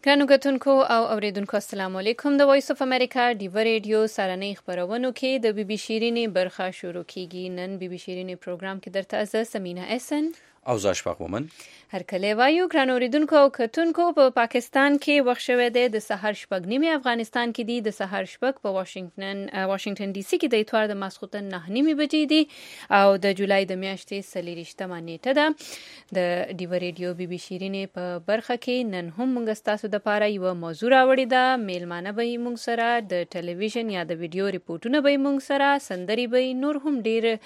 ګرانو کتونکو او اوریدونکو السلام علیکم. د وایس اف امریکا ډیو ریډیو سارنۍ خبرونو کې د بي بي شيرینې برخه شروع کیږي. نن بي بي شيرینې پروګرام کې درته زه سمینه احسن او زه اشفاق مومن هر کله وایو. ګرانو اوریدونکو او کتونکو په پاکستان کې وخت شوه د سحر شپږ نیمه، افغانستان کې دی د سحر شپږ، په واشنگټن ډي سي کې د اتوار د ماسخوتن 9 بجې دی او د جولای د میاشتې 23 نیټه ده. د ډیو ریډیو بي بي شيرینې په برخه کې نن هم موږ ستاسو د پاره یو موضوع راوړی ده. میلمانه به موږ سره د ټلویزیون یا د ویډیو ریپورتونه به موږ سره، سندري به نور هم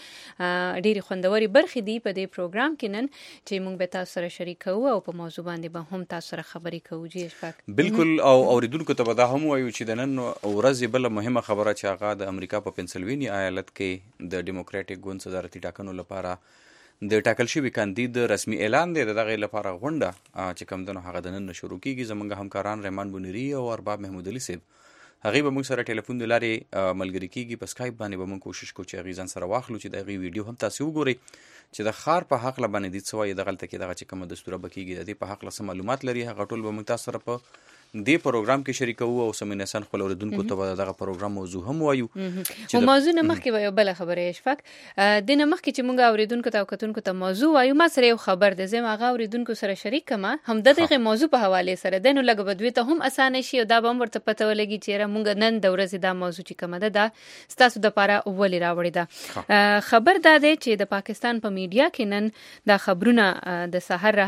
ډېر خوندوري برخې دي په دې پروګرام کې نن چې موږ به تاسو سره شریکو او په موضوع باندې به هم تاسو سره خبرې کوو. جی اشفاق بالکل. او اوریدونکو ته به دا هم وایو چې د نن ورځې بل مهمه خبره چې هغه د امریکا په پنسلوینیا ایالت کې د ډیموکراټیک ګوند صدارتي ټاکنو لپاره د ټاکل شوي کاندید رسمي اعلان دی. دغه لپاره غونډه چې کوم دنو هغه د نن شروع کیږي. زمونږ همکاران ریمان بونری او ارباب محمود علي صاحب هغه به موږ سره ټلیفون د لارې ملګری کیږي. په سکایپ باندې به موږ کوشش کوو چې هغه ځان سره واخلو چې دغه ویډیو هم تاسو وګورئ چې د خار په حق لبانې دي څه وایي دغلته کې دغه چې کومه دستوره بکیږي د دې په حق له معلومات لري هغه ټول به موږ تاسو سره په دې پروګرام کې شریکو او سمینسان خپل اوریدونکو ته دغه پروګرام موضوع هم وایو. او موضوع نه مخکې به یو بل خبره اشفاق د نه مخکې چې موږ اوریدونکو ته او کتونکو ته موضوع وایو، ما سره یو خبر ده زم هغه اوریدونکو سره شریک کما هم د دغه موضوع په حواله سره د نو لګ بدوي ته هم اسانه شي او دا به ورته پته ولګي چې موږ نن د ورځې دا موضوع چې کومه ده دا ستاسو د لپاره ولې راوړی ده. خبر ده چې د پاکستان په میډیا کې نن دا خبرونه د سحر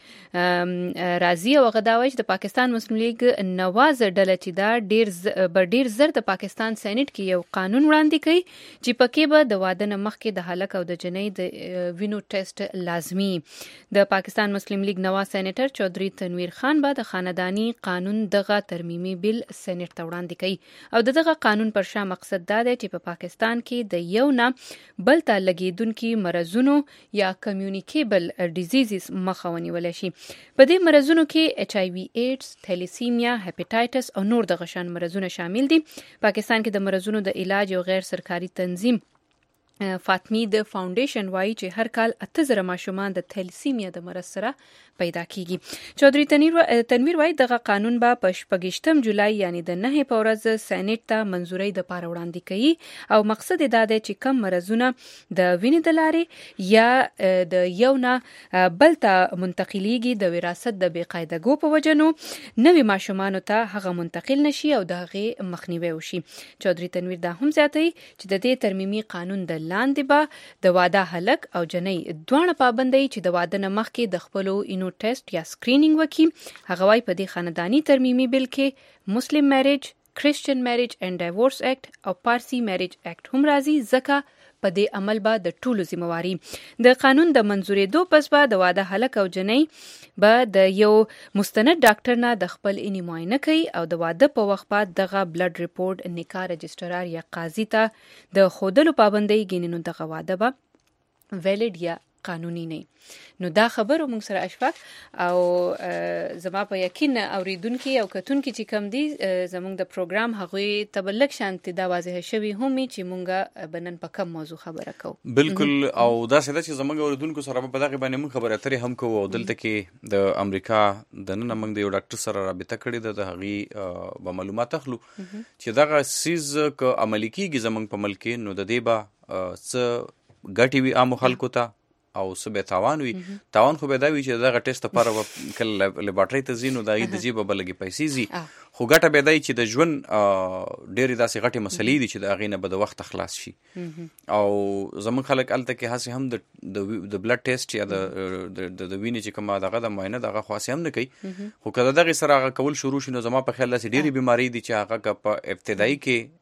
راهسي راضي او غداوي د پاکستان مسلم لیگ نواز ډله چې دا ډیر زر د پاکستان سېنات کې یو قانون وړاندې کړي چې پکې به د واده نه مخکې د هلک او د جنۍ د وینو ټیسټ لازمي. د پاکستان مسلم لیگ نواز سېنیټر چودھری تنویر خان به د خاندانی قانون دغه ترمیمي بل سېنات ته وړاندې کړي او دغه قانون پر شا مقصد دا دی چې په پاکستان کې د یو نه بل ته لګیدونکو مرزونو یا کمیونیکیبل ډیزیزز مخه ونیول شي. په دې مرزونو کې ایچ آی وی ایډز، تھیلیسیمیا، هپاټایټس او نور د غشان مرزونه شامل دي. پاکستان کې د مرزونو د علاج او غیر سرکاري تنظیم فاطمی د فاونډیشن وایي چې هر کال 8000 ماشومان د تھیلیسیمیا د مرض سره پیدا کیږي. چودھری تنویر وایي دغه قانون به په 28 جولای یعنی د 9 په ورځ سېنات ته منزوري د پاره وړاندې کړي او مقصد دا دی چې کم مرزونه د وینې د لارې یا د یو نه بل ته منتقلیږي د وراثت د بقاعدګو په وجنو نوې ماشومان ته هغه منتقل نشي او دغه مخنیوي وشي. چودھری تنویر دا هم زیاتوي چې د دې ترمیمي قانون د لاندې به د واده هلک او جنۍ دوه پابندۍ چې د واده نه مخکې د خپلو اینو ټیسټ یا سکرینینګ وکړي. هغه وايي په دې خاندانی ترمیمي بل کې مسلم میریج، کرسچن میریج اینڈ ډایورس اکټ او پارسی میریج اکټ هم راځي ځکه په دې عمل به د ټولو ذمہواری د قانون د منزورېدو پس به د واده هلک او جنۍ به د یو مستند ډاکټر نه د خپل اینی معاینه کوي او د واده په وخت بعد دغه بلډ ریپورت نکاح رجسټرار یا قاضي ته د خودلو پابندۍ ګیننو دغه واده به ویلیډ یا قانوني نه. نو دا خبرو موږ سره اشفاق او زما په یقین اوریدونکو او کتونکو چې کم دي زموږ د پروګرام هغه تبلک شانتي دا واضح شوی هم چې موږ بنن په کوم موضوع خبره کوو. بالکل. او دا څه چې زموږ اوریدونکو سره په دغه باندې موږ خبره اترې هم کوو او دلته کې د امریکا د نن موږ د یو ډاکټر سره رابطه کړې ده د هغه به معلومات اخلو چې دغه سیز ک عملی کیږي زموږ په ملک نو د دې به څه ګټي وي عام خلکو ته او سبه تاوان وي. تاوان خو به دا وي چې دغه ټیسټ لپاره کله لیبارټری ته ځینو دغه د جیب بلګي پیسې زی خو ګټه به دی چې د ژوند ډېری داسې غټي مسلې دي چې د اغینه به د وخت خلاص شي. او زمون خلک الته کې هسه هم د بلډ ټیسټ یا د وینې چې کومه دغه د معاینه دغه خاصه هم نه کوي خو کله دغه سره هغه کول شروع شي نو زما په خیال لاسي ډېری بیماری دي چې هغه په ابتدایي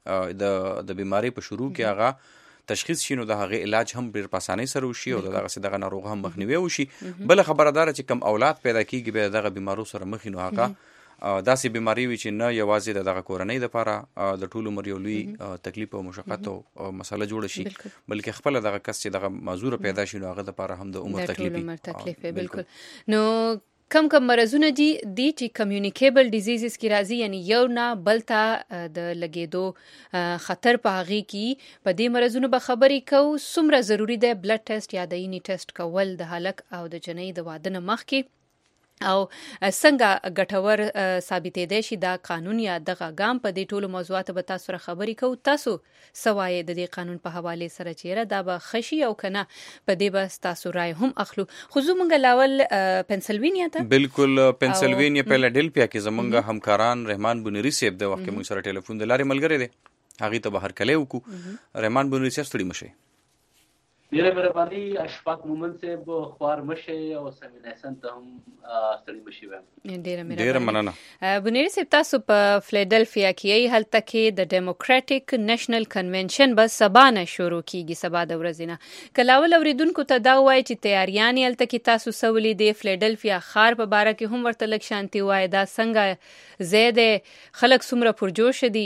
کې د بیماری په شروع کې هغه تشخیص شینو د هغه علاج هم ډیر په اسانۍ سره وشي او دغه ناروغ هم مخنیوي وشي. بل خبردار چې کم اولاد پیدا کیږي به دغه بیمارو سره مخ نو هغه داسې بیماری وي چې نه یوازې دغه کورنۍ لپاره د ټولو مر یو لوی تکلیف او مشقت او مسله جوړ شي بلکې خپل دغه کس چې دغه معذور پیدا شي نو هغه لپاره هم د عمر تکلیف. بالکل. نو کم مرزونه دي چې کمیونیکیبل ډیزیزز کی راځي یعنی یو نه بل ته د لګیدو خطر په هغه کې په دې مرزونو به خبرې کوو. څومره ضروری ده بلډ ټیسټ یا د اینی ټیسټ کول د هلک او د جنۍ د واده نه مخکې او څنګه ګټور ثابتېدای شي دا قانون یا دغه ګام. په دې ټولو موضوعاتو به تاسو سره خبرې کوو. تاسو سوای د دې قانون په حواله سره چیرې دا به خشي او کنه په دې به تاسو رائے هم اخلو. خو زمونږ لاول پنسلوینیا ته بالکل پنسلوینیا فیلادلفیا کې زمونږ همکاران رحمان بونری صاحب د وخت موږ سره ټلیفون د لارې ملګری دی هغه ته بهر کله وکړو. رحمان بونری صاحب ستړي مشه. ډیره مهرباني اشفاق مومن صاحب خوار مشه او سمین حسن ته هم ستړي مشه وایم. ډیره مننه. بونری صاحب تاسو په فیلادلفیا کې هلته کې د ډیموکراټک نېشنل کنونشن به سبا نه شروع کیږي، سبا د ورځې نه. کلاول اوریدونکو ته دا وایي چې تیاریان هلته کې تاسو سولې دی فیلادلفیا ښار په باره کې هم ورته لږ شانتي وایي دا څنګه زیاده خلک څومره پرجوش دي؟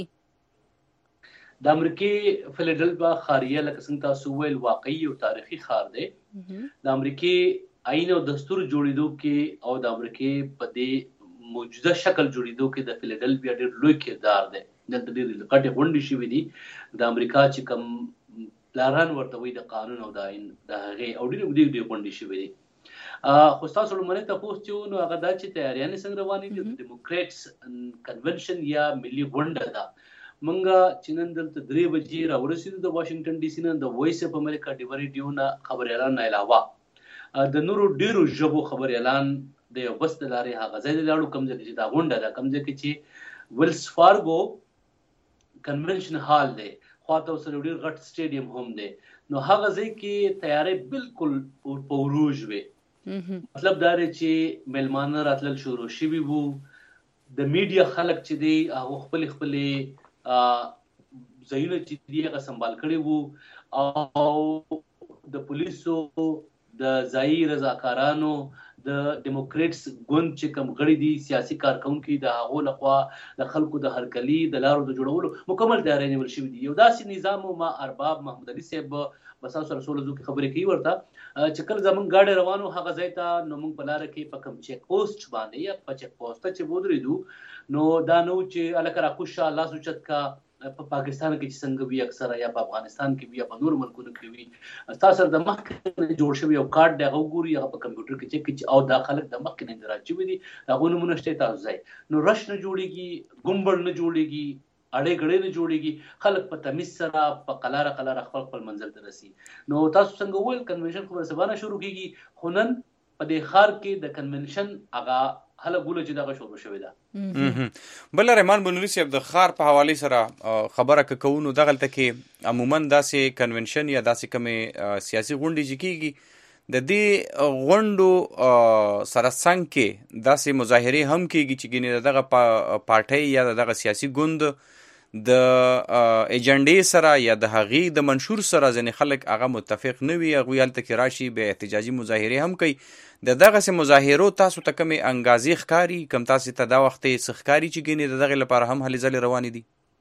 د امریکې فیلادلفیا ښاریه لکه څنګه تاسو ویل واقعي او تاریخي ښار دی. د امریکې آئین او دستور جوړېدو کې او د امریکې په دې موجوده شکل جوړېدو کې د فیلادلفیا ډېر لوی کردار دی. دلته ډېرې غټې غونډې شوې دي د امریکا چې کوم پلاران ورته وایي د قانون او د آئین د هغې او ډېرې غونډې شوې دي. خو ستاسو لومړنی تپوس چې و نو هغه دا چې تیاریانې څنګه روانې دي. د ډیموکریټس کنونشن یا ملي غونډه ده. منګه چې نن دلته 3 بجې راورسېدو د واشنگټن ډي سي نه د وایس اف امریکا ډیو ریډیو نه خبر اعلان نه علاوه د نورو ډیرو ژبو خبر اعلان د یو بس د لارې هغه ځای د لاړو کوم ځای چې دا غونډه ده کوم ځای کې چې ویلز فارګو کنونشن هال دی خواته سره ډیر غټ سټیډیم هم دی. نو هغه ځای کې تیارې بالکل په وروج وي. مطلب دا دی چې ملمانه راتلل شروع شوي وو. د میډیا خلک چې دی هغه خپل ځایونه چې دی هغه سنبال کړي وو او د پولیسو د ځایي رضاکارانو د ډیموکریټس ګوند چې کوم غړي دي سیاسي کارکونکي د هغو لخوا د خلکو د هرکلي د لارو د جوړولو مکمل تیاری نیول شوي دي. یو داسې نظام ما ارباب محمد علي صاحب بس تاسو سره سولو کې خبرې کوي ورته چې کله زمونږ گاډي روانو هغه ځای ته نو موږ په لاره کې په کوم چیک پوسټ باندې یا په چیک پوسټ چې ودرېدو نو دا نو چې الکه راکوشه الله سوچت کا په پاکستان کې چې څنګه وي اکثره یا په افغانستان کې وي یا په نور ملکونو کې وي تاسو سره د مخکې جوړ شوی یو کارت دی هغه ګوري هغه په کمپیوټر کې چیک کړي او دا خلک د مخکې نه راځي وي هغه نمونه شته تاسو ځای نو رش نه جوړيږي ګمبل نه جوړيږي اړې غړې نه جوړيږي خلک په تمیز سره په قلاره خپل منزل ته رسي. نو تاسو څنګه ویل کنونشن خو سبانه شروع کیږي خو نن په دې خار کې د کنونشن هغه هله ګوله چې دغه شروع شوی ده. بل رحمان بونری صاحب د خار په حواله سره خبره کوو دغلته کې عموما داسې کنونشن یا داسې کومه سیاسي غونډې چې کیږي د دې غونډو سره څنګه کې داسې مظاهره هم کیږي چې ګینه دغه پارټي یا دغه سیاسي ګوند د ایجنډې سره یا د هغې د منشور سره ځینې خلک هغه متفق نه وي هغوی هلته کې راشي به احتجاجي مظاهرې هم کوي. د دغسې مظاهرو تاسو ته کومې انګازې ښکاري کوم تاسو ته دا وخت یې څه ښکاري چې ګینې د دغې لپاره هم هلې ځلې روانې دي؟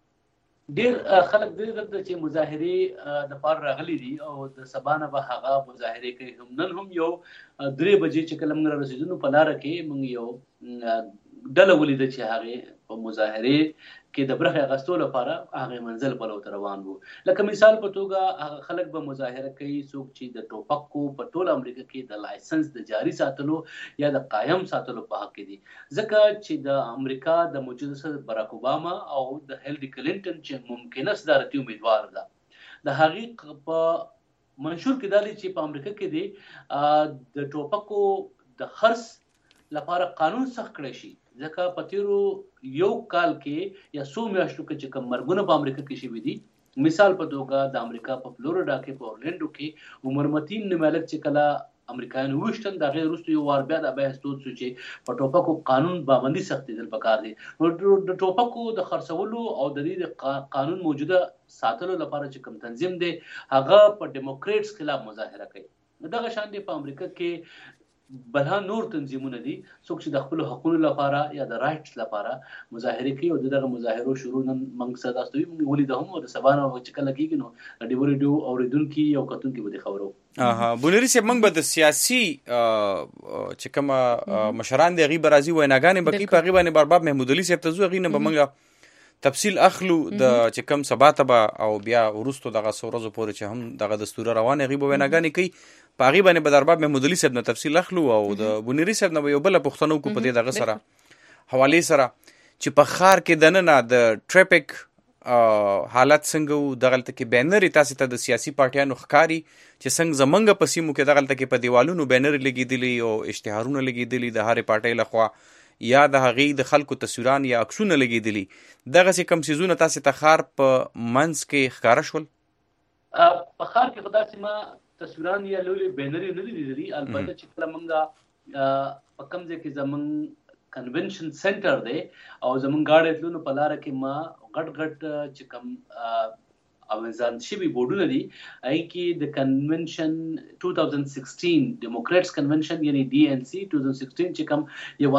ډېر خلک دې دلته چې مظاهرې د پاره راغلي دي او د سبا نه به هغه مظاهرې کوي. هم نن هم یو 3 بجې چې کله موږ رارسېدو نو په لاره کې موږ یو ډله ولیده چې هغې په مظاهرې کې د برخې اخیستو لپاره هغه منزل بلو ته روان وو. لکه مثال په توګه هغه خلک به مظاهره کوي څوک چې د ټوپکو په ټول امریکا کې د لایسنس د جاری ساتلو یا د قایم ساتلو په حق دي ځکه چې د امریکا د موجوده صدر براک اوباما او د هیلری کلینټن چې ممکنه صدارتي امیدوار ده د هغې په منشور کې دا چې په امریکا کې دي د ټوپکو د خرڅ لپاره قانون سخت کړی شي ځکه په تیرو یو کال کې یا 100 میاشتو کې چې کوم مرګونه په امریکا کې شوي دي. مثال په توګه د امریکا په فلوریډا کې په اورلینډو کې عمر متین نمالک چې کله امریکایان وشتن د غیر وروسته یو وار بیا د بحث دود شو چې په ټوپکو قانون پابندي سختېدل پکار دي. د ټوپکو د خرڅولو او د دې قانون موجوده ساتلو لپاره چې کوم تنظیم دی هغه په ډیموکریټس خلاف مظاهره کوي. دغه شان دی په امریکا کې بلها نور تنظیمونه دي څوک چې د خپل حقوقو لپاره یا د رائټس لپاره مظاهره کوي او دغه مظاهرو شروع نن موږ سره تاسو موږ ولیدو هم د سبانه چې کله کېږي نو د ډیو اوریدونکو او کتونکو به خبرو. بونری صاحب موږ به د سیاسي چې کوم مشران دی غي برازي ویناګانې بکی په غي باندې بارباب محمود علي صاحب ته زو غي نه به موږ تفصیل اخلو د چې کوم سبا ته او بیا ورستو دغه سورزو پورې چې هم دغه دستور روانه غي به ویناګانې کوي په هغې باندې به د ارباب محمود علي صاحب نه تفصیل اخلو او د بونیري صاحب نه به یو بله پوښتنه وکړو په دې دغه سره حوالې سره چې په ښار کې دننه د ټریفک حالت څنګه وو. دغلته کې بینرې تاسې ته د سیاسي پارټیانو ښکاري چې څنګه زمونږ په سیمو کې دغلته کې په دیوالونو بینرې لګېدلي او اشتهارونه لګېدلي د هرې پارټۍ لخوا یا د هغې د خلکو تصویران یا عکسونه لګېدلي. دغسې کوم څیزونه تاسې ته ښار په منځ کې ښکاره شول؟ په ښار کې خو داسې ما تصویران یا لولې بینرې نه دي لیدلي. البته چې کله موږ په کوم ځای کې زموږ کنونشن سنټر دی او زمونږ گاډی تلو نو په لاره کې ما غټ چې کوم اوزان شوي بورډونه دي هغې کې د کنونشن 2016 ډیموکریټس کنونشن یعنی DNC 2016 چې کوم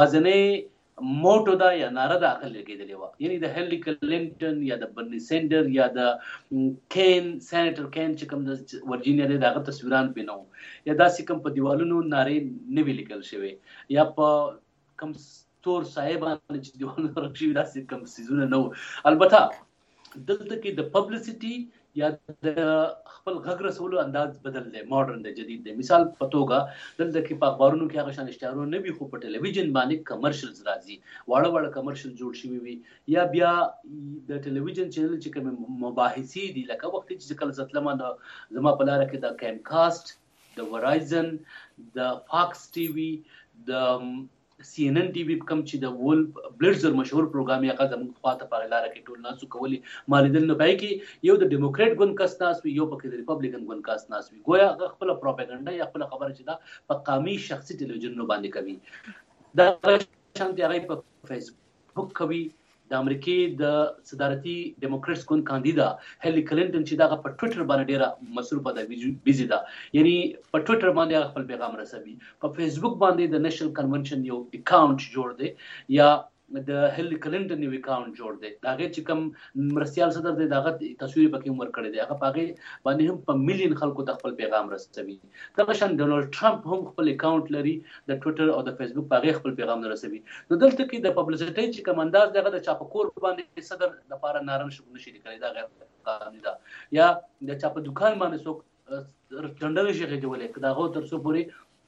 یوازینۍ موټو دا یا ناره دا هغه لګېدلې وه. یعنی د هیلری کلینټن یا د برني سینډر یا د کین سینیټر کین چې کوم د ورجینیا دی د هغه تصویران پې نه وو یا داسې کوم په دیوالونو نارې نه وي لیکل شوې یا په کوم تور سایه باندې چې دیوالونه رنګ شوي داسې کوم څیزونه نه وو. البته دلته کې د پبلسټي یا د خپل غږ رسولو انداز بدل دی، ماډرن دی، جدید دی. مثال په توګه دلته کې په اخبارونو کې هغه شان اشتهارونه نه وي خو په ټلویزیون باندې کمرشلز راځي، واړه کمرشل جوړ شوي وي یا بیا د ټلویزیون چینل چې کوم مباحثې دي لکه وخت چې کله زه تلم زما په لاره کې د کیمکاسټ، د ورایزن، د فاکس ټي وي، د CNN TV کوم چې د وولف بلیټزر مشهور پروګرام یې هغه زموږ خواته په لاره کې ټول ناسو کولی ما لیدل نو پای کې یو د ډیموکریټ ګوند کس ناس وي یو پکې د ریپبلیکن ګوند کس ناس وي. گویا خپل پروپاګاندا یا خپل خبره چې دا په قومي شخصي ټلویزیون باندې کوي دا شانتي هغه په فیسبوک کوي. د امریکای د صدارتي ډیموکریټس ګوند کاندیدا هیلری کلینټن چې دا په ټوئیټر باندې ډیره مصروفه ده، بیزی ده، یعنی په ټوئیټر باندې خپل پیغام رسوي. په فیسبوک باندې د نېشنل کنونشن یو اکاونټ جوړ دی یا د هیلری کلینټن یو اکاونټ جوړ دی. دا هغه چې کوم مرستيال صدر دی داغه تصویر پکې عمر کړی دی، هغه پاګه باندې هم په میلیون خلکو د خپل پیغام رسوي. دا شان ډونالد ټرمپ هم خپل اکاونټ لري د ټوئیټر او د فیسبوک پاګه خپل پیغام رسوي. نو دلته کې د پبلسټي چې کوم انداز دغه د چاپکور باندې صدر د لپاره نارن شو نشي کړی دا غیر قانوني ده یا د چاپ دکان باندې څوک ټندل شي غوډولې دا غو تر څو پوری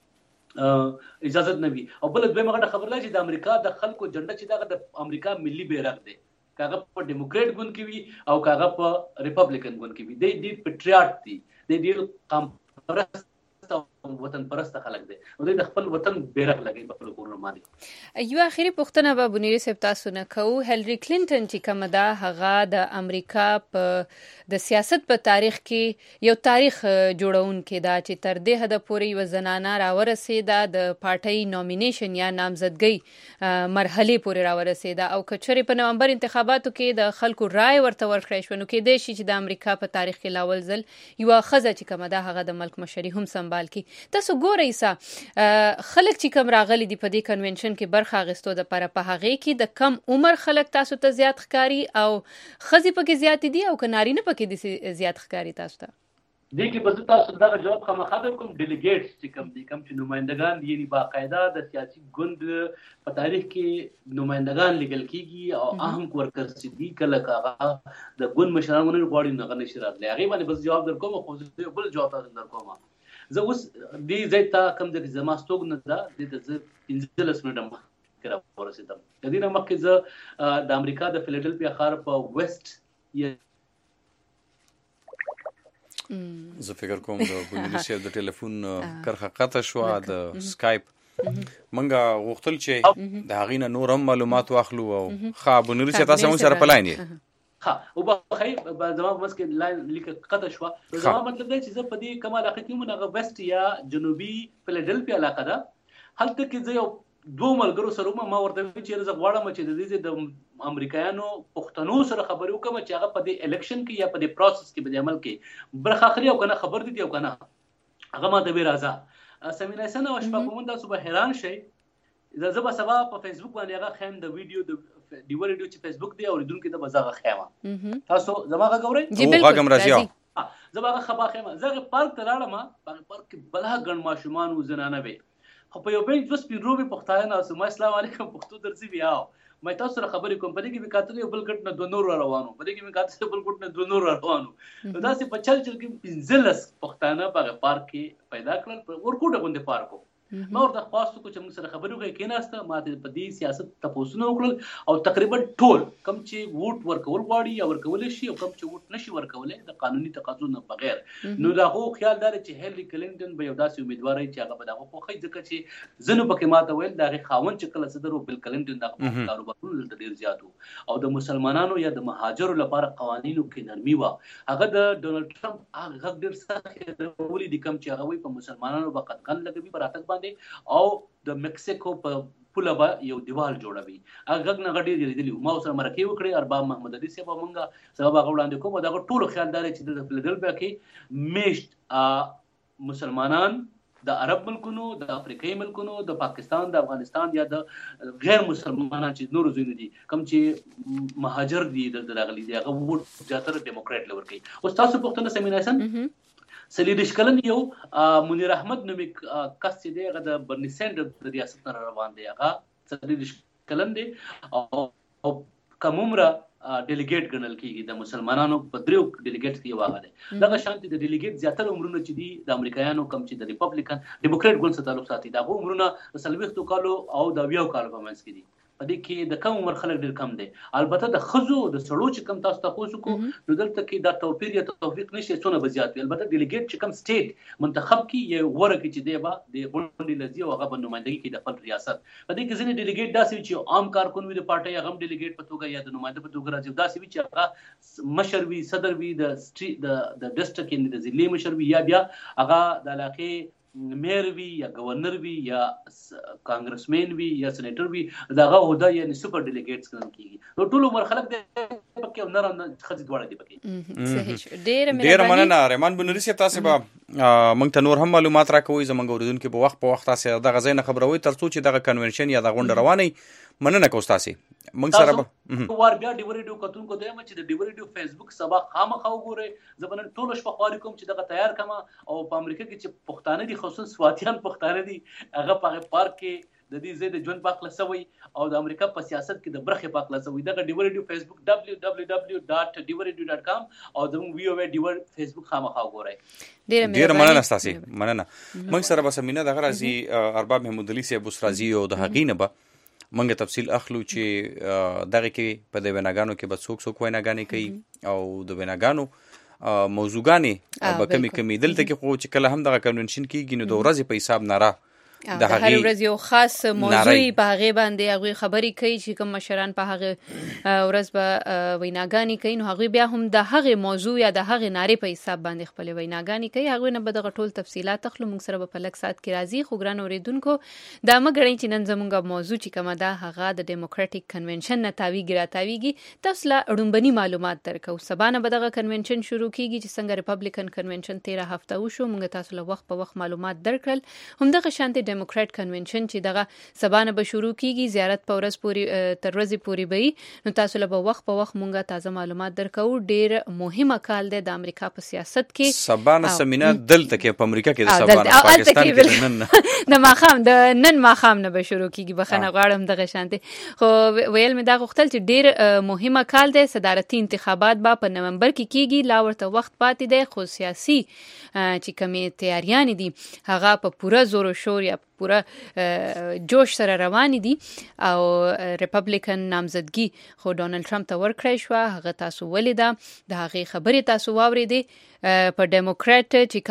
اجازه نه وي. او بل دوی مغه خبر لا چې د امریکا د خلکو جنډه چې دغه د امریکا ملي بیرغ دی کاغه په ډیموکریټ ګوند کې وي او کاغه په ریپبلیکن ګوند کې وي. دی پټریاټ دي، دی قام پرست وطن پرست خلک دي او د خپل وطن بیرغ لګي په خپل کورونو باندې. یو اخیری پوښتنه به بونیری صاحب تاسو نه کوو. هیلری کلینټن چې کومه ده هغه د امریکا په د سیاست په تاریخ کې یو تاریخ جوړونکې ده چې تر دې حد پورې یو زنانه راورسېده د پارټۍ نومینیشن یا نامزدګۍ مرحله پورې راورسېده او کچري په نومبر انتخاباتو کې د خلکو رائے ورته ورکړی شو نو کې د شي چې د امریکا په تاریخ کې لاول ځل یو خزه چې کومه ده هغه د ملک مشري هم سنبال کی. تاسو ګورئ خلک چې کوم راغلي دي په دې کنونشن کې برخه اخیستو د پر په هغه کې د کم عمر خلک تاسو ته زیات ښکاری او خزي پکې زیات دي او کناري نه پکې دي زیات ښکاری تاسو ته؟ دې کې به تاسو دا جواب خامخا کوم ډیلیګیټس چې کوم دي کوم چې نمائندگان دي یعنی باقاعده د سیاسي ګوند په تاریخ کې نمائندگان لیکل کیږي او اهم ورکرز دي کله کاغه د ګوند مشرانو غواړي نه غنښ راځي هغه باندې بس جواب درکوم خو زه بل جواب تاسو درکوم. زه اوس دې ځای ته کوم ځای زما ستوګ نه ده دې ته زه 15 منټه مخکې راورسېدم. د دې نه مخکې زه د امریکا د فیلډلفیا ښار په ویسټ زه فکر کوم د بونیری صاحب د ټلیفون کرخه قطع شوه د سکایپ منګه غوښتل چې د هغې نه نور هم معلومات واخلو او ښه بونیری صاحب تاسو هم سره په لاین یې او بخیر زما مسکه لاین لیک قطع شو. زما مطلب دی چې زه په دې کمال اخیتي مونږه ویسټ یا جنوبي فیلډلفیا علاقه ده هلته کې زه یو دوه ملګرو سره ما ورته چې زه غواړم چې د دې د امریکایانو پښتنو سره خبرې وکم چې هغه په دې الیکشن کې یا په دې پروسس کې په دې عمل کې برخه اخلي او کنه خبر دي او کنه هغه ما ته به راځه. سمینه سنه او شپه کوم تاسو به حیران شئ زه به سبا په فیسبوک باندې هغه خیم د ویډیو د ډیو ویډیو چې فیسبوک دی او لیدونکو ته بزاغه خیمه تاسو زماغه غوړئ جی بالکل راځي زماغه خبا خیمه زغه پارک ته لاړم په پارک کې بلها ګڼ ماشومان او زنانه وي خو په یو بل جوس پیروبي پختاینه اسما السلام علیکم پختو درځي بیا مې تاسو سره خبرې کوم، په دې کې مې کاتل یو بل ګټ نه 2 نور روانو، په دې کې مې کاتل بل ګټ نه 2 نور روانو. نو داسې په چل چل کې 15 پښتانه په پارک کې پیدا کړل، ورکوټه غونډه پارکو. ما ورته خواستو چې موږ سره خبرې وکړي، کېناسته ما ته په دې سیاست تپوسونه وکړل او تقریبا ټول کم چې ووټ ورکول غواړي یا ورکول شي او کم چې ووټ نشي ورکولای د قانوني تقاضو نه بغیر، نو دا هو خیال دار چې هیلری کلینټن به یو داسې امیدوار وي چې هغه به دغه خوښي، ځکه چې زنو پکې ماته ویل دا غي خاون چې کله صدر بل کلینټن دغه کاروبارونه د ډیر زیاتو او د مسلمانانو یا د مهاجرو لپاره قوانینو کې نرمي و. هغه د ډونالد ټرمپ هغه ډیر سخت ولې د کم چې هغه وي په مسلمانانو په قطقن لګوي پر اتک او د مکسیکو په پوله به یو دیوال جوړوي. هغه نه غډې لیدلی ما سره مرکه وکړي ارباب محمد علي صاحب مونږه سبب هغه وړاندې کوم. دا ټول خیال دار چې د فلډلفیا کې میشت مسلمانان د عرب ملکونو، د افریقایي ملکونو، د پاکستان، د افغانستان یا د غیر مسلمانان چې نور زوینه دي کم چې مهاجر دي د راغلي دي هغه ووټ زیاتره ډیموکرات لور کوي. اوس تاسو پوښتنه سمیناسن سلیدش کلن یو منیر احمد نومي کس چې دی هغه د برني سینډر د ریاست نه روان دی، هغه سلیدش کلن دی او کومره ډیلیګیټ ګڼل کیږي د مسلمانانو په دریو ډیلیګیټ کې واغ دی. دغه شانتي د ډیلیګیټ زیاتره عمرونه چې دي د امریکایانو کم چې د ریپبلیکن ډیموکرات ګوند سره تعلق ساتي دا عمرونه د 40 کالو او د 20 کالو په منځ کې دي. په دې کې د کم عمر خلک ډیر کم دي. البته د خزو د سړو چې کم تاسو تاسو کو نو دلته کې دا توپیر یا توفیق نشي څونه بزیات وي. البته ډیلیګیټ چې کم سټیټ منتخب کی یو ورکه چې دی با د غونډې لذي او هغه نمائندګي کې د خپل ریاست په دې کې ځینې ډیلیګیټ داسې چې عام کارکون وي د پارټي هغه ډیلیګیټ په توګه یا د نمائنده په توګه راځي، داسې وي چې هغه مشر وي، صدر وي، د ډسټریکټ کې د ضلع مشر وي یا بیا هغه د علاقې میر وی یا گورنر وی یا کانګرسمن وی یا سېنیټر وی داغه هدا یا سپر ډیلیګیټس کوم کیږي. نو ټول عمر خلک د پکې نرم خځې دواړه دی پکې. صحیح ډیر مننه رحمان بن نوري تاسو به موږ ته نور هم معلومات راکوي زمونږ اوریدونکو په وخت تاسو دغه ځای نه خبروي ترڅو چې دغه کنونشن یا دغه غونډه رواني. مننه کوم تاسو موږ سره به وار بیا ډیوریډیو کتونکو ته چې د ډیوریډیو فیسبوک سبا خامخا وګورئ. زبنن ټول شپه خواري کوم چې دغه تیار کما او په امریکا کې چې پښتانه دي خصوصا سواتیان پښتانه دي هغه په پارک کې د دې زید جون پاکله سوي او د امریکا په سیاست کې د برخه پاکله سوي. دغه ډیوریډیو فیسبوک www.diveridu.com او د وی او ډیور فیسبوک خامخا وګورئ. ډیر مننه تاسو مننه. موږ سره به سمینه دغه راځي ارباب محمود علي صاحب راځي او د حقینه به منګه تفصیل اخلو چې دغه کې په د ویناګانو کې به څوک ویناګانې کوي او د ویناګانو موضوعګانې به کمی دلته کې خو چې کله هم دغه کنونشن کېږي نو د ورځې په حساب نه را د هر ورځ یو خاص موضوع په هغه باندې هغه خبرې کوي چې کوم مشران په هغه ورځ به ویناګانې کوي نو هغه بیا هم د هغه موضوع یا د هغه نارې په حساب باندې خپل ویناګانې کوي. هغه نه به دغه ټول تفصيلات خپل موږ سره په لک سات کې راځي. خو ګران اوریدونکو دا مګړی چې نن زموږه موضوع چې کومه ده هغه د ډیموکراټیک کنونشن نه تاویږي تاسو لا اړوندنی معلومات درکو. سبانه به دغه کنونشن شروع کیږي چې څنګه ریپبلیکن کنونشن 13 هفته وشو. موږ تاسو له وخت په وخت معلومات درکړل. هم دغه شانتي ډیموکرات کنونشن چې دغه سبانه به شروع کیږي زیارت په ورځ پوری تر ورځې پوری به نو تاسو له وخت په وخت مونږه تازه معلومات درکو. ډیر مهمه کال ده د امریکا په سیاست کې. سبانه سمینه دلته کې په امریکا کې د سبانه پاکستان کې نن د ماخام د نن ماخام نه به شروع کیږي. بخنه غواړم دغه شانتي خو ویل مې دا غوښتل چې ډیر مهمه کال ده. صدارتي انتخابات به په نومبر کې کیږي. لا ورته وخت پاتې دی خو سیاسي چې کمی تیاریان دي هغه په پوره زور او شور یا پورا جوش سره روان دي او ریپبلیکن نامزدګي خو ډونالد ټرمپ ته ورکړی شو. هغه تاسو ولیدا د هغه خبرې تاسو واورېدې په ډیموکرات چې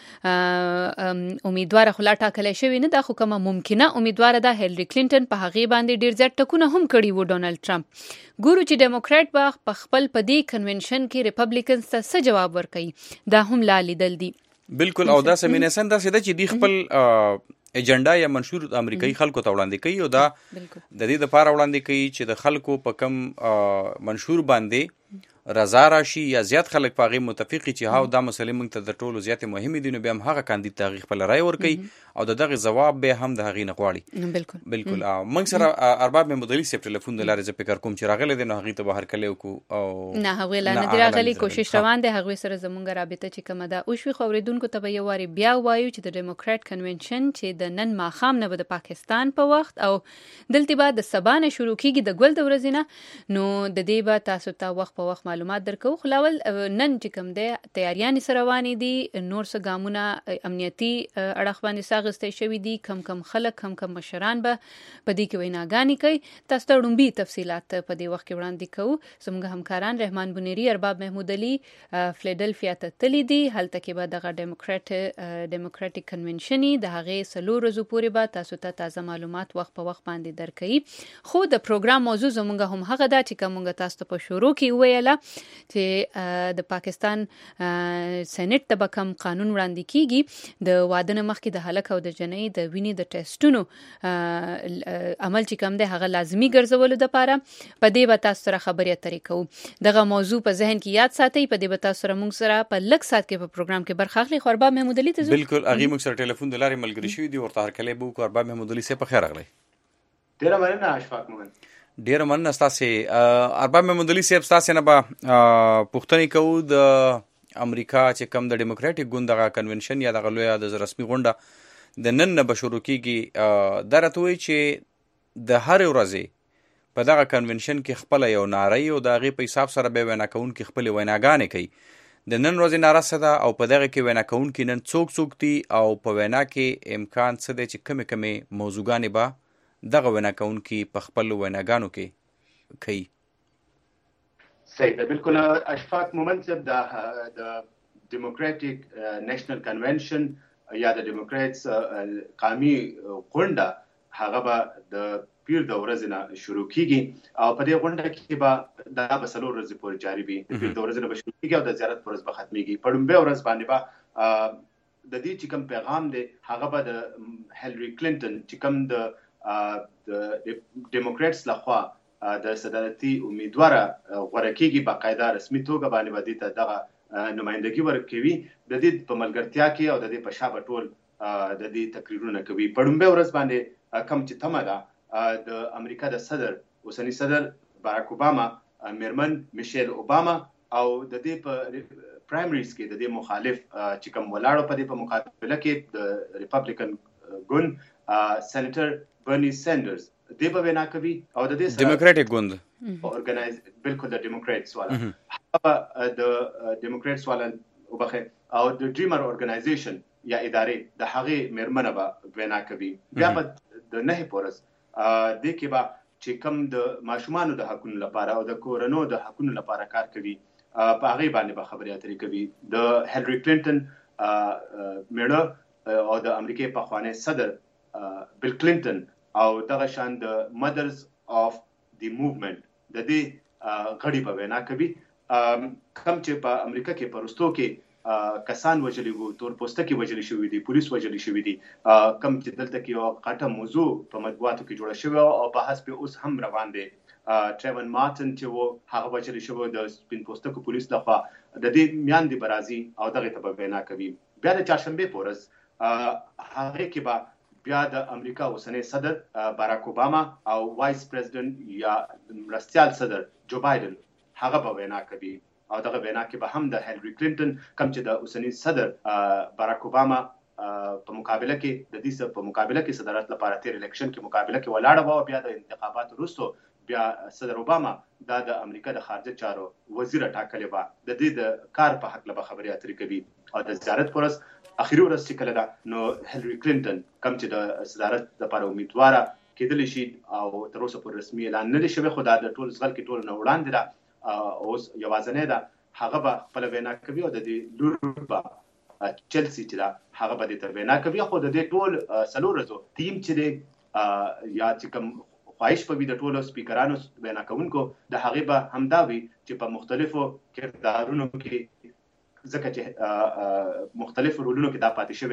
کما امیدوار خلا ټاکل شوی نه دا خو کما ممکنه امیدوار ده هیلری کلینټن په هغه باندې ډیر ځټ ټکونه هم کړی وو ډونالد ټرمپ. ګورو چې ډیموکرات په خپل په دې کنونشن کې ریپبلیکنز ته څه جواب ورکړي دا هم لا لیدل دي. بالکل او دا سمینسن دا سده چې دی خپل ایجنډا یا منشور امریکایي خلکو ته وړاندې کوي او دا د دې لپاره وړاندې کوي چې د خلکو په کم منشور باندې رضا راشي یا زیات خلک په هغې متفقي چې هاو دا مسلې موږ ته د ټولو زیاتې مهمې دي، نو بیا هم هغه کاندید ته هغې خپله رایه ورکوي او د دغې ځواب بیا هم د هغې نه غواړي. بالکل موږ سره ارباب محمودعلي صاحب ټلیفون د لارې زه فکر کوم چې راغلی دی، نو هغې ته به هرکلی وکړو او نه هغوی لا نه دي راغلي، کوشش روان دی هغوی سره زمونږ رابطه چې کومه ده وشوي. خو اورېدونکو ته به یو وارې بیا ووایو چې د ډیموکرات کنونشن چې د نن ماښام نه به د پاکستان په وخت او دلته به د سبا نه شروع کېږي د ګل د ورځې نه، نو د دې به تاسو ته وخت په وخت معلومات درکوو. خو لاول نن چې کوم دی تیاریانې سره روانې دي، نور څه ګامونه امنیتي اړخ باندې څه اخیستی شوي دي، کم خلک کم مشران به په دې کې ویناګانې کوي. تاسو ته ړومبي تفصیلات په دې وخت کې وړاندې کوو. زموږ همکاران رحمان بنيري، ارباب محمودعلي فلیډلفیا ته تللي دي، هلته کې به دغه ډیموکراټیک کنونشن د هغې 4 ورځو پورې به تاسو ته تازه معلومات وخت په وخت باندې درکوي. خو د پروګرام موضوع زموږ هم هغه ده چې کومه تاسو ته په شروع کې وویله چې د پاکستان سېنات ته به کوم قانون وړاندې کیږي د واده نه مخکې د هلک او د جنۍ د وینې د ټیسټونو عمل چې کوم دی هغه لازمي ګرځولو دپاره. په دې به تاسو سره خبرې اترې کوو. دغه موضوع په ذهن کې یاد ساتئ. په دې به تاسو سره موږ سره په لږ ساعت کې په پروګرام کې برخه اخلي. خو ارباب محمودعلي ته بالکل هغې موږ سره ټلیفون د لارې ملګري شوي دي، ورته هرکلی به وکړو. ارباب محمودعلي صاحب په خیر راغلی. ډېره مننه اشفاق مومن. ډېره مننه ستاسې. ارباب محمودعلي صاحب ستاسې نه به پوښتنې کوو د امریکا چې کوم د ډیموکراټیک ګوند دغه کنونشن یا دغه لویه د رسمي غونډه د نن نه به شروع کېږي. دا راته وایي چې د هرې ورځې په دغه کنونشن کې خپله یو ناره او د هغې په حساب سره بیا وینا کوونکي خپلې ویناګانې کوي. د نن ورځې ناره څه ده او په دغه کې وینا کوونکي نن څوک دي او په وینا کې امکان څه دی چې کمې موضوعګانې به دغه وینا کوونکي په خپلو ویناګانو کې کوي؟ صحیح ده، بالکل اشفاق مومن صاحب. د ډیموکراټیک نیشنل کنونشن یا د ډیموکراتس قومي غونډه هغه به د پیر د ورځې نه شروع کیږي او په دې غونډه کې به دا به 4 ورځې پورې جاري وي. د پیر د ورځې نه به شروع کیږي او د زیارت پر ورځ به ختمیږي. په لومړۍ ورځ باندې به د دې چې کوم پیغام دی هغه به د هیلري کلینټن چې کوم د ډیموکراتس لخوا د صدارتي امیدواره غوره کیږي، باقاعده رسمي توګه باندې به دې ته دغه نمایندګي ورکوي. د دې په ملګرتیا کې او د دې په شا به ټول د دې تقریرونه کوي. په لومړۍ ورځ باندې کوم چې تمه ده د امریکا د صدر اوسنی صدر باراک اوباما، میرمن میشیل اوباما او د دې په پرایمریز کې د دې مخالف چې کوم ولاړو په دې په مقابله کې د ریپبلیکن ګوند سېنیټر برني سینډرز دې به وینا کوي او د دې ډیموکراټیک ګوند اورګنایز بالکل د ډیموکراتس والا د ډیموکراتس والا وبخه او د ډریمر اورګنایزیشن یا ادارې د هغې میرمنه به وینا کوي. بیا به د 9 پورس د کې به چې کوم د ماشومانو د حقونو لپاره او د کورونو د حقونو لپاره کار کوي په هغې باندې به خبرې اترې کوي. د هیلري کلینټن میړه او د امریکای پخوانی صدر بیل کلینټن او دغه شان د مدرز اف دی موومنت د دې غړي په وینا کوي. کوم چې په امریکا کې پرستو کې کسان وژلي وو، تور پوستکي وژلي شوي دي، پولیس وژلي شوي دي، کوم چې دلته کې یو غټه موضوع په مطبوعاتو کې جوړه شوې او بحث په اوس هم روان دی. ټریون مارټن چې وو هغه وژلي شوی د سپین پوستکو پولیس لخوا. د دې میاندې به راځي او دغې ته به وینا کوي. بیا د چهارشنبې په ورځ هغې کې به بیا د امریکا اوسنی صدر باراک اوباما او وایس پریزیدنت یا مرستیال صدر جو بایدن هغه به وینا کوي او دغه وینا کې به هم د هیلري کلینټن کوم چې د اوسنی صدر باراک اوباما په مقابله کې د دې په مقابله کې صدارت لپاره تیر الیکشن کې مقابله کې ولاړه و. بیا د انتخاباتو وروسته بیا صدر اوباما د امریکا د خارجه چارو وزیر ټاکلې و. د دې د کار په حق له خبرې اترې کوي او د زیارت پر اخیری ورځ چې کله ده نو هیلري کلینټن کوم چې د صدارت لپاره امیدواره کېدلی شي او تر اوسه پورې رسمي اعلان نه دی شوی، خو دا د ټول ځغل کې ټول نه وړاندې ده، اوس یوازینۍ ده. هغه به خپله وینا کوي او د دې لور به چلسي چې ده هغه به دې ته وینا کوي. خو د دې ټول 4 ورځو ټیم چې دی یا چې کوم خواهش به وي د ټولو سپیکرانو وینا کوونکو د هغې به همدا وي چې په مختلفو کردارونو کې ځکه چې مختلف رولونو کې دا پاتې شوې ده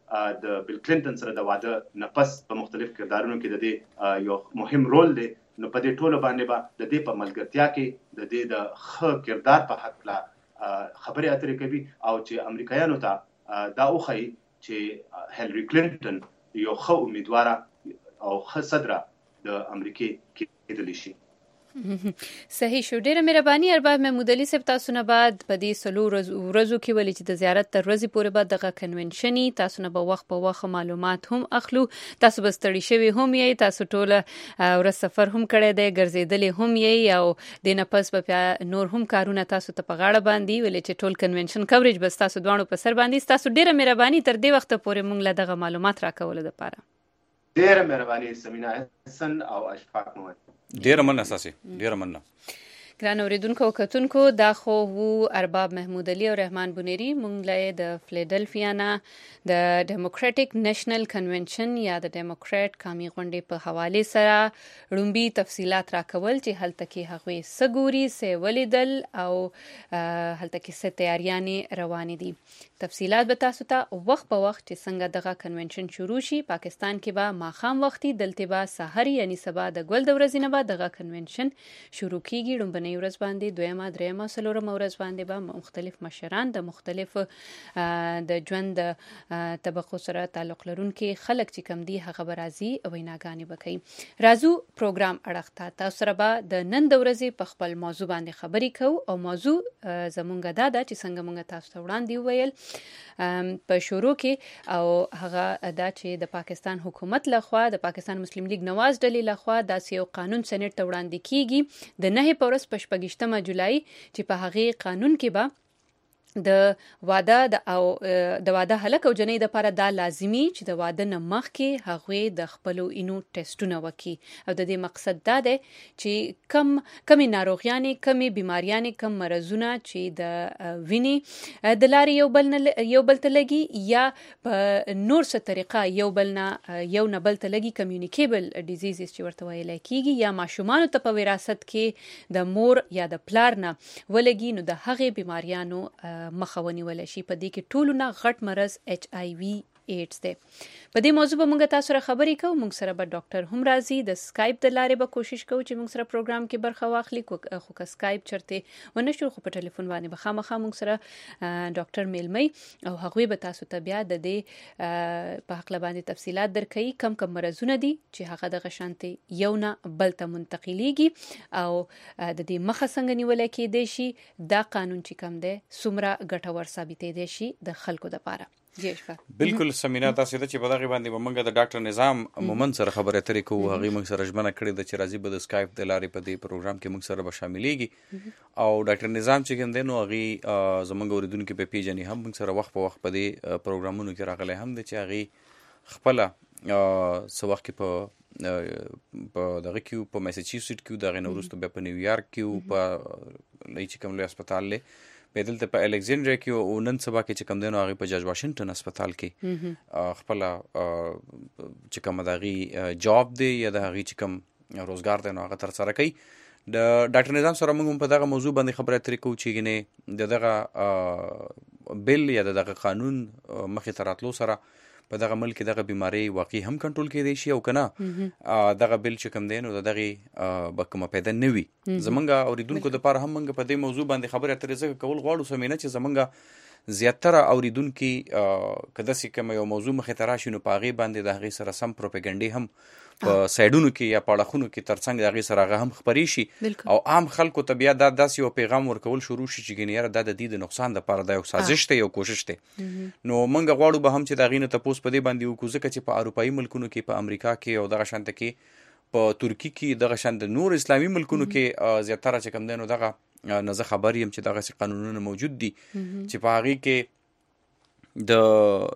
د بیل کلینټن سره د واده نه پس په مختلف کردارونو کې د دې یو مهم رول دی. نو په دې ټولو باندې به د دې په ملګرتیا کې د دې د ښه کردار په حق لا خبرې اترې کوي او چې امریکایانو ته دا وښایي چې هیلری کلینټن یو ښه امیدواره او ښه صدره د امریکې کېدلی شي. صحیح شو. ډیره مهرباني ارباب محمود علي صاحب، تاسو نه بعد په دې سلو ورځو کې ولې چې د زیارت تر ورځې پورې بعد دغه کنونشني تاسو نه به وخت په وخت معلومات هم اخلو. تاسو به ستړي شوي هم یې، تاسو ټوله ورځ سفر هم کړی دی، ګرځېدلې هم یې، او د نه پس په نور هم کارونه تاسو ته په غاړه باندې ولې چې ټول کنونشن کوریج بس تاسو دوانو په سر باندې. تاسو ډیره مهرباني تر دې وخت پورې مونږ له دغه معلومات راکول لپاره. ډیره مهرباني سمینا حسن او اشفاق محمد. ډیره مننه اساسي، ډیره مننه. ګران اوریدونکو او کتونکو، دا خو وو ارباب محمود علي او رحمان بنيري. مونږ له د فلیډلفیا نه د ډیموکراټک نېشنل کنونشن یا د ډیموکراټ قومي غونډې په حواله سره لومبي تفصيلات راکول چې هلته کې هغوی سګوري سه ولیدل او هلته کې څه تیاریانې روانې دي. تفصيلات به تاسو ته وخت په وخت چې څنګه دغه کنونشن شروع شي. پاکستان کې به ماخام وختي، دلته به سحر یعنی سبا د ګل د ورځې نه بعد دغه کنونشن شروع کیږي. لومبنۍ ورځ باندې، دویمه، دریمه، څلورمه ورځ باندې به مختلف مشران د مختلف د ژوند طبقو سره تعلق لرونکي خلک چې کم دي هغه به راځي او ویناګانې به کوي. راځو پروګرام اړخ ته تاسو سره به د نن د ورځې په خپل موضوع باندې خبرې کوو او موضوع زمونږ دا چې څنګه مونږ تاسو ته وړاندې ویل په شروع کې، او هغه دا چې د پاکستان حکومت لخوا د پاکستان مسلم لیگ نواز ډلې لخوا داسې یو قانون سېنات ته وړاندې کیږي د 9 په ورځ په 28 جولای چې په هغه قانون کې به د واده هلک او جنۍ د لپاره دا لازمي چې د واده نه مخکې هغوی د خپل اینو ټیسټونه وکړي او د دې مقصد دا دی چې کمی ناروغیانې، کمی بیماریانې، کم مرزونه چې د وینې د لارې یو بل ته لګي یا په نور څه طریقه یو نه بل ته لګي، کمیونیکیبل ډیزیزز چې ورته ویل کیږي، یا ماشومان ته په وراثت کې د مور یا د پلار نه ولګي، نو د هغې بیماریانو مخه ونیول شي. په دې کې ټولو نه غټ مرض HIV ایډز دی. په دې موضوع به موږ تاسو سره خبرې کوو. موږ سره به ډاکټر هم راځي. د سکایپ د لارې به کوشش کوو چې موږ سره پروګرام کې برخه واخلي، خو که سکایپ چرته ونه شو خو په ټلیفون باندې به خامخا موږ سره ډاکټر میلمي او هغوی به تاسو ته بیا د دې په حق باندې تفصيلات درکړي، کم مرزونه دي چې هغه د غشانتي یو نه بل ته منتقليږي او د دې مخه څنګه نیول کېدای شي. دا قانون چې کم دی څومره ګټور ثابتې دي شي د خلکو لپاره. بالکل سمینا، تاسو ته چې په دغه باندې موږ د ډاکټر نظام مومن سره خبرې اترې کوو. هغه موږ سره ژمنه کړې ده چې راځي به د سکایپ د لارې په دې پروګرام کې موږ سره به شاملېږي او ډاکټر نظام چې کوم دی نو هغه زموږ اوریدونکو په پیژنې هم موږ سره وخت په وخت په دې پروګرامونو کې راغلی هم دی چې هغه خپل څه وخت کې په دغه کې په میساچوسټ کې دغه نورستو بیا په نیویارک کې په لای چې کوم لوی هسپتال له په دلته په الکساندریا کې او نن سبا کې چې کوم دینو هغه په جورج واشنگټن هسپتال کې خپل چې کوم دغه جاب دی یا د هغه چې کوم روزګار دی نو هغه تر سره کوي. د ډاکټر نظام سره موږ په دغه موضوع باندې خبرې اترې کوو چې ګنې دغه بل یا دغه قانون مخې ته راتلو سره په دغه ملک دغه بیماری واقعي هم کنټرول کېدای شي او کنه دغه بل چې کوم دی نو دغه به کومه پیدا نه وي. زمونږ اوریدونکو د لپاره هم موږ په دې موضوع باندې خبرې اترې ځکه کول غواړو سمینه چې زمونږ زیاتره اوریدونکي که داسې کوم یو موضوع مخې ته راشي نو په هغې باندې د هغې سره سم پروپاګنډې هم په سایډونو کې یا پاړخونو کې ترڅنګ د هغې سره هغه هم خپرې شي او عام خلکو ته بیا دا داسې یو پیغام ورکول شروع شي چې ګنې یاره دا د دې د نقصان دپاره دا یو سازش دی، یو کوشش دی. نو موږ غواړو به هم چې د هغې نه تپوس په دې باندې وکړو ځکه چې په اروپایي ملکونو کې، په امریکا کې او دغه شانته کې، په ترکي کې، دغه شانته نور اسلامي ملکونو کې زیاتره چې کوم دی نو دغه نه زه خبر یم چې دغسې قانونونه موجود دي چې په هغې کې د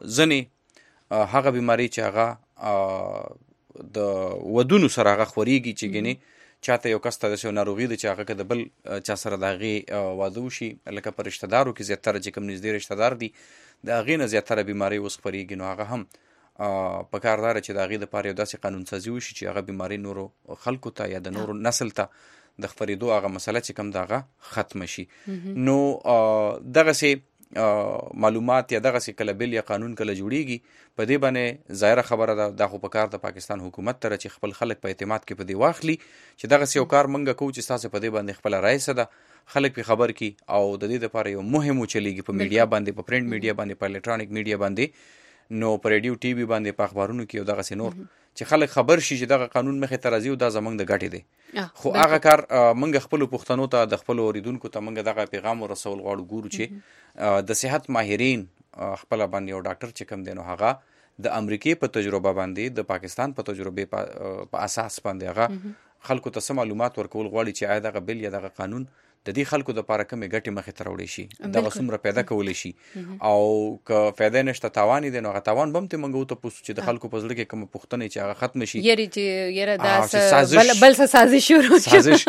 ځینې هغه بیماري چې هغه د ودونو سره هغه خوريږي چې ګنې چاته یو کس ته داسې ناروغي ده چې هغه که د بل چا سره د هغې واده وشي، لکه په رشته دارو کې زیاتره چې کوم نږدې رشته دار دي د هغې نه زیاتره بیمارۍ اوس خپرېږي، نو هغه هم په کار داره چې د هغې دپاره یو داسې قانون سازي وشي چې هغه بیمارۍ نورو خلکو ته یا د نورو نسل ته د خپرېدو هغه مسله چې کوم د هغه ختمه شي. نو دغسې معلومات یا دغه کله بل یا قانون کله جوړیږي په دې باندې ظاهره خبره ده دا خو په کار د پاکستان حکومت تر چې خپل خلک په اعتماد کې په دې واخلي چې دغه یو کار منګه کوو چې تاسو په دې باندې خپل رائے ده خلک په خبر کی او د دې لپاره یو مهم چلیږي په میډیا باندې په پرنٹ میډیا باندې په الکترونیک میډیا باندې نو په ریډیو ټي وي باندې په اخبارونو کې او دغه نور چې خلک خبر شي چې دغه قانون مخې ته راځي او دا زمونږ د ګټې دی خو هغه کار منګه خپل پښتنو ته د خپل اوریدونکو ته منګه دغه پیغام ورسول غواړو ګورو چې د صحت ماهرین خپل باندې یو ډاکټر چې کوم دی نو هغه د امریکای په تجربه باندې د پاکستان په تجربه په اساس باندې هغه خلکو ته سم معلومات ورکول غواړي چې آیا دغه بل یا دغه قانون د دې خلکو د لپاره کومې ګټې مخې ته راوړي شي دغه څومره پیدا کولی شي او که فایده نشته تاوان دی نو هغه تاوان به هم ته منګو ته پوښتنه چې د خلکو په زړه کې کوم پوښتنه چې هغه ختم شي یری چې یره دا بل څه سازش شروع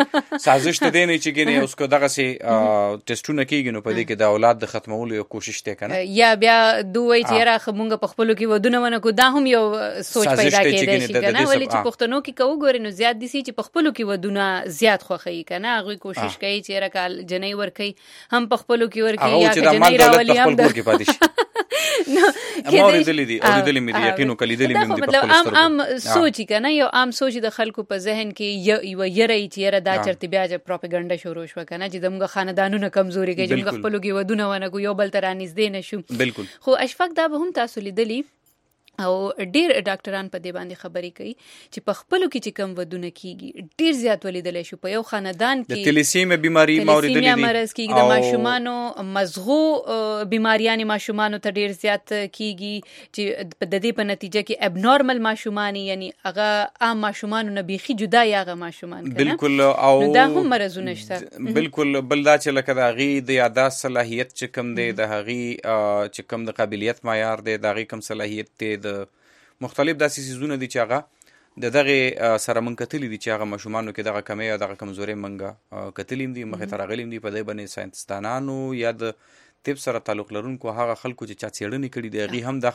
سازش ته دی نه چې ګنې اوس کو دغه سي ټیسټونه کیږي نو په دې کې د اولاد د ختمولو یو کوشش ته کنه یا بیا دوی چې یره خمونګه په خپلو کې ودونه ونکو دا هم یو سوچ پیدا کېدای شي کنه ولې چې پښتنو کې کوو ګوري نو زیات دي چې په خپلو کې ودونه زیات خوخی کنه هغه کوشش کوي چې کال جنۍ ورکي هم په خپلو کې ورکي یا جنۍ راولي هم د خپل کې پاتې شي نو اوریدلې مې یقینو کلیدلې مې په خپل سترګو عام سوچي کنه یو عام سوچ د خلکو په ذهن کې یو یره چې دا چرته بیا چې پروپاګاندا شروع شو کنه چې دمغه خاندانونو کمزوري کې چې موږ خپلو کې ودونه ونه یو بل تر نږدې نشو بالکل خو اشفاق دا به هم تاسو لیدلی او ډیر ډاکټران په دې باندې خبرې کوي چې په خپلو کې چې کم ودونه کیږي ډیر زیات ولیدل شي په یو خاندان کې د تلیسیمیا بیماری موریدلې دي مرز کیږي د ماشومانو مزغو بیماریان ماشومانو ته ډیر زیات کیږي چې د دې په نتیجه کې ابنورمال ماشومان یعنی هغه عام ماشومان نه بيخي جدا یاغه ماشومان کنه بالکل او دا هم مرزونه شته بالکل بل دا چې لکه د غي د یاداست صلاحیت چې کم دی د غي چې کم د قابلیت معیار دی د غي کم صلاحیت دی د مختلف داسې سيزونه دي چې هغه د دغه سره من کتلی دي چې هغه مشومانو کې دغه کمی یا دغه کمزوري منګه کتلیم دي مخه تر غلیم دي په دې باندې ساينسدانانو یا د طب سره تعلق لرونکو هغه خلکو چې چا څېړنې کړي دي هغه هم دا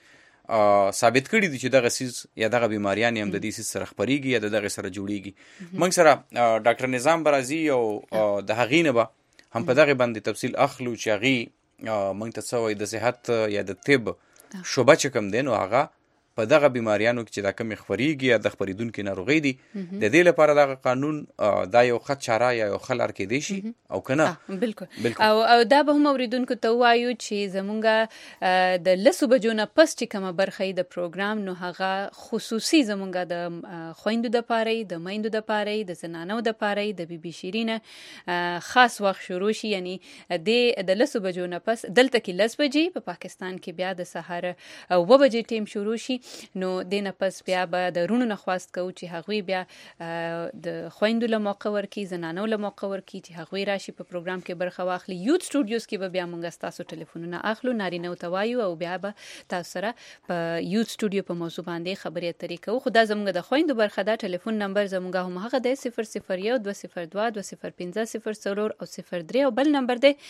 خبره ثابت کړي دي چې دغه سیز یا دغه بیماریان هم د دې سیز سره خبريږي یا دغه سره جوړيږي موږ سره ډاکټر نظام برازي او د هغې نه به هم په دغه باندې تفصیل اخلو چې هغه موږ ته څه د صحت یا د طب شوبه چې کوم دی نو هغه په دغه بیماریانو کې چې دا کمی خوريږي یا د خپریدونکو ناروغي دي د دې لپاره دغه قانون دا یو خط چاره یا یو خلار کې دی شي او کنه بالکل او دا به هم اوریدونکو ته وایو چې زمونږه د لسو بجو نه پس چې کومه برخه د پروګرام نو هغه خصوصي زمونږه د خويندو د پاره د میندو د پاره د زنانو د پاره د بي بي شیرینه خاص وخت شروع شي یعنی د لسو بجو نه پس دلته کې لس بجې په پاکستان کې بیا د سحر او و بجې ټیم شروع شي نو دینه پس بیا به د رونو نخواست کوو چې هغوی بیا د خويندو له موقع ورکی زنانو له موقع ورکی چې هغوی راشي په پروګرام کې برخه واخلي یوت سټوډیوز کې به بیا موږ تاسو ټلیفونونه اخلو نارینه او توایو او بیا به تاسو سره په یوت سټوډیو په موضوع باندې خبرې اترې کوو خو دا زموږ د خويندو برخه دا ټلیفون نمبر زموږ هم هغه دی 001 202 205 0 او 03 او بل نمبر دی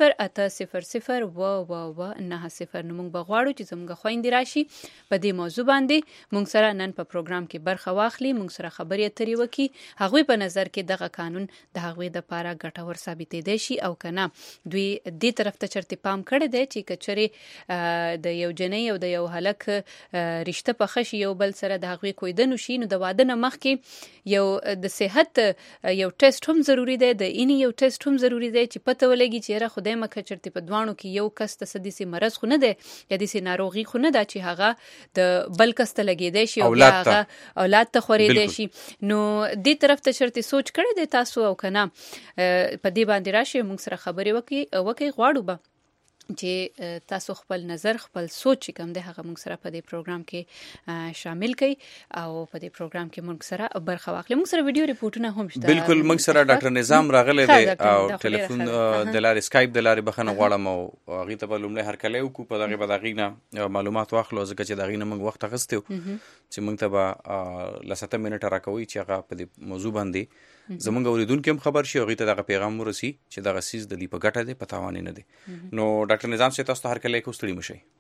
0800 و 90 نو موږ بغواړو چې زموږ خويندې راشي په دې موضوع باندې مونږ سره نن په پروګرام کې برخه واخلي مونږ سره خبرې اترې وکړي هغوی په نظر کې دغه قانون د هغوی د لپاره ګټور ثابتې دی شي او کنه دوی دې طرف ته چرته پام کړی دی چې کچري د یو جنۍ او د یو هلک رشته په خشي یو بل سره د هغوی کویدنو شي نو د واده نه مخکې یو د صحت یو ټیسټ هم ضروری دی د اینی یو ټیسټ هم ضروری دی چې پته ولګي چې را خدای مکه چرته په دوانو کې یو کس ته سدي مرز خو نه دی یا د سي ناروغي خو نه دا چې هغه د بل کس ته لګیدای شي او هغه اولاد ته خورېدای شي نو دې طرف ته شرط سوچ کړی دی تاسو او کنه په دې باندې راشي موږ سره خبرې وکي غواړو به چې تاسو خپل نظر خپل سوچ کوم دی هغه موږ سره په دې پروګرام کې شامل کړئ او په دې پروګرام کې موږ سره برخه واخلئ موږ سره ویډیو ریپورتونه هم شته بالکل موږ سره ډاکټر نظام راغلی دی او ټلیفون د لارې سکایپ د لارې بخنه غواړم او هغه ته لومړی هرکلی وکړو په دغه بداغینه معلومات واخلو ځکه چې دغه موږ وخت اخستو چې موږ ته به لسته منټه راکوي چې هغه په دې موضوع باندې زمونږ اوریدونکو هم خبر شي او غیته دغه پیغام ورسي چې دغه سیس د دې په ګټه دی په تاوان نه دی نو ډاکټر نظام سے تاسو هر کله کوستړي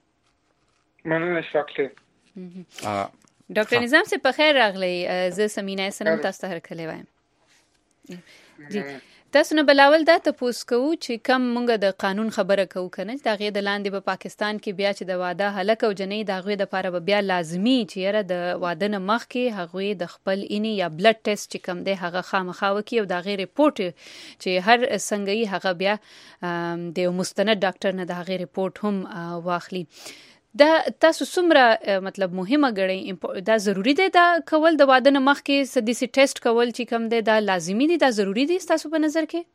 مشي مننه شکر ډاکټر نظام سے په خیر راغلی زه سمینه سلام تاسو هر کله وایم جی تاسو نه بلاول دا تپوس کوو چې کم مونږ د قانون خبره کوو کنه دا غي د لاندې په پاکستان کې بیا چې د واده هلک او جنۍ دا غوي د لپاره به بیا لازمی چې یره د واده نه مخکې هغوی د خپل اینی یا بلډ ټیسټ چې کم دی هغه خامخا وکي او دا غي ریپورت چې هر څنګه هغه بیا د مستند ډاکټر نه دا غي ریپورت هم واخلي. دا تاسو څومره مطلب مهمه ګڼئ دا ضروری دی دا کول د واده نه مخکې سديسي ټیسټ کول چې کم دی دا لازمی دی دا ضروری دی تاسو په نظر کې؟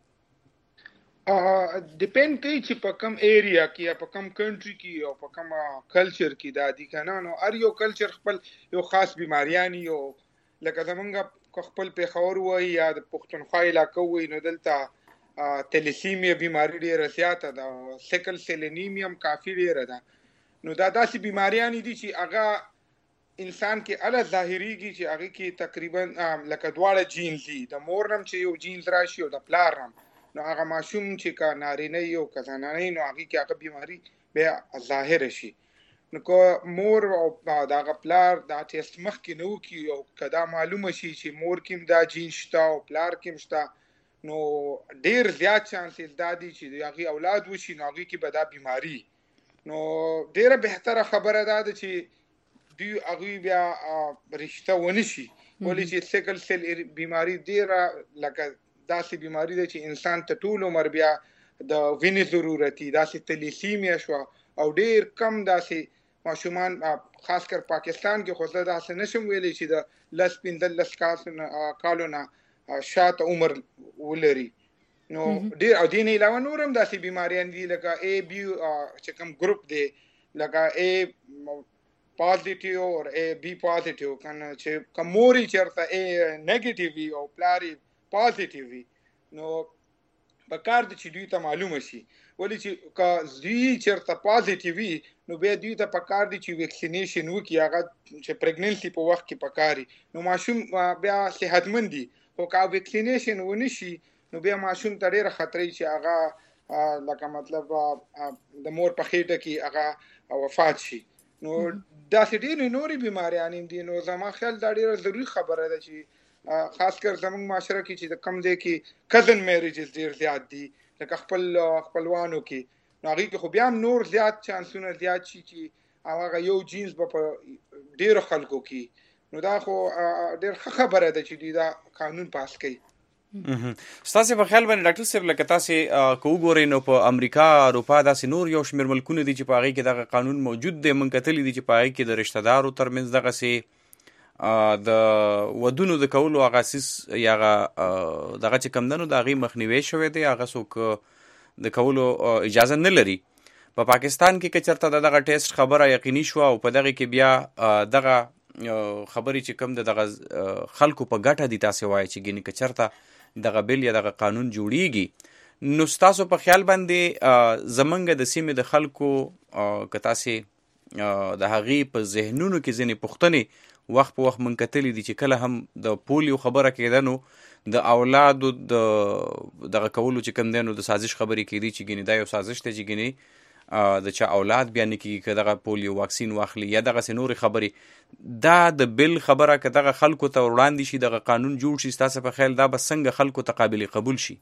ډیپند کوي چې په کوم ایریا کې یا په کوم کنټری کې او په کوم کلچر کې دا دي کنه نو هر یو کلچر خپل یو خاص بیماریان یو لکه زمونږ خپل پیښور وای یا د پښتونخوا علاقې وای نو دلته تلیسیمیا بیماری ډیره زیاته ده سیکل سیل انیمیا کافي ډیره ده نو دا داسې بیماریان دي چې هغه انسان کې اله ظاهريږي چې هغه کې تقریبا لکه دواړه جینز دي د مور نم چې یو جینز راشي او د پلار نم نو هغه ماشوم چې کا نارینه یو کزانه نه نو هغه کې هغه بیماری به ظاهر شي نو کو مور او دا پلار دا ټیسټ مخ کې نو کې او کدا معلومه شي چې مور کې دا جین شته او پلار کې شته نو ډیر زیات چانسز دا دي چې هغه اولاد وشي نو هغه کې به دا بیماری نو ډیره بهتره خبره ده چې دوی هغه بیا رشتہ ونشي ولې چې سیکل سیل بیماری ډیره لکه داسې بیماری ده چې انسان ته ټول عمر بیا د وینې ضرورتي داسې تلیسیمیا شو او ډیر کم داسې ماشومان خاص کر پاکستان کې خو زه داسې نشم ویلي چې د لس پنځلس کالونه شاته عمر ولري نو ډیر او دین علاوه نورم داسې بیماریان دي لکه اے بی چې کوم ګروپ دی لکه اے پوزټیو او اے بی پوزټیو کنه چې کوموري چرته اے نیگیټیو وي او پلاری پوزټیو وي نو په کار د چې دوی ته معلومه شي ولې چې کا زی چرته پوزټیو وي نو به دوی ته په کار دي چې ویکسینیشن وکي هغه چې پریګننسي په وخت کې پکاري نو ماشوم بیا صحتمند دي او کا ویکسینیشن ونشي نو بیا ماشوم ته ډیره خطرې چې هغه لکه مطلب د مور په خېټه کې هغه وفات شي نو دا ډېرې نورې بیماریان دي نو زما خیال دا ډیره ضروري خبره ده چې خاص کر زموږ معاشره کې چې د کم دی کې کزن میریجز ډیر زیات دي لکه خپلوانو کې نو هغه کې خو بیا نور زیات چانسونه زیات شي چې هغه یو جینز په ډیرو خلکو کې نو دا خو ډیر خبره ده چې دوی دا قانون پاس کوي. ستاسو په خیال باندې ډاکټر صاحب لکه تاسو کو ګورئ نو په امریکا اروپا داسې نور یو شمېر ملکونه دي چې په هغه کې دغه قانون موجود دی مونږ کتلی دي چې په هغه کې د رشتہ دارو ترمنځ دغه سي د ودونو د کولو هغه اساس یا دغه چې کم دنو د هغه مخنیوي شوی دی هغه څوک د کولو اجازه نه لري په پاکستان کې چرته دغه ټیسټ خبره یقیني شو او په دغه کې بیا دغه خبرې چې کم دغه خلکو په ګټه دي تاسو وایي چې ګینه چرته دغه بیل یا دغه قانون جوړیږي نو تاسو په خیال باندې زمنګ د سیمې د خلکو کتاسي د هغي په ذهنونو کې ځنې پښتنې وخت په وخت منکتلی دي چې کله هم د پولیو خبره کېده نو د اولادو دغه کولو چې کم دینو د سازش خبرې کېدي چې ګینه دا یو سازش ته چې ګینه د چا اولاد بیا نه کېږي که دغه پولیو واکسین واخلي یا دغه نورې خبرې دا د بل خبره که دغه خلکو ته وړاندې شي دغه قانون جوړ شي ستاسو په خیال دا به څنګه خلکو ته قابل قبول شي؟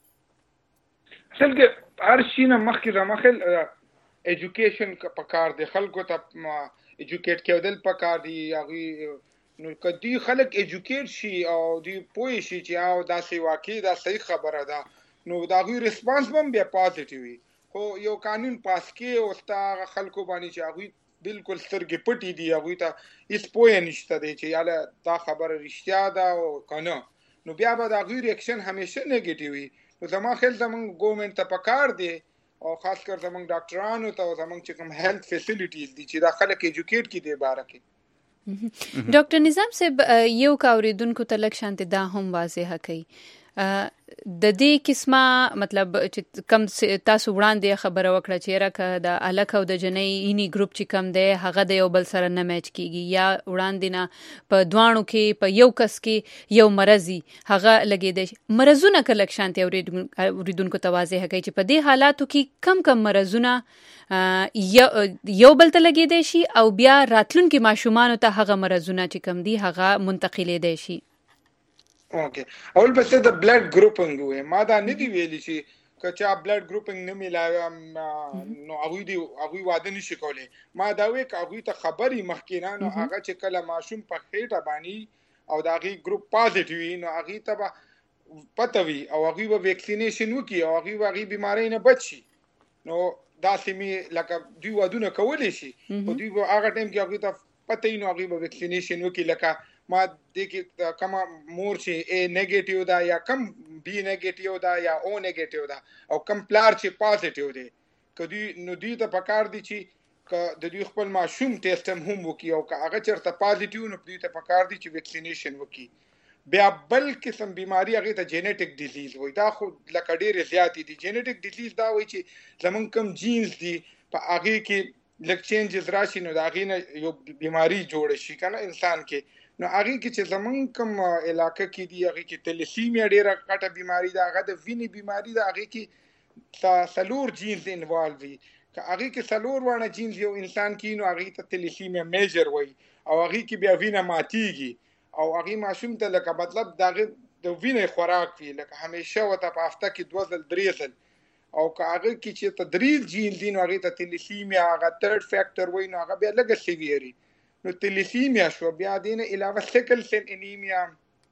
اصل کې هر شي نه مخکې رامخل ایجوکیشن په کار دی خلکو ته ایجوکیټ کېدل په کار دی هغه نو کدی خلک ایجوکیټ شي او دی پوه شي چې او داسې واقعي دا صحیح خبره ده نو دا غوي ریسپانس هم بیا پازیټیو وي خو یو قانون پاس کې او ستا خلکو باندې چې هغه بالکل سترګې پټې دي هغه ته هیڅ پوهه نشته دی چې یاله دا خبره رښتیا ده او کنه نو بیا به دا غوي ریاکشن همیشه نیگیټیو وي نو زما خیال زمونږ ګورنمنت ته پکار دی او خاص کر زمونږ ډاکټرانو ته او زمونږ چې کوم هیلث فیسیلیټیز دي چې دا خلک ایجوکیټ کړي دی باره کې ډاکټر نظام صاحب یو کاوریدونکو ته لږ شانتي دا هم واضحه کوي د دې قسمه مطلب چې کم تاسو وړاندې خبره وکړه چې راکه د الک او د جنۍ اینی ګروپ چې کم دی هغه د یو بل سره نه میچ کیږي یا وړاندې نه په دوانو کې په یو کس کې یو مرضی هغه لګي دی مرزونه کله شانتي اوریدونکو ته واضحه کوي چې په دې حالاتو کې کم مرزونه یو بل ته لګي دی شي او بیا راتلونکي ماشومان ته هغه مرزونه چې کم دي هغه منتقلې دي شي. اوکې اول بس د بلډ ګروپینګ وې ما دا نه دی ویلی چې کچا بلډ ګروپینګ نه ملاوي نو هغه واده نشي کولای ما دا وې ک هغه ته خبري مخکینه نو هغه چې کله ماشوم په خېټه باندې او دا غي ګروپ پازټیو وي نو هغه ته پته وي او هغه به ویکسینیشن وکي او هغه بیماری نه بچي نو دا سیمه لکه دوی وادونه کولای شي او دوی به هغه ټیم کې هغه ته پته نو هغه به ویکسینیشن وکي لکه ما د کې کوم مور چې A نیگیټیو دا یا کم B نیگیټیو دا یا O نیگیټیو دا او کم پلار چې پازټیو دی کدی نو دوی ته پکار دي چې د دوی خپل ماشوم ټیسټ هم وکي او هغه چرته پازټیو نو دوی ته پکار دي چې ویکسینیشن وکي بیا بل قسم بیماری هغه ته جینیټک ډیزیز وای دا خو لکه ډیر زیات دي جینیټک ډیزیز دا وای چې زمون کم جینز دي په هغه کې لک چینجز راشي نو دا غي نه یو بیماری جوړ شي کنه انسان کې نو هغه کې چې زمون کم علاقې کې دی هغه کې تلیسیمیا ډیره غټه بیماری ده هغه د وینې بیماری ده هغه کې سلور جینز انوالو وي که هغه کې سلور وانه جینز یو انسان کې نو هغه ته تلیسیمیا میجر وای او هغه کې بیا وینه ماتيږي او هغه ماشوم ته لکه مطلب دغه د وینې خوراک وی لکه همیشه وته په هفته کې 2 ځل 3 ځل او که هغه کې چې تدریج جین دي نو هغه ته تلیسیمیا هغه تھرد فیکٹر وای نو هغه بیا لګه سیویری نو تلیسیمیا شو بیا دینه علاوه سیکل سیل انیمیا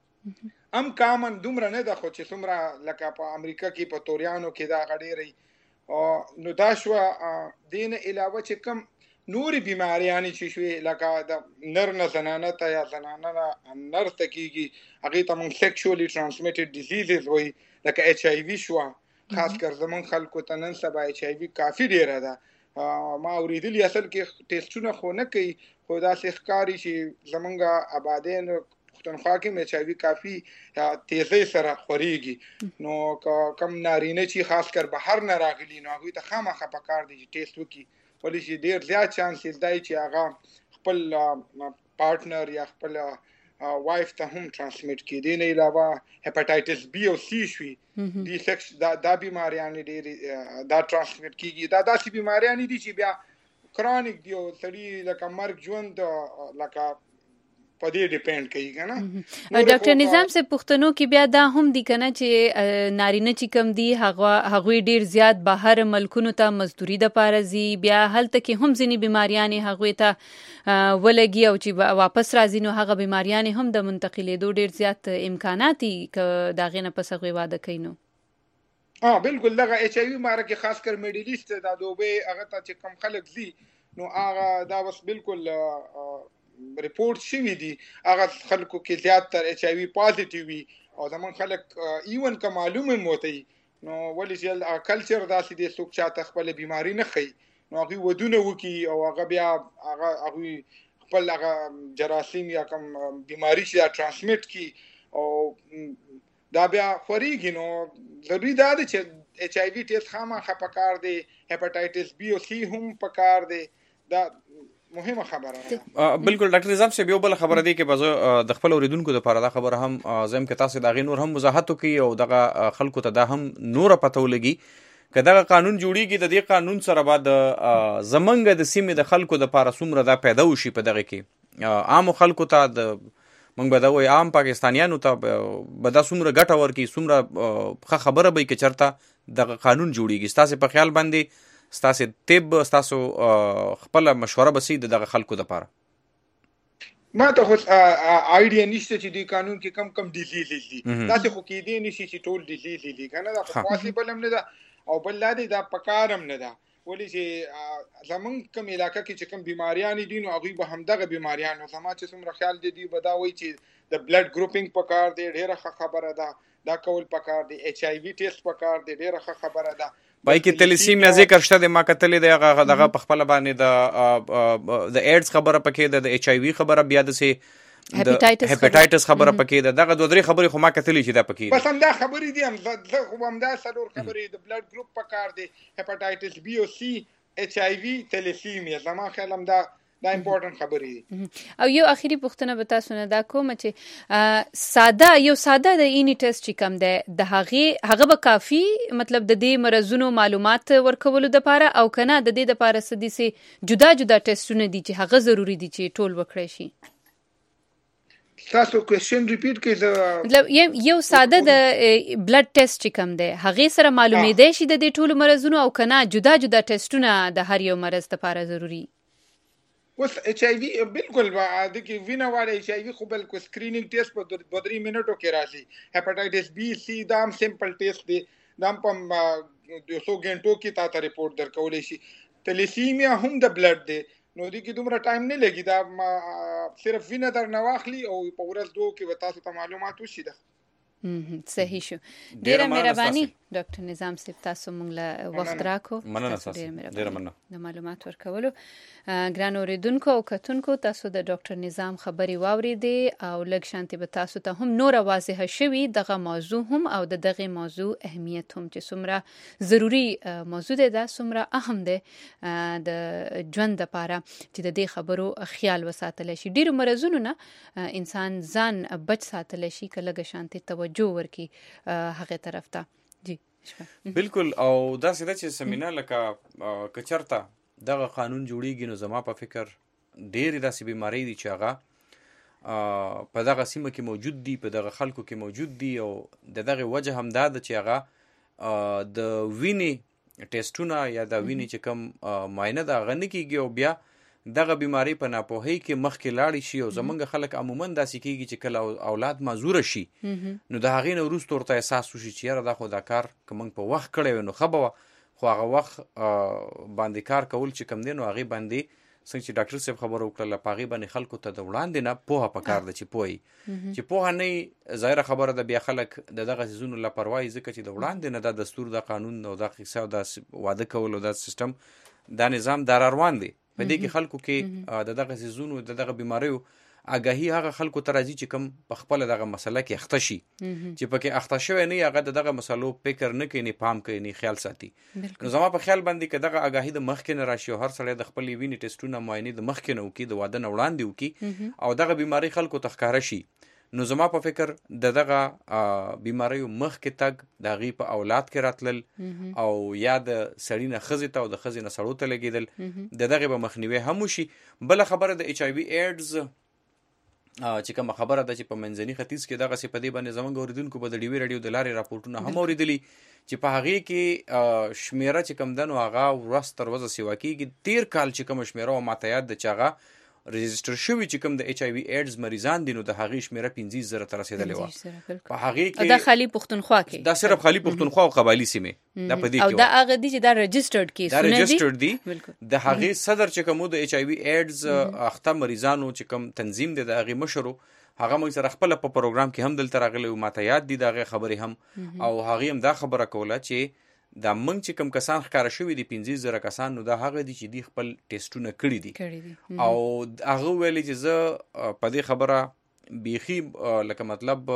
کامن دومره نه ده خو چې څومره لکه په امریکا کې په توریانو کې دا غډېری نو دا شو دینه علاوه چې کم نوري بیماریانی چې شوي لکه د نر نه زنانه ته یا زنانه نر ته کېږي هغې ته موږ سیکشولی ټرانسمیټډ ډیزیزز وایي لکه ایچ آی وي شوه خاص کر زمونږ خلکو ته نن سبا ایچ آی وي کافي ډېره ده ما اورېدلي اصل کې ټیسټونه خو نه کوي خو داسې ښکاري چې زمونږ آبادیان پښتونخوا کې ایچ آی وي کافي تیزۍ سره خورېږي نو کم نارینه چې خاص کر بهر نه راغلي نو هغوی ته خامخا پکار دی چې ټیسټ وکړي ولې چې ډېر زیات چانسز دی چې هغه خپل پارټنر یا خپل وایف ته هم ترانسمیټ کړي دې نه علاوه هپاټایټس بی او سی شوي دي سیکس دا بیماریان ډېرې دا ترانسمیټ کېږي دا داسې بیماریان دي چې بیا کرونیک دی او سړي لکه مرګ ژوند لکه په دې ډیپند کوي کنه ډاکټر نظام سے پښتنو کې بیا دا هم دي کنه چې نارینه چې کم دي هغه ډیر زیات بهر ملکونو ته مزدوري د پاره زی بیا هلته کې هم ځینی بیماریان هغه ته ولګي او چې واپس راځي نو هغه بیماریان هم د منتقلیدو ډیر زیات امکانات دي ک داغه نه پس هغه واده کینو بالکل دغه ایچ آی وی ماره کې خاص کر میډیلیست دا دوبه هغه ته چې کم خلک زی نو هغه دا بس بالکل ریپورت شوی دي هغه خلکو کې زیات تر ایچ آی وی پازټیو وي او زمون خلک ایون که معلومه موتی نو ولې چې کلچر داسې دي څوک چاته خپل بیماری نه خي نو هغه ودونه وکي او هغه بیا هغه خپل هغه جراثیم یا کوم بیماری چې ترانسمیټ کی او دا بیا خوريږي نو ضروري ده چې ایچ آی وی ټیسټ خامخا پکار دی هپاټایټس بی او سی هم پکار دی دا مهمه خبره ده بالکل ډاکټر نظام صاحب یو بل خبره دی کې بازو د خپل اوریدونکو لپاره دا خبره هم زم کې تاسو دا غي نور هم وضاحت کوي او دغه خلکو ته دا هم نور پته ولګي کداغه قانون جوړیږي د دې قانون سره بعد زمنګ د سیمې د خلکو د لپاره سومره دا پیدا وشي په دغه کې عام خلکو ته د موږ به دا وای عام پاکستانیانو ته به دا سومره ګټه ورکي سومره خبره به کې چرته دغه قانون جوړیږي تاسو په خیال باندې ستاسو طب ستاسو خپل مشوره بسید دغه خلکو د پاره ما ته خو آیډیا نشته چې د قانون کې کم ډیزیز دي تاسو خو کې دي نشي چې ټول ډیزیز دي کنه دا پوسیبل هم نه ده او بل لا دي دا پکارم نه ده ولې چې زمون کوم علاقې کې چې کوم بیماریان دي نو هغه به هم دغه بیماریان نو زما چې څومره خیال دي بداوي چې د بلډ ګروپینګ پکار دی ډیره خبره ده دا کول پکار دی ایچ آی وی ټیسټ پکار دی ډیره خبره ده پای کې تلیسیمیا ذکر شته د ما کتلې د دغه په خپل باندې د ایډز خبره پکې د ایچ آی وی خبره بیا د سي هپاټایټس خبره پکې دغه دوه درې خبرې خو ما کتلې چې دا پکې بس هم دا خبرې دي هم دا څلور خبرې د بلډ ګروپ پکار دی هپاټایټس بی او سی ایچ آی وی تلیسیمیا زما خیال هم دا امپورټنت خبرې او یو اخیری پوښتنه به تاسو نه دا کوم چې ساده د اینی ټیسټ چې کوم ده د هغه به کافی مطلب د دې مرزونو معلومات ورکولو د لپاره او کنه د دې د لپاره سدي سي جدا ټیسټونه دي چې هغه ضروری دي چې ټول وکړي شي تاسو کوېسچن ریپیټ کړئ. مطلب یو ساده د بلډ ټیسټ چې کوم دی هغې سره معلومېدی شي د دې ټولو مرضونو او که نه جدا جدا ټیسټونه د هر یو مرض لپاره ضروري؟ اوس ایچ آی وي بالکل د کې وینه والا ایچ آی وي خو بالکل سکرینینګ ټیسټ په 2-3 منټو کې راځي. هیپاټایټس بی سی دا هم سمپل ټیسټ دی، دا هم په 200 غنټو کې تا ته ریپورټ درکولی شي. تلیسیمیا هم د بلډ دی، نو دې کې دومره ټایم نه لګي، دا صرف وینه در نه واخلي او په ورځ 2 کې به تاسو ته معلومات وشي. صحیح شو. ډیره مهرباني ډاکټر نظام صاحب، تاسو موږ له وخت راکو. ډیره مننه د معلومات ورکولو. ګران اوریدونکو او کتونکو، تاسو د ډاکټر نظام خبرې واوریدې او لږ شانتي به تاسو ته هم نور واضح شوي دغه موضوع هم او د دغه موضوع اهمیت هم چې څومره ضروری موضوع ده، دا څومره اهم ده د ژوند لپاره چې د دې خبرو خیال وساتل شي. ډیرو مرزونو نه انسان ځان بچ ساتل شي که لږ شانتي توجه ورکي هغه طرف ته. جی بالکل. او دا سیده چې سمینه لکه کچرته دغه قانون جوړیږي نو زما په فکر ډېرې داسې بیماری دي چې هغه په دغه سیمه کې موجود دي، په دغه خلکو کې موجود دي، او د دغه وجه هم دا ده چې هغه د وینې ټیسټونه یا د وینې چې کوم معاینه ده هغه نه کېږي او بیا دغه بیماری په ناپوهۍ کې مخکې لاړې شي. او زمونږ خلک عموما داسې کېږي چې کله اولاد معذوره شي نو د هغې نه وروسته ورته احساس وشي چې یاره دا خو دا کار که موږ په وخت کړی وی نو ښه به وه، خو هغه وخت باندې کار کول چې کوم دی نو هغې باندې څنګه چې ډاکټر صاحب خبره وکړله په هغې باندې خلکو ته د وړاندې نه پوهه پکار ده چې پوهی چې پوهه نه وي ظاهره خبره ده بیا خلک د دغه څیزونو لاپرواهي ځکه چې د وړاندې نه دا دستور دا قانون او دا قصه او دا واده کول او دا سیستم دا نظام دا روان دی. په دې کې خلکو کې د دغه څیزونو د دغه بیماریو آګاهي هغه خلکو ته راځي چې کوم په خپله دغه مسله کې اخته شي، چې پکې اخته شوی نه هغه د دغه مسلو فکر نه کوي، نه پام کوي، نه خیال ساتي. نو زما په خیال باندې که دغه آګاهي د مخکې نه راشي او هر سړی د خپلې وینې ټیسټونه معاینې د مخکې نه وکړي، د واده نه وړاندې وکړي او دغه بیماری خلکو ته ښکاره شي، نو زما په فکر د دغه بیماریو مخکې تګ د هغې په اولاد کې راتلل او یا د سړي نه ښځې ته او د ښځې نه سړو ته لګېدل، د دغې به مخنیوی هم وشي. بله خبره د ایچ آی وي ایډز چې کومه خبره ده چې په منځني ختیځ کې دغسې په دې باندې زموږ اوریدونکو به د ډیوي راډیو د لارې راپورټونه هم اوریدلي چې په هغې کې شمیره چې کوم ده نو هغه ورځ تر ورځه سیوا کېږي. تیر کال چې کومه شمیره وه ماته یاد ده چې هغه رجسټر شوي چې کوم د ایچ آی وي ایډز مریضان دي نو د هغې شمیره 15,000 ته رسېدلې وه. په هغې کې دا خالي پښتونخوا کې، دا صرف خالي پښتونخوا او قبایلي سیمې دا په دې کې او دا هغه دي چې دا رجسټرډ کیسونه دي، دا رجسټرډ دي. د هغې صدر چې کوم د ایچ آی وي ایډز اخته مریضانو چې کوم تنظیم دی د هغې مشر هغه موږ سره خپله په پروګرام کې هم دلته راغلی و، ماته یاد دي د هغې خبرې هم، او هغې هم دا خبره کوله چې دا موږ چې کوم کسان ښکاره شوي دي 15,000 کسان نو دا هغه دي چې دوی خپل ټیسټونه کړي دي او هغه ویلي چې زه په دې خبره بیخي لکه مطلب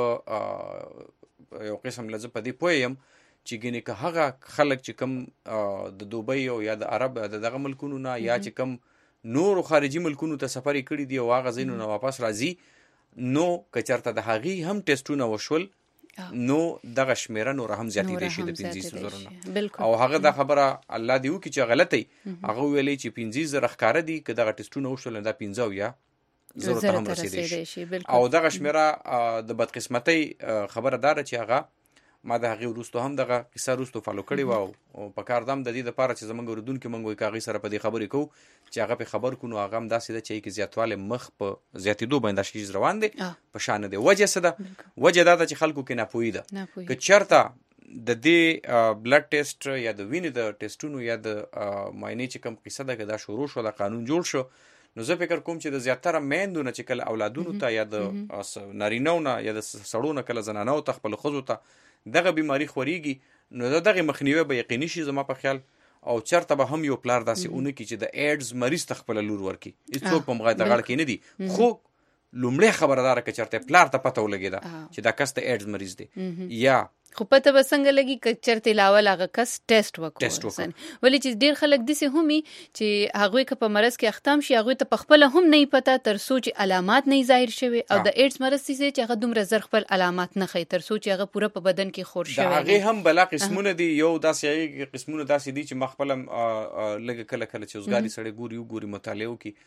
یو قسم له زه په دې پوه یم چې ګینې که هغه خلک چې کوم د دوبۍ او یا د عرب د دغه ملکونو نه یا چې کوم نورو خارجي ملکونو ته سفرې کړي دي او هغه ځایونو نه واپس راځي نو که چېرته د هغې هم ټیسټونه وشول نو دغه شمیره نور هم زیاتېدی شي د 15,000 نه. او هغه دا خبره الله دې وکړي چې غلطی هغه ویلی چې 15,000 ښکاره دي که دغه ټیسټونه وشول دا 15,000 ته هم رسېدی شي. او دغه شمیره د بدقسمتۍ خبره دا ده چې هغه ما د هغې وروستو هم دغه کیسه وروستو فالو کړې وه او په کار دم د دې دپاره چې زموږ اورېدونکي موږ وایي که هغې سره په دې خبرې کوو چې هغه پې خبر کړو نو هغه هم داسې ده چې هغې کې زیاتوالی مخ په زیاتېدو باندې دا شیز روان دی په شان دی. وجه څه ده؟ وجه دا ده چې خلکو کې ناپوهي ده. که چېرته د دې بلډ ټیسټ یا د وینې د ټیسټونو یا د معاینې چې کوم قصه ده که دا شروع شو دا قانون جوړ شو نو زه فکر کوم چې د زیاتره میندو نه چې کله اولادونو ته یا د نارینهو نه یا د سړو نه کله زنانو ته خپلو ښځو ته دغه بیماری خورېږي نو دغه مخنیوی به یقیني شي زما په خیال. او چرته به هم یو پلار داسې اونه کی چې د ایډز مریض ته خپل لور ورکی هیڅوک په مغه د غړ کې نه دي خو لومړی خبردار ک چرته پلار ته پته ولګیدا چې دا کس ته ایډز مریض دی یا خو پته به څنګه لګي که چرته لاول هغه کس ټیسټ وکړي ولې چې ډیر خلک داسې همي چې هغه که په مرض کې اختام شي هغه ته په خپل هم نه پته تر سوچ علامات نه ظاهر شوي او د ایډز مرض چې هغه دومره زر خپل علامات نه خي تر سوچ هغه پوره په بدن کې خور شوی هغه هم بلا قسمونه دي. یو داسې قسمونه داسې دي چې مخ خپل لګ کله کله چې اوسګاری سړی ګوري مطالعه کوي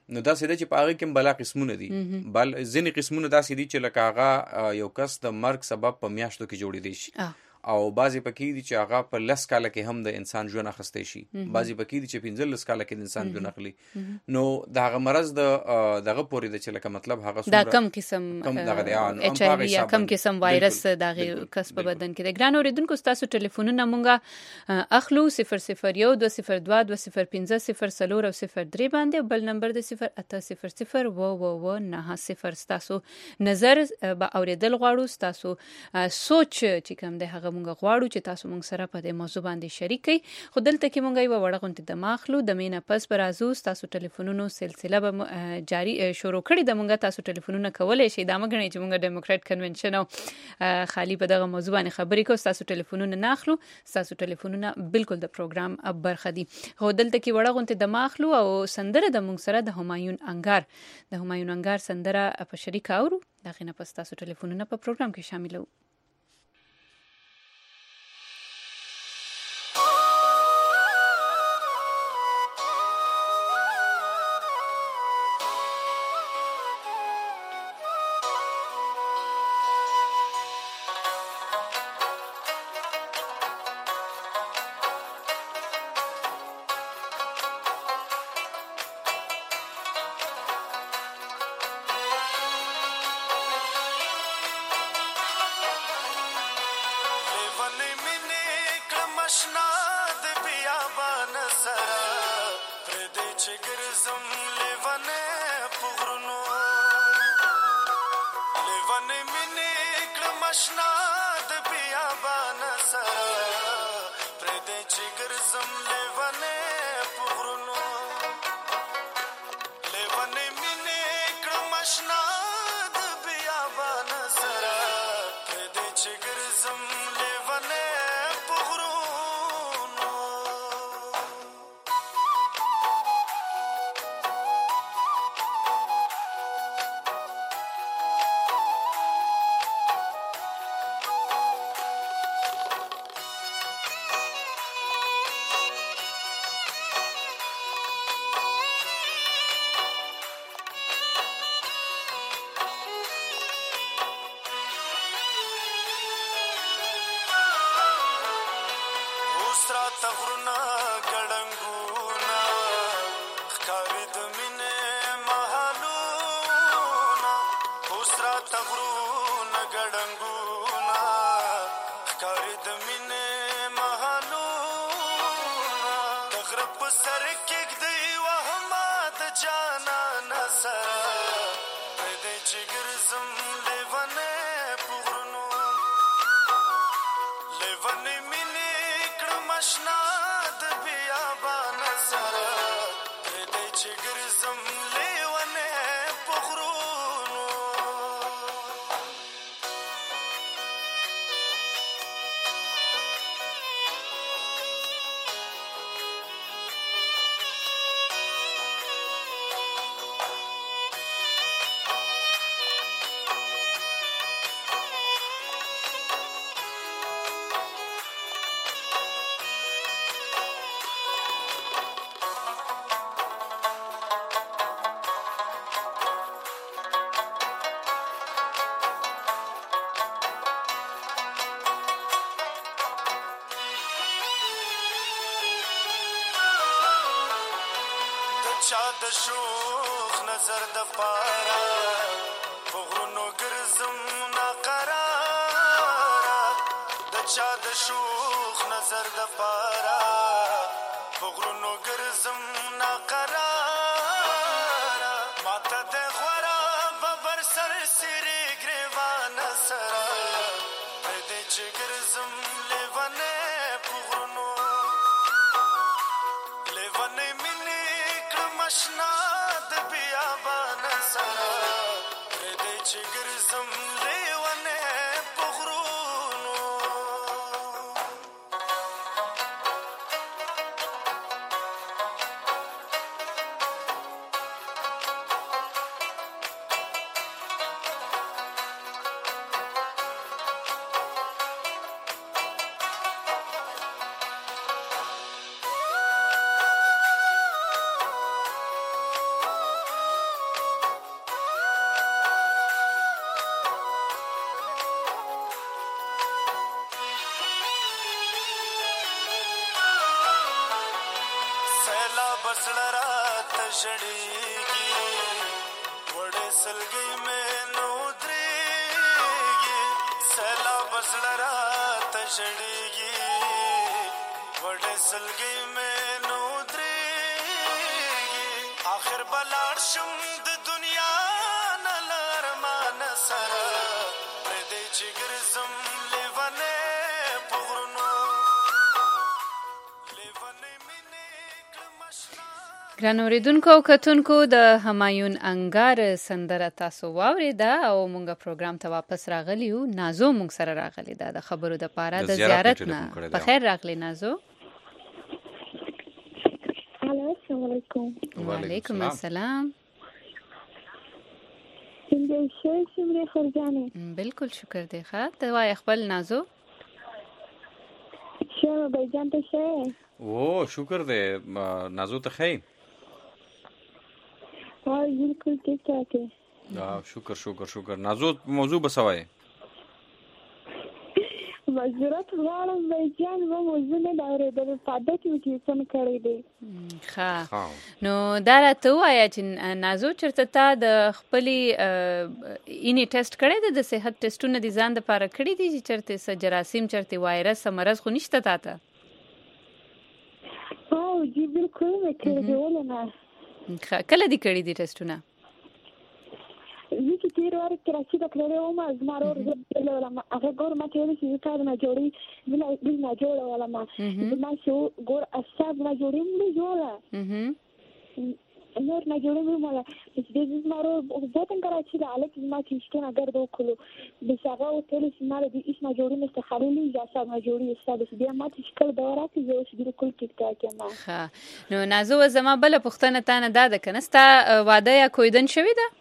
نو دا سده چې په هغه کې بلا قسمونه دي بل ځینې قسمونه داسې دي چې لکه هغه یو کس د مرګ سبب په میاشتو کې جوړې دي شي او بعضی پکې دي چې هغه په 10 کال کې هم د انسان ژوند اخستې شي بعضی پکې دي چې 15 کال کې د انسان ژوند اخلي نو دا هغه مرز دغه پورې د چې لکه مطلب هغه دا کم قسم ایچ آی وی یا کم قسم وایرس دغه کس په بدن کې د ګران اوریدونکو تاسو ټلیفونونه مونږه اخلو 00120500504 باندې بل نمبر د 0800099 تاسو نظر با اوریدل غواړو تاسو سوچ چې کوم د هغه مونږ غواړو چې تاسو مونږ سره په دې موضوع باندې شریک کړئ خو دلته کې مونږ یو وړه غونډه د ماخلو د مینا پس پر ازو تاسو ټلیفونونو سلسله به جاری شروع کړي د مونږ تاسو ټلیفونونه کولای شئ دا مګنئ چې مونږ ډیموکرات کنونشن او خالی په دغه موضوع باندې خبرې کوو تاسو ټلیفونونه ناخلو تاسو ټلیفونونه بالکل د پروګرام برخه دي خو دلته کې وړه غونډه د ماخلو او سندره د مونږ سره د همایون انګار سندره په شریک اورو دغه نه پس تاسو ټلیفونونه په پروګرام کې شاملو چا د شوخ نظر د پارا غرونو ګرځم ناقرار د چا د شوخ نظر د پارا غرونو ګرځم ناقرار ماته د غورا ببر سر سری ګریوان سره د چې ګرځم لیوانه غرونو لیوانه مشنا د بیابان سره دې چې ګرځم لیوانه په غرونو بسړه راته ژړېږي وړې سلګۍ مې نو درېږي سیلاب بسړه راته ژړېږي وړې سلګۍ مې نو درېږي آخر به لاړ شم د دنیا نه له ارمانه سره پرېږدی چې ګرځم لیونی په غرونو ګران اوریدونکو او کتونکو د همایون انګار سندره تاسو واورېده او مونږ پروګرام ته واپس راغلی یو. نازو مونږ سره راغلی ده د خبرو د پاره د زیارت نه. په خیر راغلی نازو. السلام علیکم. وعلیکم السلام. څنګه یې سمري خورجانې؟ بالکل شکر دی ښه. ته وایې خپل نازو. شمه بیجان ته شه. او شکر دی نازو ته خی. وای بالکل ٹھیک ٹھاک ہے. شکر نازو موضوع بسوای. مزرات غواړم بیجان و موضوع نه داوره د پاده کې ټلیفون کړی دی. ښه نو دا راته وایه چې نازو چېرته تا د خپلې اینې ټیسټ کړی دی د صحت ټیسټونه د ځان دپاره کړي دي چې چېرته څه جراثیم چېرته وایرس څه مرض خو نشته تا ته؟ او جی بالکل مې کړی دی. ولې نه؟ کله دي کړي دي ټیسټونه؟ زه چې تېر وار کراچي ته تللی وم زما ورور زه تللی ولم هغه ګور ما ته ویلي چې زه تا د ناجوړۍ بل ناجوړه ولم زما چې ګور اعصاب ناجوړۍ مې جوړه نور ناجوړۍ مې ومله چې دې زما ورور بوتن کراچي ته هلک زما ټیسټونه ګرد وکړو بس هغه ورته ویلي چې ما د دې هېڅ ناجوړۍ نشته خالي اعصاب ناجوړۍ ستا بس بیا ما ته چې کله دوا راکړي زه اوس بالکل ټیک ټاک یم. ښه نو نازو زما بله پوښتنه تا نه دا ده که نه ستا واده یا کویدن شوې ده؟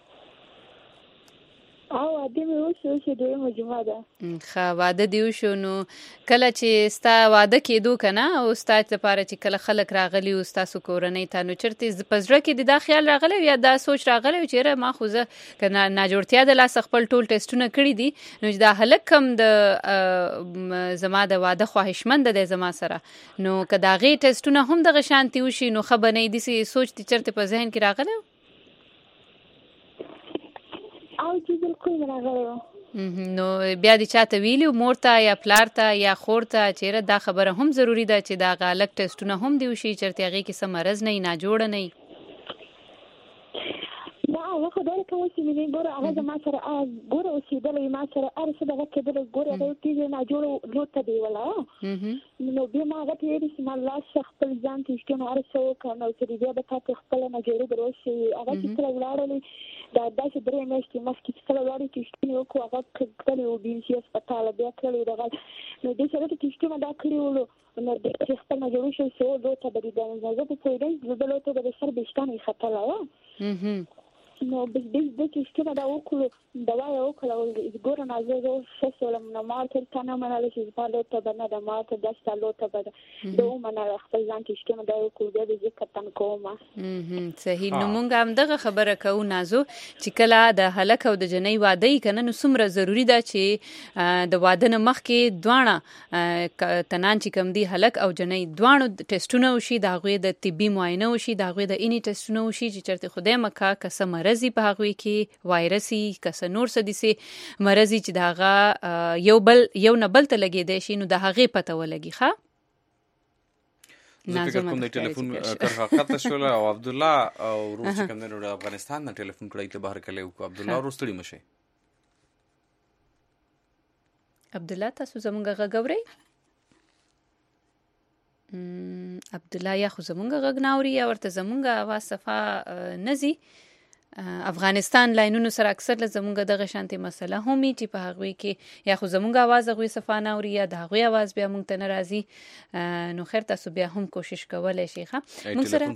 او واده مې وشو دویمه جمعه ده. ښه واده دې وشو نو کله چې ستا واده کېدو که نه او ستا لپاره چې کله خلک راغلي وو ستاسو کورنۍ ته نو چېرته په زړه کې دې دا خیال راغلی یا دا سوچ راغلی و چې یاره ما خو زه که ناجوړتیا د لاسه خپل ټول ټیسټونه کړي دي نو چې دا هلک هم د زما د واده خواهشمنده دی زما سره نو که د هغې ټیسټونه هم دغه شانتې وشي نو ښه به نه وي داسې سوچ دې چېرته په ذهن کې راغلی و؟ او چې بالکل راغلی و. نو بیا دې چاته ویلي مور ته یا پلار ته یا خور ته چېرې دا خبره هم ضروري ده چې د هغه هلک ټیسټونه هم دې وشي چېرته هغې کې څه مرض نه وي ناجوړه نه وي؟ دا هغه خدای کوي چې مې ګوره هغه زما سره ګوره اوسېدلی ما سره هر څه دغه کېدلی ګوره هغه کېږي ناجوړه لور ته دی وله نو بیا ما هغه ته ویلي چې ما لاشه خپل ځان ټیسټونه هر څه وکړه نو چې بیا به تا ته خپله ناجوړي در وشي هغه چې کله ولاړلې دا داسې 3 میاشتې مخکې چې کله ولاړې ټیسټونه یې وکړو هغه کړلې وو BMC هسپتاله بیا کړلې وو دغه نو دې سره ته ټیسټونه دا کړي ولو نو چې خپل ناجوړي شو چې لور ته به دې نو زه په پوهېدم چې زه لور ته به د سر ویښتان یې ختله نو بس د ټیسټونه دا وکړو دوا یې وکړه ګوره نازو زه ښه شولم نو ما ورته تا نه منله چې زما لور ته به نه ده ما ورته دا ستا لور ته به ده ده ومنله خپل ځان ټیسټونه دا یې وکړو بیا به زه کتن کوم. صحیح نو مونږ همدغه خبره کوو نازو چې کله د هلک او د جنۍ واده یي که نه نو څومره ضروري ده چې د واده نه مخکې دواړه تنان چې کوم دي هلک او جنۍ دواړو ټیسټونه وشي د هغوی د طبي معاینه وشي د هغوی د اینې ټیسټونه وشي چې چېرته خدای مکړه که څه مرض په هغوی کې وایرسي که څه نور څه داسې مرض چې د هغه یو نه بل ته لګېدی شي نو د هغې پته ولګي. ښه زه فکر کوم د ټلیفون کرښه قطع شوله او عبدالله او ورور چې کوم دی نو د افغانستان نه ټلیفون کړی ته بهر کلی وکړو عبدالله ورور ستړي مه شئ. عبدالله تاسو زمونږ غږ اورئ؟ عبدالله یا خو زمونږ غږ نه اوري یا ورته زمونږ اواز صفا نه ځي. افغانستان لاینونو سره اکثر له زمونږ دغه شانتې مسله هم وي چې په هغوی کې یا خو زمونږ اواز هغوی صفا نه اوري یا د هغوی اواز بیا مونږ ته نه راځي نو خیر تاسو بیا هم کوشش کولی شئ. ښه مونږ سره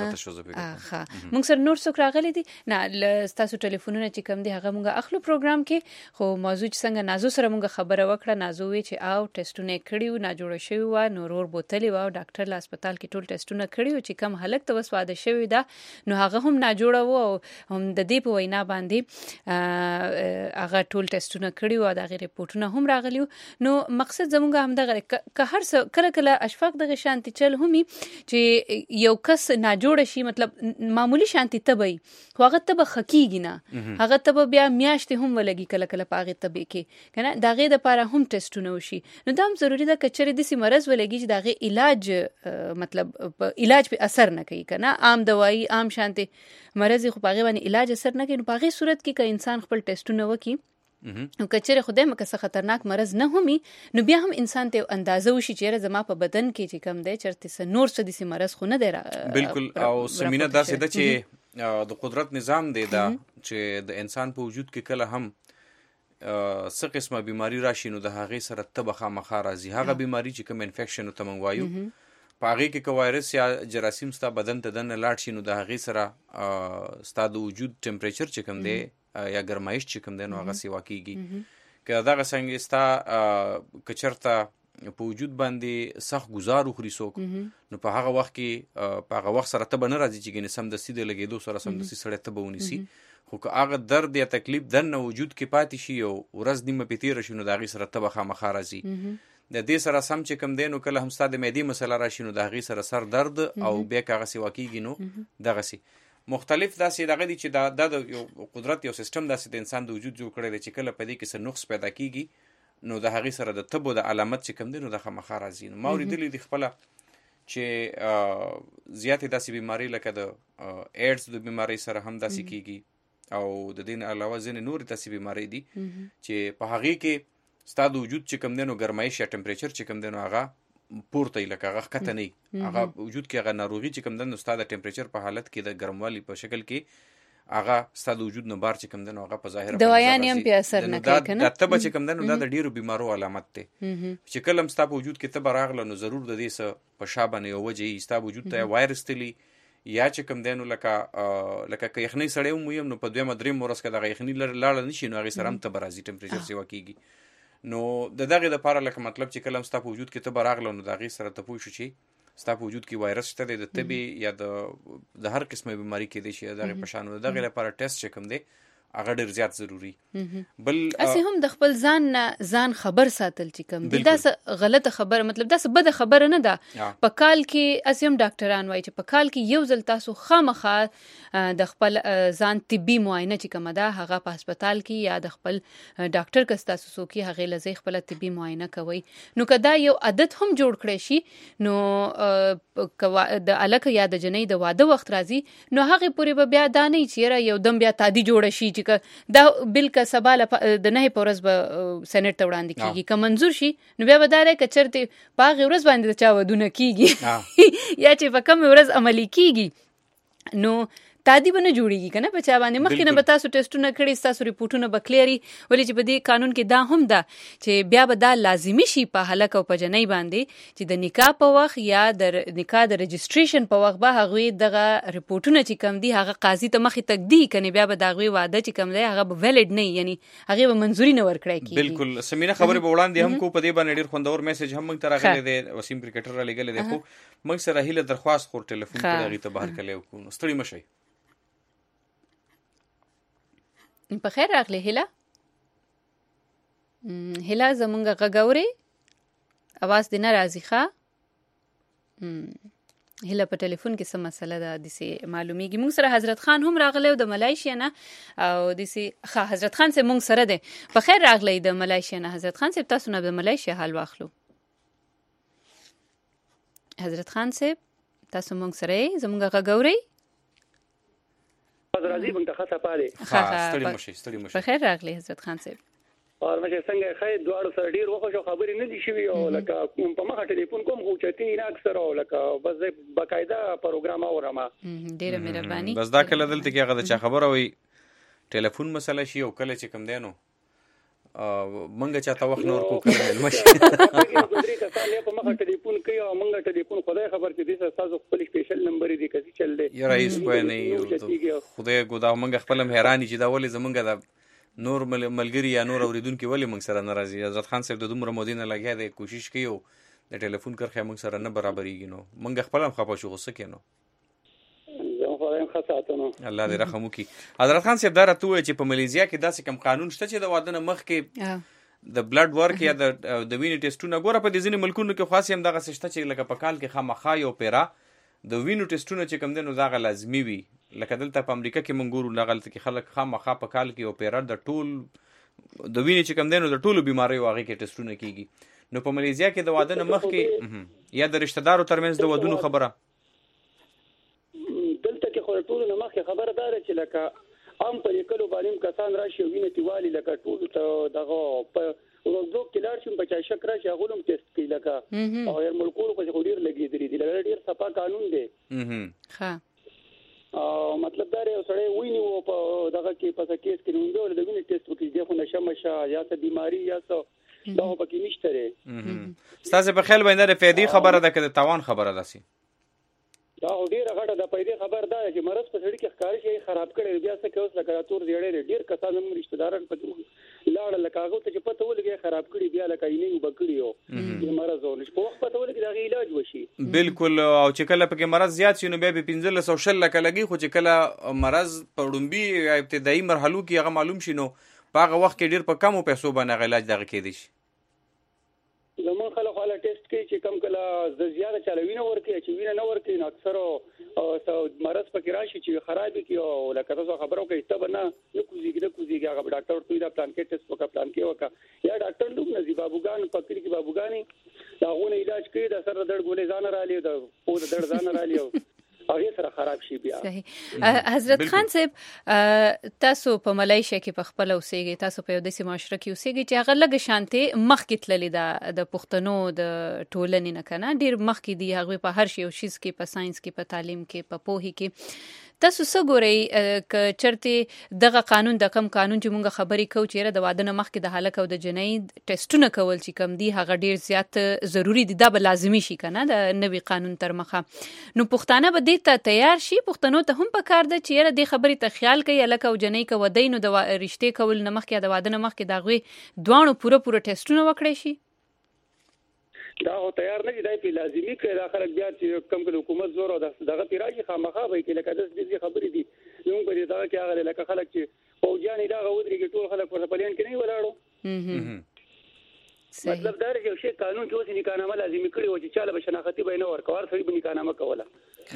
نور څوک راغلی دي نه ستاسو ټلیفونونه چې کوم دي هغه مونږ اخلو پروګرام کې خو موضوع چې څنګه نازو سره مونږ خبره وکړه نازو وی چې او ټیسټونه یې کړي وو ناجوړه شوي وه نو ورور بوتلې وه او ډاکټر له هسپتال کې ټول ټیسټونه کړي وو چې کم هلک ته اوس واده شوي ده نو هغه هم ناجوړه و او هم د دې په وینا باندې هغه ټول ټیسټونه کړي او د غیر ریپورتونه هم راغلیو. نو مقصد زمونږ هم دغه که هر څه کله اشفاق دغه شانتي چل همي چې یو کس ناجوړ شي مطلب معمولی شانتي تبي خو هغه تب خکیږي نه هغه تب بیا میاشتې هم ولګي کله پاغه تبي کې کنه دغه د لپاره هم ټیسټونه وشي. نو دا هم ضروری ده کچره د مرز ولګي چې دغه علاج مطلب علاج په اثر نه کوي کنه عام دوايي عام شانتي مرز خو پاغه باندې علاج اثر نه کوي. نو پاغه صورت کې که انسان خپل ټیسټونه وکي نو کچره خدای مکه څه خطرناک مرز نه همي نو بیا هم انسان ته اندازه وشي چې زما په بدن کې چې کم دی چرته س نور څه د مرز خو نه دی. بالکل او سمینه دا سده چې د قدرت نظام دی دا چې د انسان په وجود کې کله هم څه قسمه بیماری راشي نو د هغه سره تبخه مخارزي هغه بیماری چې کوم انفیکشن او تمنګوایو په هغه کې وایرس یا جراثیم ستا بدن ته دنه لاړ شي نو د هغه سره ستا د وجود ټمپریچر چې کوم دی یا ګرمایش چې کوم دی نو هغه سیوا کیږي که دغه څنګه ستا کچرته په وجود باندې سخت گزار وخوري څوک نو په هغه وخت کې په هغه وخت سره ته به نه راځي چې ګنې سمدستي د لګېدو سره سمدستي سړی ته به ونیسي خو که هغه درد یا تکلیف دننه وجود کې پاتې شي او ورځ نیمه پې تېره شي نو د هغې سره ته به خامخا راځي. د دې سره سم چې کوم دی نو کله هم ستا د معدې مسله راشي نو د هغې سره سر درد او بیا که هغه سیوا کېږي نو دغسې مختلف داسې دغه دي چې دا د یو قدرت یو سیستم داسې د انسان د وجود جوړ کړی دی چې کله په دې کې څه نقص پیدا کېږي نو د هغې سره د تبو د علامت چې کوم دی نو د خامخا راځي. نو ما اورېدلي دي خپله چې زیاتې داسې بیمارۍ لکه د ایډز د بیمارۍ سره هم داسې کېږي او د دې نه علاوه ځینې نورې داسې بیمارۍ دي چې په هغې کې ستا د وجود چې کوم دی نو ګرمایش یا ټمپریچر چې کوم دی نو هغه پورته یې لکه هغه ښکته نه وي هغه وجود کې هغه ناروغي چې کوم دی نو ستا د ټمپریچر په حالت کې د ګرموالي په شکل کې هغه ستا د وجود نه بار چې کوم دی نو هغه په ظاهره دوايان هم په اثر نه کوي کنه دا تبه چې کوم دی نو دا د ډیرو بیمارو علامت دی چې کله هم ستا په وجود کې تبه راغله نو ضرور د دې څه په شا باندې یو وجه یې ستا وجود ته وایرس تلي یا چې کوم دی نو لکه که یخنۍ سړی هم ویم نو په دویمه درېیمه ورځ که دغه یخني لاړه نه شي نو هغې سره هم تبه راځي ټمپریچر سیوا کېږي. نو د دغې دپاره لکه مطلب چې کله هم ستا په وجود کې تبه راغله نو د هغې سره ته پوه شو چې ستا په وجود کې وایرس شته دی د تبې یا د هر قسمه بیماري کېدی شي د دغې په شان د دغې لپاره ټیسټ چې کوم دی هغه ډېر زیات ضروري. بل اسی هم د خپل ځان خبر ساتل چې کوم دی دا غلطه خبره مطلب دا بده خبره نه ده. په کال کې اسی هم ډاکټران وایي چې په کال کې یو ځل تاسو خامخا د خپل ځان طبي معاینه چې کومه ده هغه په هسپتال کې یا د خپل ډاکټر کس تاسو څوک هغه لزی خپل طبي معاینه کوي. نو که دا یو عادت هم جوړ کړی شي نو د الکه یا د جنۍ د واده وخت راځي نو هغه پورې به بیا دا نه چیرې یو دم بیا تادي جوړ شي دا بل که سبا د نه پورز به سېنات ته وړاندې کیږي که منظور شي نو بیا به دا راځي چې چرته پاغه ورځ باندې چا ودونه کیږي یا چې په کوم ورځ عملی کیږي نو تادی به نه جوړیږي کنه په چا باندې مخکې نه به تاسو ټیسټونه کړي تاسو ریپورتونه به کلیري ولې چې په دې قانون کې دا هم ده چې بیا به دا لازمي شي په هلک او په جنۍ باندې چې د نکاح په وخت یا د نکاح د رجسټریشن په وخت به هغه دغه ریپورتونه چې کم دي هغه قاضي ته مخې تک دی کنه بیا به دغه واده چې کم دی هغه به ویلیډ نه یعنی هغه به منځوري نه ورکړای کیږي. بالکل سمینه خبره به وړاندې هم کو په دې باندې ډیر خوندور میسج هم موږ ته راغلی دی وسیم کرکټر را لګل دی خو موږ سره هیله درخواست خور ټلیفون کې دغه ته بهر کلیو کو ستړي مشي. په خیر راغلی هیله زمونږ غږوري اواز دې نه راځي ښه هیله په ټلیفون کې څه مسله ده داسې معلومیږي. موږ سره حضرت خان هم راغلی او د ملایشیا نه او داسې ښه حضرت خان صاحب موږ سره دی. په خیر راغلی د ملایشیا نه حضرت خان صاحب تاسو نه د ملایشیا حال واخلو. حضرت خان صاحب تاسو موږ سره یې زمونږ غږوري راځي موږ ته خاصه پاره ستړي مشي په خیر راغلی حضرت خان صاحب اور مشه څنګه خیر دواړو سره ډیر وخت خبرې نه دي شوي او لکه په مخه ټلیفون کوم خو چتی نه اکثر او لکه بس باقاعده پروګرام اورما ډیره مهرباني بس دا کله دلته کې هغه د چا خبره وي ټلیفون مسله شي او کله چې کم دینو منګه چاته وخت نور کو کړل مشه درې کسان په مخه ټلیفون کوي او منګه ټلیفون خدای خبر چې دې تاسو خپل سپیشل نمبر دی کسي چل دی یا رئیس کوی نه خدای ګودا منګه خپل حیرانی چې دا ولې زمونږه دا نور ملګری یا نور اوریدونکو ولې موږ سره ناراضي. حضرت خان صاحب د دومره مودینه لګیا دی کوشش کوي د ټلیفون کرخه موږ سره نه برابرېږي نو موږ خپل هم خپه شو غوسه کینو خدای ښه ساتنو. الله دې رحم وکړي. حضرت خان صاحب دا راته ووایه چې په ملیزیا کې داسې کوم قانون شته چې د واده نه مخکې د بلډ ورک یا د وینې ټیسټونه، ګوره په دې ځینې ملکونو کې خاص هم دغسې شته چې لکه په کال کې خامخا یو پیره د وینو ټیسټونه چې کوم دی نو دغه لازمي وي. لکه دلته په امریکا کې موږ ګورو دغلته کې خلک خامخا په کال کې یو پیره د ټول د وینې چې کوم دی نو د ټولو بیماریو هغې کې ټیسټونه کېږي. نو په ملیزیا کې د واده نه مخکې یا د رشته دارو ترمنځ د ودونو خبره دلته کې خو ټولو نه مخکې خبره دا ده چې لکه عام په لیکلو باندې کسان راشي او وینې تیوالي لکه ټولو ته دغه په روغتون کې لاړ شي په چا شک راشي هغه هم ټیسټ کوي لکه او هر ملکونو په ډیر لګېدلي دي لکه ډیر صفا قانون دی. ښه مطلب دا دی سړی ویني په دغه کې په کیس کې نوم دی د وینې ټیسټ وکړي دی خو نشه مشه یا څه بیماری یا څه دا خو پکې نشته دی. ستاسو په خیال باندې د فایدې خبره ده که د تاوان خبره ده؟ سي دا ډیره غټه د پیدې خبر ده چې مرض په سړي کې ښکاري شي خراب کړي بیا څه کوي لکه تور دیړې ډیر کسان هم رشتہ داران په لاړ لکه هغه ته چې پته ولګي خراب کړي بیا لکه یې وبکړي او د مرض او په وخت پته ولګي دا علاج وشي. بالکل. او چې کله پکې مرض زیات شي نو بیا به 1500 لکه لګي، خو چې کله مرض په وړومبي ابتدایي مرحلو کې هغه معلوم شي نو په هغه وخت کې ډیر په کمو پیسو باندې علاج دغه کېدی شي. زمون خلک والا ټیسټ کوي چې کم کله د زیاده چالوینه ورکړي چې وینه نه ورکړي نو اکثر مرض پکې راشي چې خرابې کی او لکه تاسو خبرو کوي ته نه کوزيږي هغه ډاکټر ته دا پلان کې ټیسټ وکړه پلان کې وکړه یا ډاکټر لوګ نزي بابوګان پکړي کې بابوګانی دا غوونه علاج کوي د سر درد ګولې ځان را لې د پود درد ځان را لې هغه سره خراب شي بیا. صحیح. حضرت خان صاحب تاسو په ملایشیا کې په خپل اوسېږئ، تاسو په یو داسې معاشره کې اوسېږئ چې هغه لږ شانتې مخکې تللې ده د پښتنو د ټولنې نه کنه ډیر مخکې دي هغه په هر شي او شیز کې په ساينس کې په تعلیم کې په پوهې کې. تاسو څه ګورئ ک چرته دغه قانون د کم قانون چې مونږ خبرې کوو چې د واده نه مخکې د هلک او د جنۍ ټیسټونه کول چې کم دي هغه ډیر زیات ضروری دي، دا به لازمي شي کنه د نوي قانون تر مخه. نو پښتانه به دې ته تیار شي؟ پښتنو ته هم پکار ده چې د خبرې ته خیال کوي هلک او جنۍ کو ودی نو د رشتې کول نه مخکې د واده نه مخکې دا غوي دوانو پوره ټیسټونه وکړي شي؟ دا هو تیار نه دي، دا په لازمي کې دا خلک بیا چې کم کله حکومت زور او دغه پیراجي خامخا به کې لکه داسې خبرې دي نو په دې دا کې هغه لکه خلک چې فوجاني دا غوډري کې ټول خلک پر پلان کې نه ولاړو. مطلب دا دی چې شی قانون کې اوس نکانامه لازمي کړی و چې چاله بشناختی به نه ورکوار سړي به نکانامه کوله.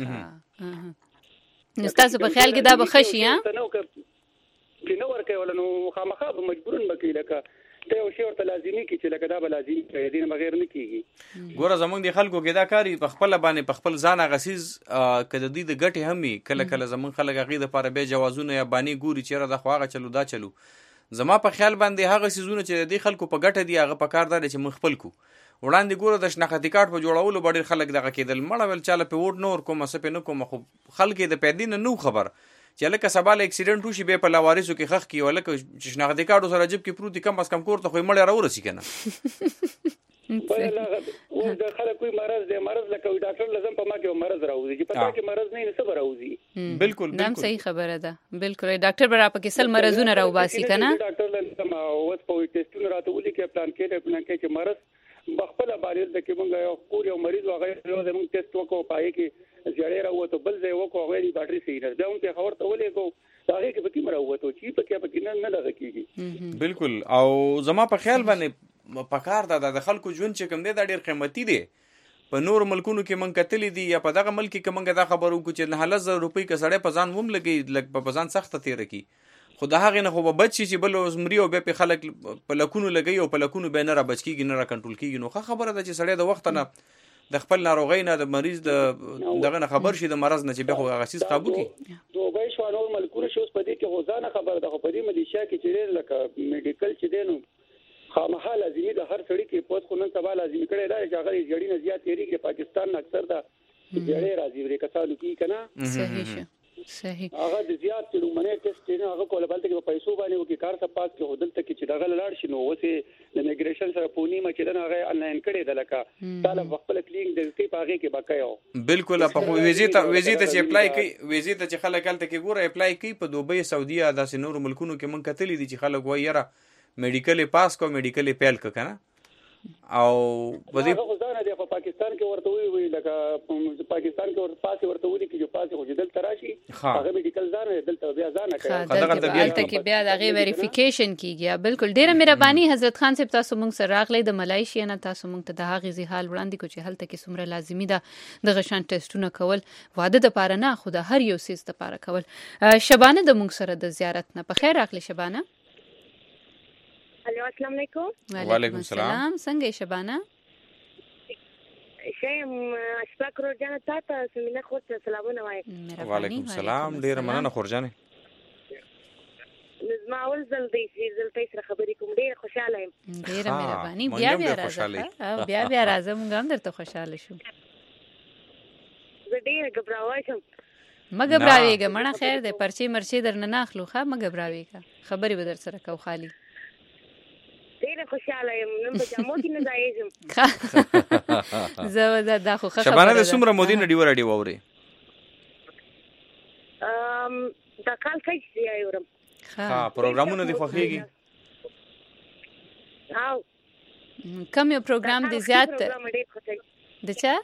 نو تاسو په خیال کې دا به خشي ها چې نو ورکوله نو خامخا به مجبورن بکې لکه ته یو شی ورته لازمي کی چې لکه دا به لازمي کوي دین بغیر نه کیږي. ګوره زمونږ د خلکو کې دا کاری په خپل باندې په خپل ځان غسیز کده د ګټه همي کله کله زمونږ خلک غي د پاره به جوازونه یا بانی ګوري چې را د خواغه چلو دا چلو. زما په خیال باندې هغه سيزونه چې د خلکو په ګټه دی هغه په کار دی چې مخ خپل کو وړاندې ګوره د شناختی کارت په جوړولو باندې خلک دغه کېدل مړه ول چاله په وډ نور کوم څه په نو کوم خو خلک د پیدین نو خبر چې لکه سباله اکسیډنټ وشي به په لاوارثو کې خخ کی ولکه چې شناختی کارت سره جيب کې پروتي کم اس کم کور ته خو مړه راورسي کنه. او د خلک کوئی مرض دی مرض لکه ډاکټر لازم په ما کې مرض راوځي چې پتا کې مرض نه څه راوځي. بالکل نام صحیح خبره ده. بالکل ډاکټر برا په کې سل مرزونه راوباسي کنه ډاکټر لازم اوس په ټیسټونه راته ولي کې پلان کې چې مرض بخپله باندې د کې مونږ یو کور یو مریض وغه یو زموږ ټیسټ وکړو پای کې زیړې راوته بل ځای وکړو غوړي باټري صحیح نه بیا هم خبر ته ولې کو هغه کې پکې مراوته چې پکې نه لږه کیږي. بالکل. او زما په خیال باندې پکار د خلکو ژوند چې کوم دی دا ډیر قیمتي دی. په نور ملکونو کې مونږ کتلې دي یا په دغه ملک کې مونږ دا خبرو کو چې 9000 روپۍ کسړې په ځان ووم لګي لګ په ځان سخت تیر کی خو د هغه نه خو بچي چې بل زمري او به خلک په لکونو لګي او په لکونو به نه را بچ کیږي نه را کنټرول کیږي. نو خبره ده چې سړی د وخت نه د خپل ناروغۍ نه د مریض دغه نه خبر شي د مرض نه چې به خو هغه چیز قابو کی. دوبای شو نور ملکونه شو په دې کې غوځانه خبره ده خو په دې ملیشیا کې چې لکه میډیکل چې دینو خامخا لازمي د هر سړي کې پوت خو نن سبا لازمي کړي دا چې هغه جړی نه زیات تیری کې پاکستان اکثر دا جړې راځي ورې کسانو کې کنه صحیح شه صحیح هغه د زیات چې لومړی ټیسټ نه هغه کوله بلته کې پیسو باندې وکي کار ته پاس کې هدل ته کې چې دغه لاړ شي نو وسه د میګریشن سره پونی ما چې هغه انلاین کړي د لکه طالب خپل کلینک د دې پاغه کې بکایو. بالکل. په ویزیټ چې اپلای کوي ویزیټ چې خلک کله کې ګوره اپلای کوي په دوبۍ سعودي داسې نور ملکونو کې مونږ کتلې دي چې خلک وایي یاره میډیکل پاس کو میډیکل پیل کنه او په دې هغه ځانه دی په پاکستان کې ورته وی لکه پاکستان کې ورته پاسه ورته ودی کې پاسه خو دل تراشي هغه میډیکل ځانه دلته بیا ځانه کوي دلته کې بیا دغه ویریفیکیشن کیږي. بالکل ډیره مهرباني حضرت خان صاحب، تاسو موږ سره راغلی د ملایشیا نه، تاسو موږ ته د هغه زیحال وړاندې کو چې هلته کې څومره لازمي ده د غشان ټیسټونه کول، واده د پاره نه خو د هر یو سیس د پاره کول. شبانه د موږ سره د زیارت نه په خیر راغلی. شبانه السلام علیکم. وعلیکم السلام. څنګه شبانه؟ شیم اشفاق روزانه تاسو سمینه خو ته سلامونه وایم. وعلیکم السلام. ډیر مننه خورجانه. نظم اول زلدی سره خبرې کوم، ډیر خوشاله یم. ډیر مهرباني. بیا راځه. بیا راځه، موږ هم درته خوشاله شو. زه ډیر غبراوم. مګ غبراویږه مړه خیر ده، پرچی مرچی درنه ناخلو ښه، مګ غبراویږه، خبرې به در سره کو خالی. ډیر خوشاله یم، نن په جامو کې نه ځایږم. زه دا خو خبره. شبانه د څومره مودې نه ډیو راډیو اوري؟ دا کال څه یې اورم. ها پروګرامونه دي خوښيږي؟ او کوم یو پروګرام دی زیات د چا؟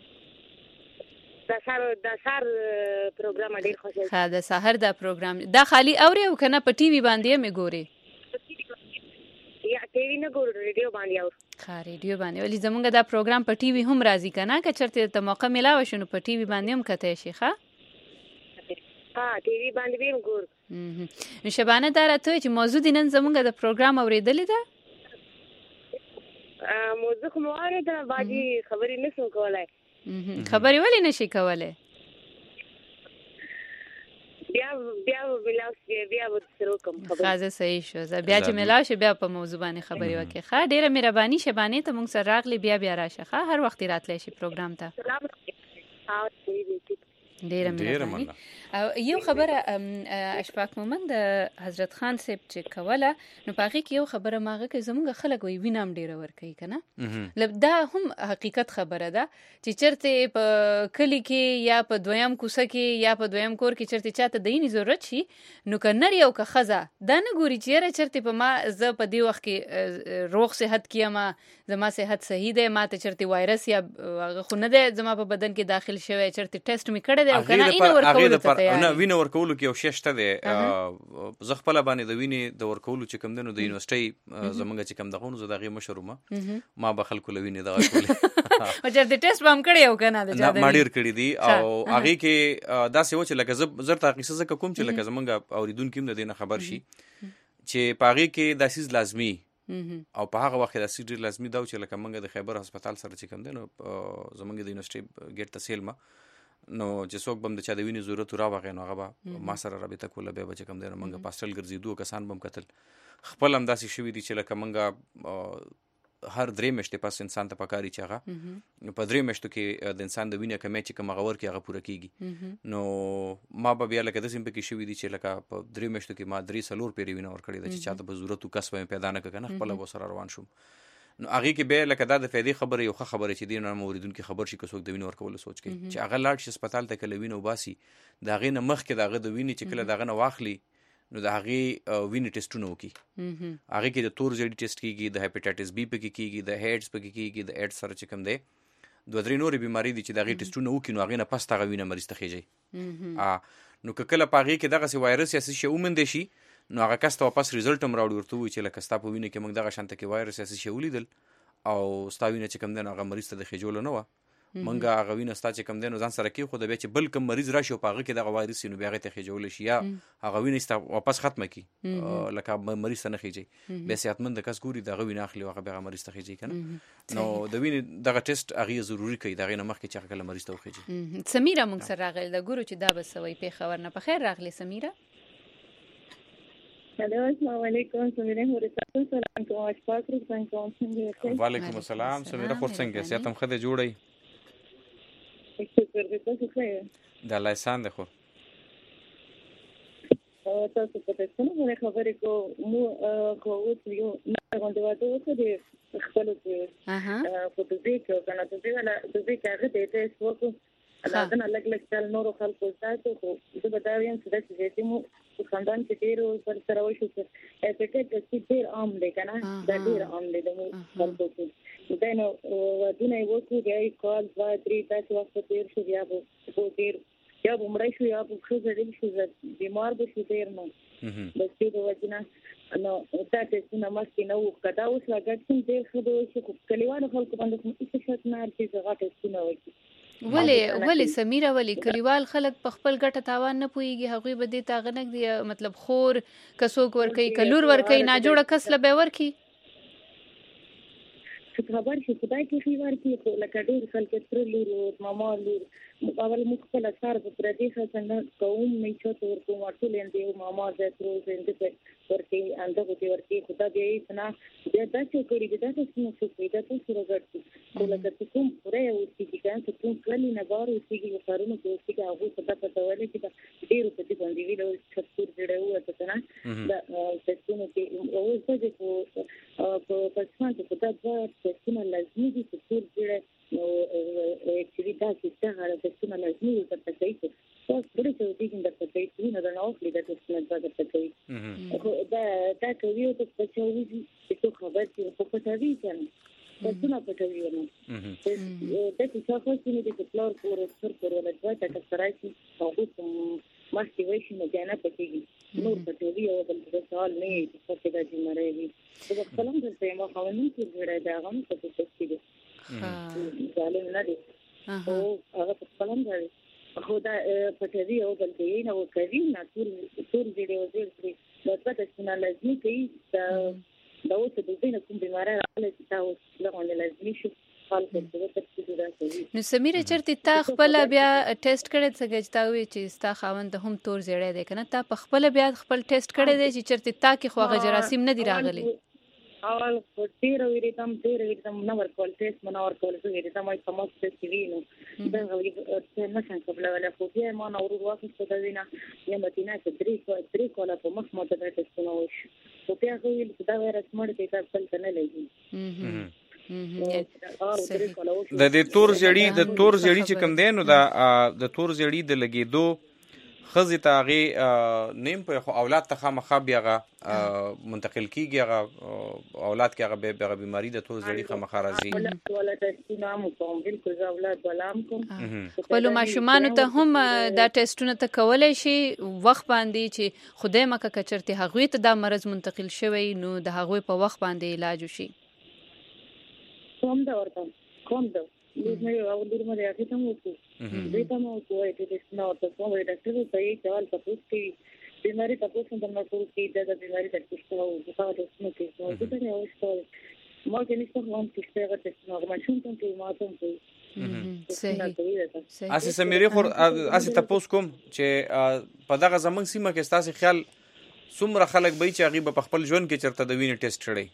د سحر پروګرام ډیر خوښیږي. ها د سحر دا پروګرام دا خالی اوري او کنه په ټي وي باندې مې ګوري؟ یا ټي وي نه ګورم، ریډیو باندې اورم. ها ریډیو باندې. ولې زمونږ دا پروګرام په ټي وي هم راځي کنه، که چرته ته موقع ملاوي شنو په ټي وي باندې هم کته شي. ها ټي وي باندې هم ګور. شبانه دا راته چې موضوع دي نن زمونږ د پروګرام اوریدلې ده؟ موضوع کوم اوریدل باجی خبرې نشم کولای. خبرې ولې نشي کولای؟ بیا ملاوي بیا سره کوم خبرې. خازه صحیح شو. بیا چې ملاوي بیا په موضوع باندې خبرې وکړي. ښه ډیره مهرباني شبانه ته موږ سره راغلی، بیا راشه. ښه هر وخت راتلی شي پروګرام ته. ډیره مهرباني. او یو خبره اشفاق مومن د حضرت خان صاحب چې کوله نو پاغي کې یو خبره ماغه کې زموږ خلک وي وینام ډیره ور کوي کنه. دا هم حقیقت خبره ده چې چرته په کلی کې یا په دویم کوسه کې یا په دویم کور کې چرته چاته دیني ضرورت شي نو کنه یو که خزه دا نه ګوري چې چرته په ما ز په دی وخت کې روغ صحت کیما، زما صحت صحیح ده، ما ته چرته وایرس یا خو نه ده زما په بدن کې داخل شوی، چرته ټیسټ می کړی دی او کنه اینو ورکول ته نه وینه ورکولو کې یو ششته دی. زه خپل باندې د وینې د ورکولو چې کوم دنو د یونیورسيټي زمونږ چې کوم دغه نو زداغي مشرومه ما به خلکو لوینه دغه کولې او چې د ټیسټ بم کړی او کنه د جاده ما ډیر کړی دی او هغه کې دا څه و چې لکه زر تاقیسه زکه کوم چې لکه زمونږ اوریدونکو هم د دینه خبر شي چې پاغي کې د سیز لازمی او په هغه وخت د سیډ لازمی دا چې لکه مونږ د خیبر هسپتال سره چې کوم دنو زمونږ د یونیورسيټي ګیټ ته سیلما نو چې څوک بم د چا د وینې ضرورت راوغه نو هغه ما سره رابطه کوله به چې کوم دی مونږ پاستل ګرځیدو کسان بم قتل خپل هم داسې شوی دي چې لکه مونږ هر درې میاشتې پاس انسان ته پکاري چې هغه په درې میاشتو کې د انسان د وینې کمی چې کوم غور کې هغه پوره کیږي. نو ما به بیا لکه د سیم په کې شوی دي چې لکه په درې میاشتو کې ما 3 پیری وینه ور کړی د چې چاته په ضرورت کس به پیدا نه کنه خپل به سره روان شوم. نو هغه کې به لکه دا د فائدې خبره یو خبره چې دین موریدونکو خبر شي که څوک د وینې ورکول سوچ کوي چې هغه لاړ شي هسپتال ته کله وینې وباسي دا غي نه مخ کې داغه د وینې چې کله داغه نه واخلي نو دا هغه وینې ټیسټونه وکي. هغه کې د تور زړی ټیسټ کیږي، د هپاتایټس بی په کې کیږي، د هیډز په کې کیږي، د ایډز سره چې کوم دی دوه درې نورې بیماری دي چې داغه ټیسټونه وکي نو هغه نه پس تاغه وینې مریض ته خېږي. نو کله پاغي کې دغه سی وایرس یا سی اومند شي نو هغه کس ته واپس ریزلټ هم راوړي ورته وي چې لکه ستا په وینې کې موږ دغه شانته کې وایرس یا سی ولیدل او ستاوینه چې کم دنه هغه مریض ته د خېجول نه و منګه هغه وینه ستا چې کم دنه ځان سره کې خو د بیا چې بل کم مریض راشي او پاغه کې دغه وایرس نو بیا ته خېجول شي یا هغه وینه ستا واپس ختمه کی لکه مریض ته نه خېجي به صحتمند کس ګوري دغه وینه اخلي هغه بیا مریض ته خېجي کنه. نو د وینه دغه ټیسټ هغه ضروری کوي دغه نه مخکې چې هغه مریض ته خېجي. سمیرا موږ سره راغله د ګورو چې دا بسوي په خبر نه په خیر راغله سمیرا. السلام علیکم. سمیرا ورته سلام کوم اشفاق څنګه کوم څنګه. وعلیکم السلام سمیرا خور څنګه سیاتم خده جوړی. شکر دې تاسو ښه د الله احسان ده خو تاسو په تاسو نه خبرې کوو خو اوس یو نه غونډه واده وکړې خپل څه په دې کې کنه ته دې هغه دې څه دا نه لګ چل نور خلکو تاسو خو د بداوین څه د چې مو خاندان کې ډیر پر سره وشو چې افیکټ چې ډیر عام دی کنه دا ډیر عام دی د خلکو کې دا نو ودونه یو څه دی کال 2-3 تاسو وخت تیر شو بیا په ډیر یا عمره شو یا په څه ډیر شو بیمار به شو ډیر نو د دې د وجنه نو تاسو څنګه مخکې نو کدا اوس راګټین ډیر شو چې کلیوالو خلکو باندې څه شت نه لري چې غاټه څنګه وایي ولی سمیرا ولی کلیوال خلک په خپل ګټه تاوان نه پويږي هغوی به دې تاغنک دی مطلب خور کسوک ورکي کلور ورکي نه جوړه کس له به ورکي خبر شي خدای کې خبر کې لکه ډېر خلک تر لور ماما لور مقابل مخکل اثر په پردیسه څنګه کوم نه چوت ورکو ورته لیندې ماما د تر زنده ورته انده کوي ورته خدای دې سنا دې تاسو کړی دې تاسو نو څه پیدا تاسو راګړتي ولکه کوم پرې او چې څنګه کوم کلی نه بار او چې کارونه کوي چې هغه څه پته ولې چې ډېر په دې باندې ویلو چې جوړه وته څنګه دا څه چې او څه چې په پښتون کې دا څه لازمي دي چې ټول جوړه چې دا چې هغه څه لازمي دي چې تاسو څه څه دې چې د تاسو نه نه اوخلي د تاسو نه دا تاسو دا کوي او تاسو چې څه خبر چې په پټوي کنه تاسو نه پټوي نو دا چې څه چې دې په فلور پور سر پر ولا دا تاسو راځي او موټیویشن نه پکېږي نور پټوي او د سوال نه چې څه دا چې مړې دي په کلم درته ما خاوندون چې جوړه دا غو څه څه دي ظالم نه دي او هغه په کلم دی خو دا پټوي او دلته نه او کوي نه ټول دې وزیر دا پته چې لازمي کوي دا اوس د دې کوم بیماری راغله چې تاسو لغونه لازمي شي نو سمیره چرته تا خپل بیا ټیسټ کړی څنګه چې تا وی چې ستا خاوند هم تور زیړی دی کنه تا په خپل بیا خپل ټیسټ کړی دی چې چرته تا کې خو جراثیم نه دی راغلي اول ډیر ویریتم نو ورکول ټیسټ منور کول زه ویریتم ay کوم څه وینو دا غوړي نه څنګه قبل ولا خو بیا ما نور واخیسته دا وینا یم متینه چې درې کوله په مخ ماته دا ټیسټ نو شو بیا غوړي چې دا وایرس مړ کې تاسو نه لګي د تور زړی چې کوم دی نو د تور زړی د لګیدو خزي تاغي نیم په خو اولاد ته خامخا بیاغه منتقل کیږي هغه اولاد کې هغه به بیماری د تور زړی خامخا راځي ولا ټیسټونه مو کوم بالکل اولاد ولام کوم خپل ماشومان ته هم دا ټیسټونه ته کولای شي وخت باندې چې خدای مکه کچرته هغه ته دا مرز منتقل شوی نو د هغه په وخت باندې علاج وشي کوم دا لږ او لږ مې راځي ته مو دې ته مو کوی چې نو تاسو مو ډاکټر ته یې سوال تاسو کې بیماری تاسو څنګه نو کوي دا بیماری تاسو او تاسو نو کې نو دا نه اوس ما کې نشته کوم چې څنګه تاسو ما شوم ته ما ته صحیح اسی سمیری خور اسی تاسو کوم چې په دغه زمنګ سیمه کې تاسو خیال څومره خلک به چې هغه په خپل ژوند کې چرته د وینې ټیسټ کړي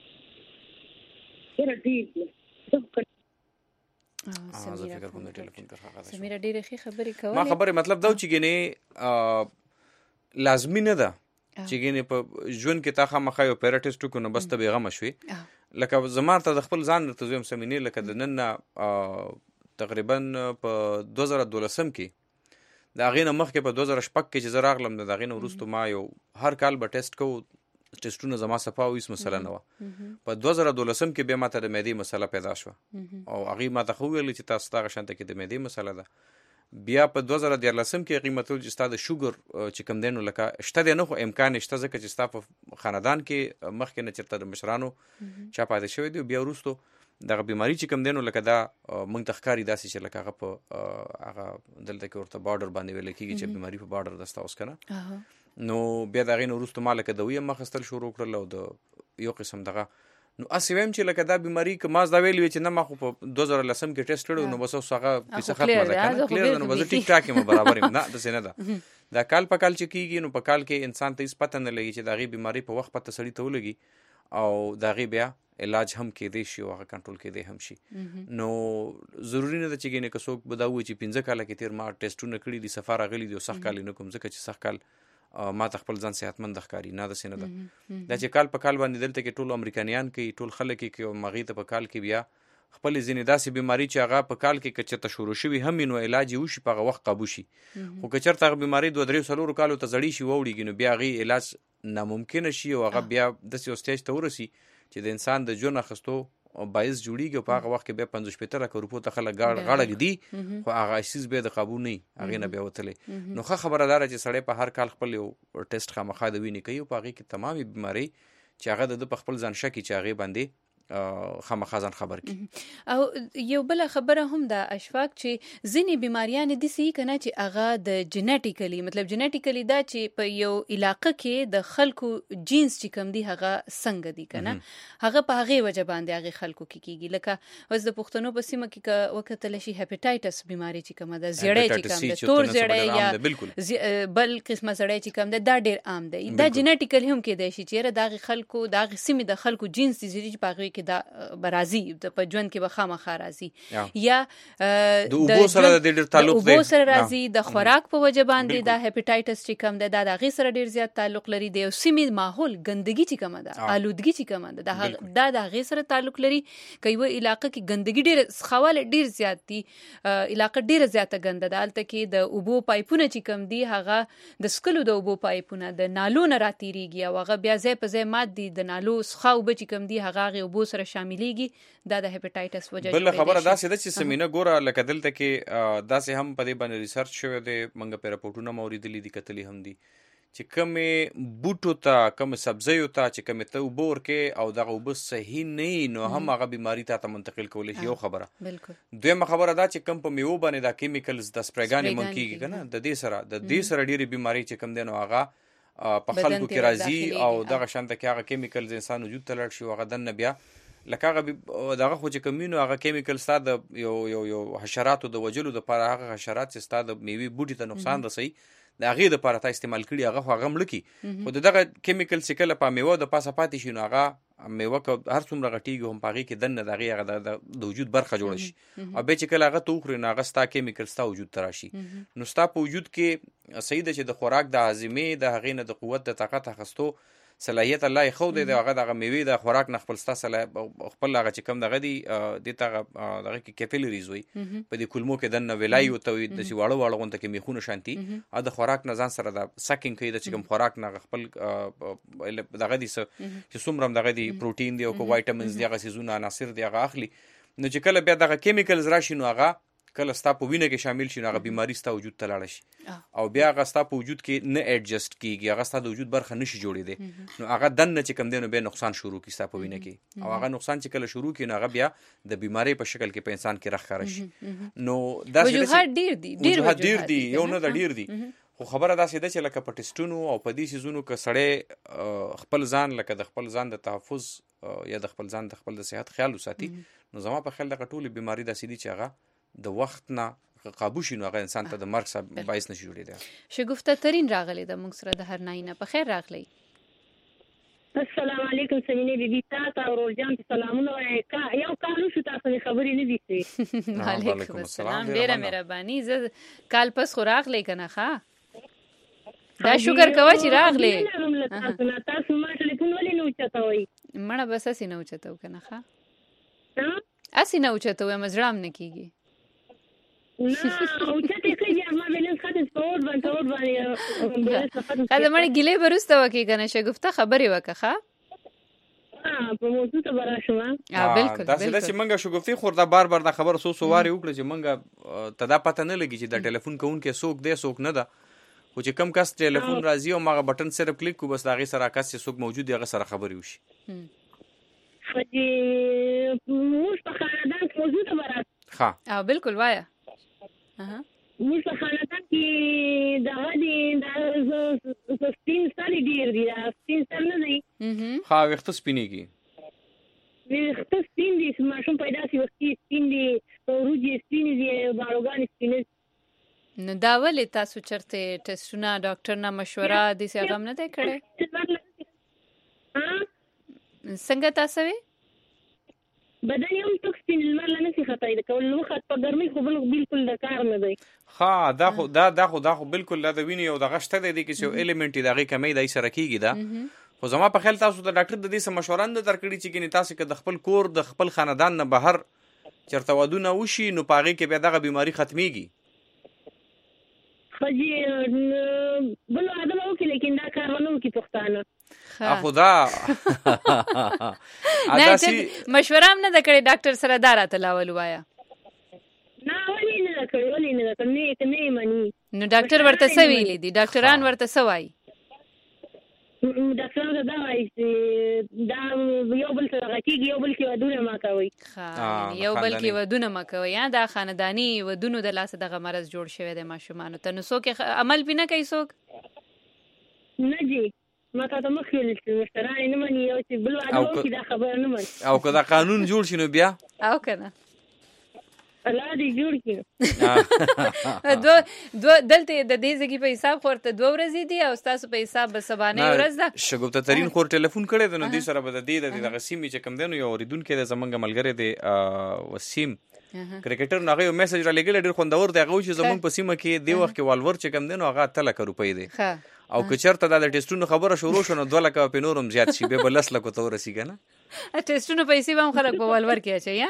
سمیره ډیره ښه خبرې کوي ما خبره مطلب دا چې ګنې لازمي نه ده چې ګنې په ژوند کې تا خامخا یو پیراټیسټ کو نو بس ته بیغمه شوي لکه زمار ته د خپل ځان ته زویم سمینې لکه د نن تقریبا په 2012 کې دا غینه مخکې په 2016 کې چې زه راغلم دا غینه وروسته ما یو هر کال به ټیسټ کو ټیسټونه زما صفا او هیڅ مسله نه و په 2012 کې به ماته د معدې مسله پیدا شو او هغه ماته خو ویل چې تاسو ته شانته کې د معدې مسله ده بیا په 2013 کې قیمتول چې ستاسو د شوګر چې کم دینو لکه شته نه خو امکان شته ځکه چې ستاسو په خاندان کې مخکې نه چرته د مشرانو چا پاتې شوی دی بیا وروسته دغه بیماری چې کم دینو لکه دا مونږ تخکاری داسې چې لکه هغه په هغه دلته کې ورته بارډر باندې ویل کېږي چې بیماری په بارډر دستا اوس کنه نو بیا دغه نو وروسته مالک د وی مخستل شروع کړل او د یو قسم دغه نو اسی ویم چې لکه دا بیماری که ما دا ویل چې نه ما خو په 2010 کې ټیسټ کړو نو بس اوس هغه پیسه ختمه ده کنه کلیر نو بس ټیک ټاک مې برابر نه د سینه ده دا کال په کال چې کیږي نو په کال کې انسان ته هیڅ پته نه لګي چې دغه بیماری په وخت پته سړی ته ولګي او دغه بیا علاج هم کېدی شي او هغه کنټرول کېدی هم شي نو ضروری نه ده چې ګینه که څوک بداوي چې 15 کال کې تیر ما ټیسټونه کړی دي سفر غلي دي او سخت کال نه کوم ځکه چې سخت کال ما ته خپل ځان صحتمند ښکاری نه د سینه ده دا چې کال په کال باندې دلته کې ټول امریکایان کې ټول خلک کې او مغې ته په کال کې بیا خپل ځینې داسې بیماری چې هغه په کال کې کچته شروع شوي هم نو علاج یې وشي په هغه وخت قابو شي خو که چېرته هغه بیماری 2-3 کالو ته زړې شي واوړېږي نو بیا هغې علاج ناممکنه شي او هغه بیا داسې یو سټیج ته ورسي چې د انسان د ژوند اخیستو باعث جوړیږي او په هغه وخت کې بیا 50-60 لکه روپو ته خلک غاړه ږدي خو هغه اسیز بیا د قابو نه هغې نه بیا وتلی نو ښه خبره دا ده چې سړی په هر کال خپل یو ټیسټ خامخا د وینې کوي او په هغې کې تمامې بیمارۍ چې هغه د په خپل ځان شکي چې هغې باندې خامخا ځان خبر کی. او یو بل خبره هم د اشفاق چې ځینې بیماریان دي کنه چې هغه د جنټیکلی مطلب جنټیکلی دا چې په یو علاقه کې د خلکو جینز چې کم دي هغه څنګه دي کنه هغه په هغه وجه باندې هغه خلکو کې کیږي لکه اوس د پښتنو په سیمه کې وکتل شي هپاتایټس بیماری چې کومه ده زړې چې کوم ده تور زړې یا بل قسمه زړې چې کوم ده دا ډیر عام ده دا جنټیکلی هم کې دی چې دا خلکو دا سیمه د خلکو جینز دي چې په کې دا برازي د پجوند کې به خامخا راځي یا د اوبو سره د ډېر تعلق دی اوبو سره راځي د خوراک په وجه باندې دا هپاتایټس چې کوم ده دا غي سره ډېر زیات تعلق لري د سیمې ماحول ګندګي چې کوم ده آلودګي چې کوم ده دا غي سره تعلق لري کوي علاقې کې ګندګي ډېر سخواله ډېر زیات دي علاقې ډېر زیاته ګنده ده الته کې د اوبو پایپونه چې کوم دي هغه د سکلو د اوبو پایپونه د نالو نه راتېریږي او هغه بیا ځای په ځای مات دي د نالو څخه اوبه چې کوم دي هغه اوبو سره شاملېږي دا د هپاتایټس وجه بل خبره داسې ده چې سمینه ګوره لکه دلته کې داسې هم په دې باندې ریسرچ شوی دی موږ په راپورټونه موریدلي دي کتلي هم دي چې کومې بوټو ته کومې سبزیو ته چې کومې ته اوبه ورکې او دغه اوبه صحیح نه نو هم هغه بیماري ته منتقل کولی شي یو خبره دویمه خبره دا چې کوم په میوو باندې دا کیمیکلز د سپریګانې مونږ کېږي که نه د دې سره ډېرې بیمارۍ چې کوم دی نو هغه په خلکو کې راځي او دغه شانته کې هغه کیمیکلز انسان وجود ته لاړ شي او هغه دننه بیا لکه هغه دغه خو چې کمینو هغه کیمیکل ستا د یو حشراتو د وجلو دپاره هغه حشرات چې ستا د میوې بوټي ته نقصان رسوي د هغې دپاره تا استعمال کړي هغه خو هغه مړه کړي خو د دغه کیمیکل چې کله په میوه د پاسه پاتې شي نو هغه میوه که هر څومره غټېږي هم په هغې کې دننه د هغې هغه د وجود برخه جوړه شي او بیا چې کله هغه ته وخوري نو هغه ستا کیمیکل ستا وجود ته راشي نو ستا په وجود کې صحیح ده چې د خوراک د هاضمې د هغې نه د قوت د طاقت اخیستو صلاحیت الله یې ښودی دی هغه دغه میوې د خوراک نه خپل ستا خپل هغه چې کوم دغه دي دې ته هغه دغه کې کیپیلریز وایي په دې کولمو کې دننه ویلایي ورته وایي داسې واړه واړه غونته کې میخونه شانتي او د خوراک نه ځان سره د سکینګ کوي د چې کوم خوراک نه خپل دغه دي چې څومره هم دغه دي پروټین دی او که وایټامینز دي هغه څیزونه عناصر دي هغه اخلي نو چې کله بیا دغه کیمیکلز راشي نو هغه کله ستا په وینه کې شامل شي نو هغه بیماری ستا وجود ته لاړه شي او بیا هغه ستا په وجود کې نه ایډجسټ کیږي هغه ستا د وجود برخه نشي جوړېدی نو هغه دننه چې کوم دی نو بیا نقصان شروع کړي ستا په وینه کې او هغه نقصان چې کله شروع کړي نو هغه بیا د بیماری په شکل کې په انسان کې راښکاره شي نو وجوهات ډېر دي یو نه د ډېر دي خو خبره داسې ده چې لکه په ټسټونو او په دې څیزونو که سړی خپل ځان لکه د خپل ځان د تحفظ یا د خپل ځان د خپل د صحت خیال وساتي نو زما په خیال دغه ټولې بیماري داسې دي چې هغه د وخت نه قابو شي نو هغه انسان ته د مرګ سبب باعث نشي جوړېدی شګفته ترين راغلی د موږ سره د هر ناینه په خیر راغلی السلام علیکم سمینه بیبي تاسو او ورجان سلامونه یو کالو شو تاسو خبرې نه دي وعلیکم السلام ډیره مهرباني زه کال پس خو راغلی کنه ښه دا شکر کوه چې راغلی تاسو ما ټلیفون ولې نه اوچتوئ مړه بس اسی نه اوچتو کنه ښه اسی نه اوچتو مزړام نه کیږي نه اوچته کېږي ما بیلنس خاطر سپورت باندې خاطر مړ ګلې برسته وکي کنه شګفته خبرې وکه ښه په موضوع ته براشم بالکل دا چې منګه شګفتي خور دا بار دا خبر سو واري وکړه چې منګه تدا پته نه لګي چې دا ټلیفون کوونکې څوک دی څوک نه ده خو چې کم کس ټلیفون راځي او ماغه بٹن صرف کلیک کو بس دا غي سره کس چې څوک موجود دی هغه سره خبري وشي چې موږ په خاندان موضوع ته برات ها بالکل وایا موږ په خاندان کې دا غدي د سپین سالي ډیر دي دا سپین سال نه دی ها وخت سپینیږي وخت سپین دي ماشوم پیدا شي وخت سپین دي روجي سپین دي باروګان سپین نو دا ولې تاسو چرته ټیسټونه ډاکټر نه مشوره دي څه غم نه دی کړی څنګه تاسو وی بدن یو ټوک سپین لمر لنه سي خطای د کول وخت په ګرمي خو بالکل د کار نه دی ها دا خو بالکل لا د ویني او د غشته دی کې یو الیمنټ دغه کمی دای سره کیږي دا خو زما په خیال تاسو د ډاکټر د دې سم مشوره نه درکړي چې ګنې تاسو که د خپل کور د خپل خاندان نه بهر چرته ودونه وشي نو په هغې کې بیا دغه بیماري ختمیږي. خو بل واده به وکړي لیکن دا کار ونه وکړي پښتانه. خو دا مشوره هم نه ده کړې ډاکټر سره دا راته لاول ووایه. نه ولې نه ده کړې ولې نه ده کړې نه یې مني. نو ډاکټر ورته څه ویلي دي؟ ډاکټران ورته څه وایي؟ ډاکټران ته دا وایي چې دا یو بل سره غټېږي یو بل کې ودونه مه کوئ. یو بل کې ودونه مه کوئ. دا خانداني ودونو د لاسه دغه مرض جوړ شوی دی ماشومانو ته. نو څوک عمل پې نه کوي څوک؟ نه جي ما ته مخکې ویل چې مشتران یې نه مني او چې بل واده وکړي دا خبره نه مني. او که دا قانون جوړ شي نو بیا او که نه الله دې جوړ کړي. دلته د دې ځګي په حساب خو ورته 2 ورځې دي او ستاسو په حساب به سبانۍ ورځ ده. شګفتر ترین خور ټلیفون کړی دی نو دې سره به د دې دغه سیمې چې کوم دی نو یو اورېدونکی دی زمونږ ملګری دی وسیم کرکټر نو هغه یو میسج را لېږلی ډېر خوندور دی. هغه وایي چې زمونږ په سیمه کې دې وخت کې والور چې کوم دی نو هغه 3 لکه روپۍ دی او که چېرته دا د ټیسټونو خبره شروع شو نو 2 لکه پې نور هم زیات شي بیا به 10 لکو ته ورسېږي نه. ټیسټونو پیسې به هم خلک په والور کې اچوي.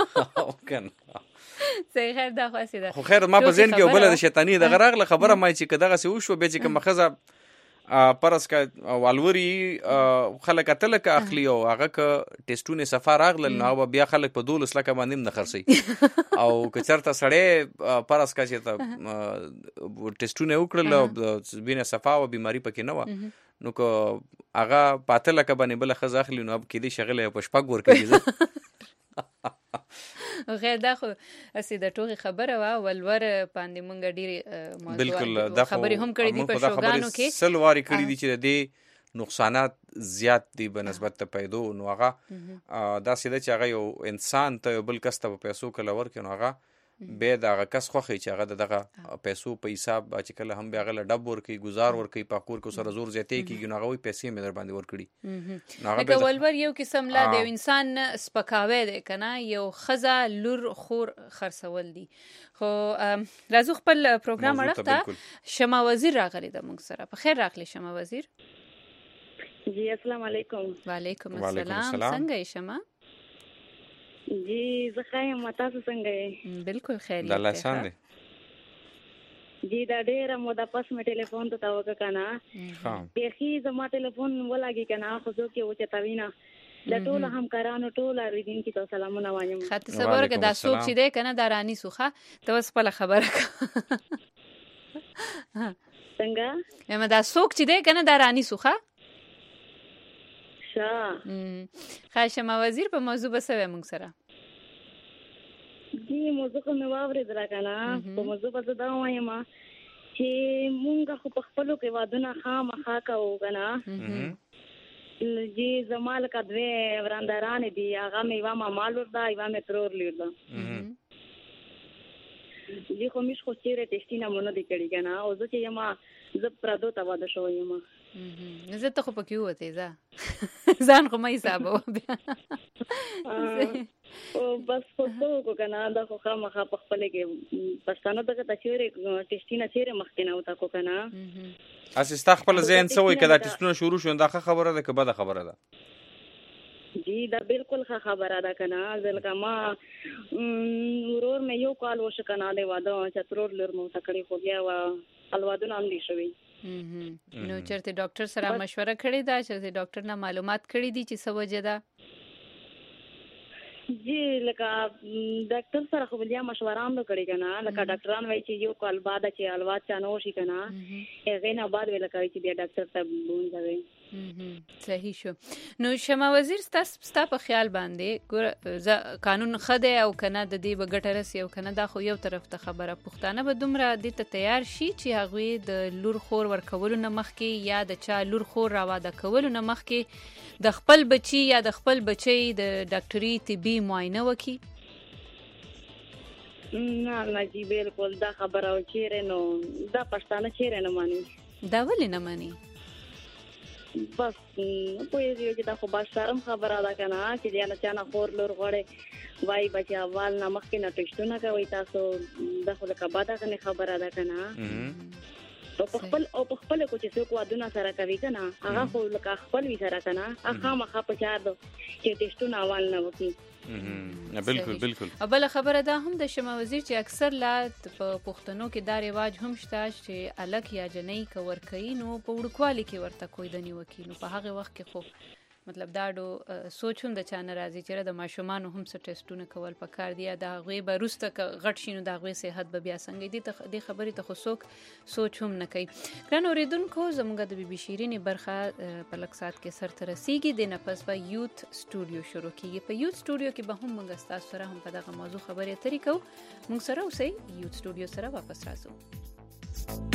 صحیح خیر دا خواسي ده. خو خیر ما په ذهن کې یو بله د شیطاني دغه راغله خبره ما چې که دغسې وشوه بیا چې کومه ښځه پرس که والوري خلک 8 لکه اخلي او هغه که ټیسټونه صفا راغلل نو هغه بیا خلک په 12 لکه باندې هم نه خرڅوي. او که چېرته سړی پرس که چې ټیسټونه وکړل او وینه صفا وه بیماري پکې نه وه نو که هغه په 8 لکه باندې بله ښځه اخلي نو کېدای شي هغې له په 6 ورکوي. غیر دا خو اسی د ټوغې خبره وه ولور باندې مونږ ډېرې خبرې هم کړې دي په شوګانو کې. 100 وارې کړي دي چې د دې نقصانات زیات دي به نسبت ته پیدو نو هغه داسې ده چې هغه یو انسان ته یو بل کس ته په پیسو کله ورکړي نو هغه بیا د هغه کس خوښوي چې هغه د دغه پیسو په حساب چې کله هم بیا هغه له ډب ورکوي ګزار ورکوي په کور کې سره زور زیاتې کېږي نو هغه وایي پیسې مې در باندې ورکړي. لکه ولور یو قسم لا د یو انسان سپکاوی دی که نه یو ښځه لور خور خرڅول دي. خو راځو خپل پروګرام اړخ ته. شمع وزیر راغلی ده موږ سره. په خیر راغلی شمع وزیر. جی السلام علیکم. وعلیکم السلام. څنګه یې شمع؟ جی زه ښه یم تاسو څنګه یې؟ بالکل خیریت د الله احسان دی. جی دا ډېره موده پس مې ټلیفون ته وکړه که نه بیخي زما ټلیفون ولګي که نه خو څوک یې وچتوي نه. د ټولو همکارانو ټولو اورېدونکي ته سلامونه وایم. ښه ته صبر وکړه دا څوک چې دی که نه دا رانیسو ښه ته اوس خپله خبره کړه. څنګه یم دا څوک چې دی که نه دا رانیسو ښه. ښه شمع وزیر په موضوع به څه وی موږ سره؟ جی موضوع خو مې واورېدله که نه په موضوع به زه دا ووایم چې مونږ خو په خپلو کې وادونه خامخا کوو که نه. جی زما لکه 2 ورندرانې دي هغه مې یوه ماما لور ده یوه مې ترور لور ده. جی خو موږ خو چېرې ټیسټونه مو نه دي کړي که نه او زه چې یم زه پردو ته واده شوی یم. زه ته خو پکې ووتې ځه ځان خو مه حسابوه بیا. بس خو څه وکړو که نه دا خو خامخا په خپلې کې پښتانه دغه ته چېرې ټیسټونه چېرې مخکې نه وتکو که نه. هسې ستا خپله ذهن څه وایي که دا ټیسټونه شروع شو دا ښه خبره ده که بده خبره ده؟ جی دا بالکل ښه خبره ده که نه. زه لکه ما ورور مې یو کال وشو که نه د واده چې ترور لور مې ورته کړې خو بیا الوادونه هم دي شوي. نو چېرته ډاکټر سره مشوره کړې ده چېرته ډاکټر نه معلومات کړي دي چې څه وجه ده؟ جی لکه ډاکټر سره خو بیا مشوره هم کړې که نه لکه ډاکټران وایي چې یو کال بعده چې الواد چا نه وشي که نه هغې نه بعد ویله کوي چې بیا ډاکټر ته بونځوي. صحیح شو. نو شمع وزیر ستا په خیال باندې ګوره قانون ښه دی او که نه د دې به ګټه رسي او که نه دا خو یو طرف ته خبره پښتانه به دومره دې ته تیار شي چې هغوی د لور خور ورکولو نه مخکې یا د چا لور خور راواده کولو نه مخکې د خپل بچي یا د خپل بچی د ډاکټري طبي معاینه وکړي؟ نه نه جی بالکل دا خبره چیرې نو دا پښتانه چیرې نه مانی. دا ولې نه مانی؟ بس پوهېږي چې دا خو بس شرم خبره ده که نه چې د چا نه خور لور غواړې وایي به چې اول نه مخکې نه ټیسټونه کوئ تاسو دا خو لکه بده غنې خبره ده که نه. او په خپل کو چې څوک وادونه سره کوي کنه هغه خو لکه خپل وی سره کنه هغه مخه په چار دو چې ټیسټونه اول نه وکي بالکل بل خبره ده هم د شمه وزیر چې اکثر لا په پښتنو کې دا رواج هم شته چې الک یا جنۍ کور کوي نو په وړکوالي کې ورته کوئی د نیوکي نو په هغه وخت کې خو مطلب دا ډو سوچوم د چانه راځي چې د ماشومان هم څه ټیسټونه کول پکار دی دا غوي به روسته غټ شینو دا غوي صحت به بیا څنګه دي د خبرې ته خو څوک سوچوم نه کوي ګران اوریدونکو زموږ د بي بي شيرين برخه په لکسات کې سر تر رسیدي د نفس په یوت سټوډیو شروع کیږي په یوت سټوډیو کې به هم موږ تاسو سره هم په دغه موضوع خبرې اترې کوو موږ سره اوسئ یوت سټوډیو سره واپس راځو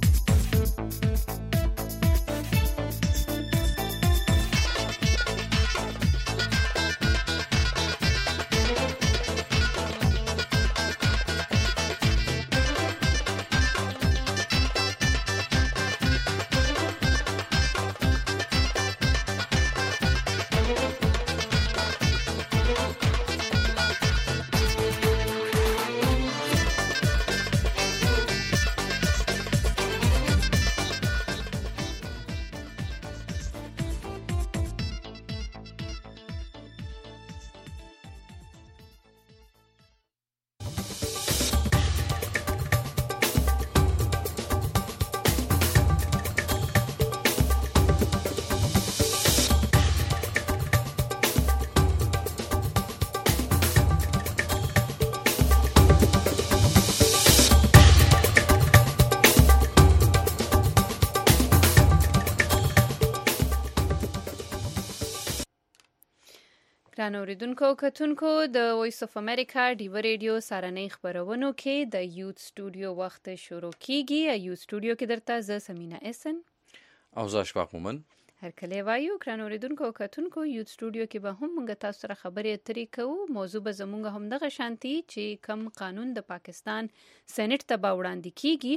ګران اوریدونکو کتونکو د وایس اف امریکا ډیو ریډیو سارنۍ خبرونو کې د یوت سټوډیو وخت شروع کیږي یوت سټوډیو کې درته ز سمینا اسن او زه اشفاق مومن هر کله وایو ګران اوریدونکو کتونکو یوت سټوډیو کې به هم موږ تاسو سره خبرې اترې کوو موضوع به زموږ هم دغه شانتي چې کم قانون د پاکستان سېنات ته وړاندې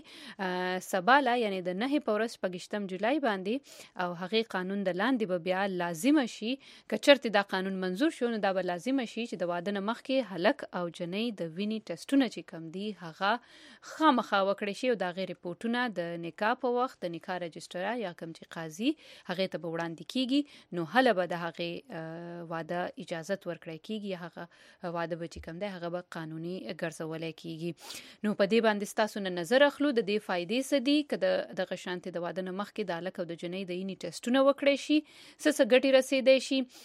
کیږي سباله یعنی د 9 پورس 15 جولای باندې او هغه قانون د لاندې به بیا لازم شي کچرته دا قانون منزور شو نو دا به لازم شي چې د واده نه مخکې هلک او جنۍ د ویني ټیسټونه چې کم دي هغه خامخا وکړي شي او دا غیر ریپورتونه د نکاح په وخت د نکاح رجستره یا کوم چې قاضي هغه ته وړاندې کیږي نو هله به د هغه واده اجازه ورکړي کیږي هغه واده به چې کم دی هغه به قانوني ګرځولای کیږي نو په دې باندې تاسو نه نظر اخلو د دې فائدې سدي کده د غشانته د واده نه مخکې د الک او د جنۍ د یونی ټیسټونه وکړي شي څه ګټي رسیدي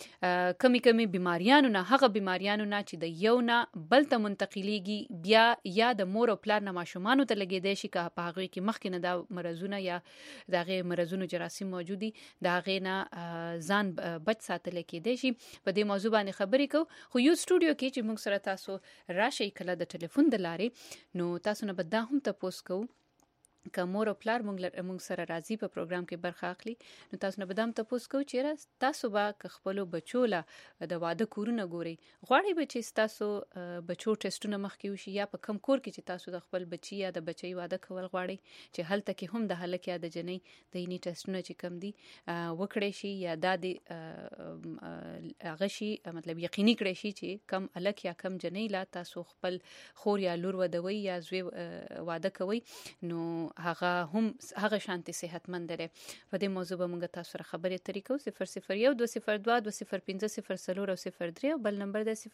شي کمی بیماریانو نه هغه بیماریانو نه چې د یو نه بل ته منتقلیږي بیا یا د مور او پلار نه ماشومان ته لګیدي شي که په هغه کې مخکې نه د مرزونه یا دغه مرزونو جراثیم موجودي د هغه نه ځان بچ ساتل کېدي شي په دې موضوع باندې خبرې کو خو یو سټوډیو کې چې موږ سره تاسو راشي کله د ټلیفون د لارې نو تاسو نه بدا هم تاسو کو که مور او پلار موږ سره راځي په پروګرام کې برخه اخلي نو تاسو نه بدام تاسو کو چیرې تاسو به خپل بچوله د واده کورونه ګوري غواړي به چې تاسو بچو ټیسټونه مخکې وشي یا په کم کور کې چې تاسو د خپل بچي یا د بچي واده کول غواړي چې هلته کې هم د هلک یا د جنۍ د یونی ټیسټونه چې کم دي وکړي شي یا د هغه شي مطلب یقیني کړئ شي چې کم الک یا کم جنۍ لا تاسو خپل خور یا لور ودوي یا زوی واده کوي نو هغه هم هغه شانتي صحتمند لري په دې موضوع به موږ تاسو سره خبرې اترې کوو 001 202 205 0 او 03 او بل نمبر د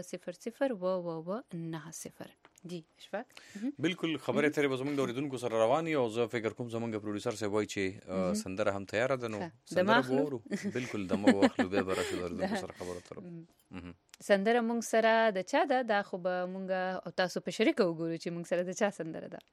08000 جی اشفاق بالکل خبرې اترې به زموږ د اوریدونکو سره رواني او زه فکر کوم زموږ پروډوسر سره وایي چې سندره هم تیار ده نو سندره وورو بالکل دمو واخلو به برشه اوریدونکو سره خبرې اترې سندره موږ سره د چا ده دا خو به موږ او تاسو په شریک وګورو چې موږ سره د چا سندره ده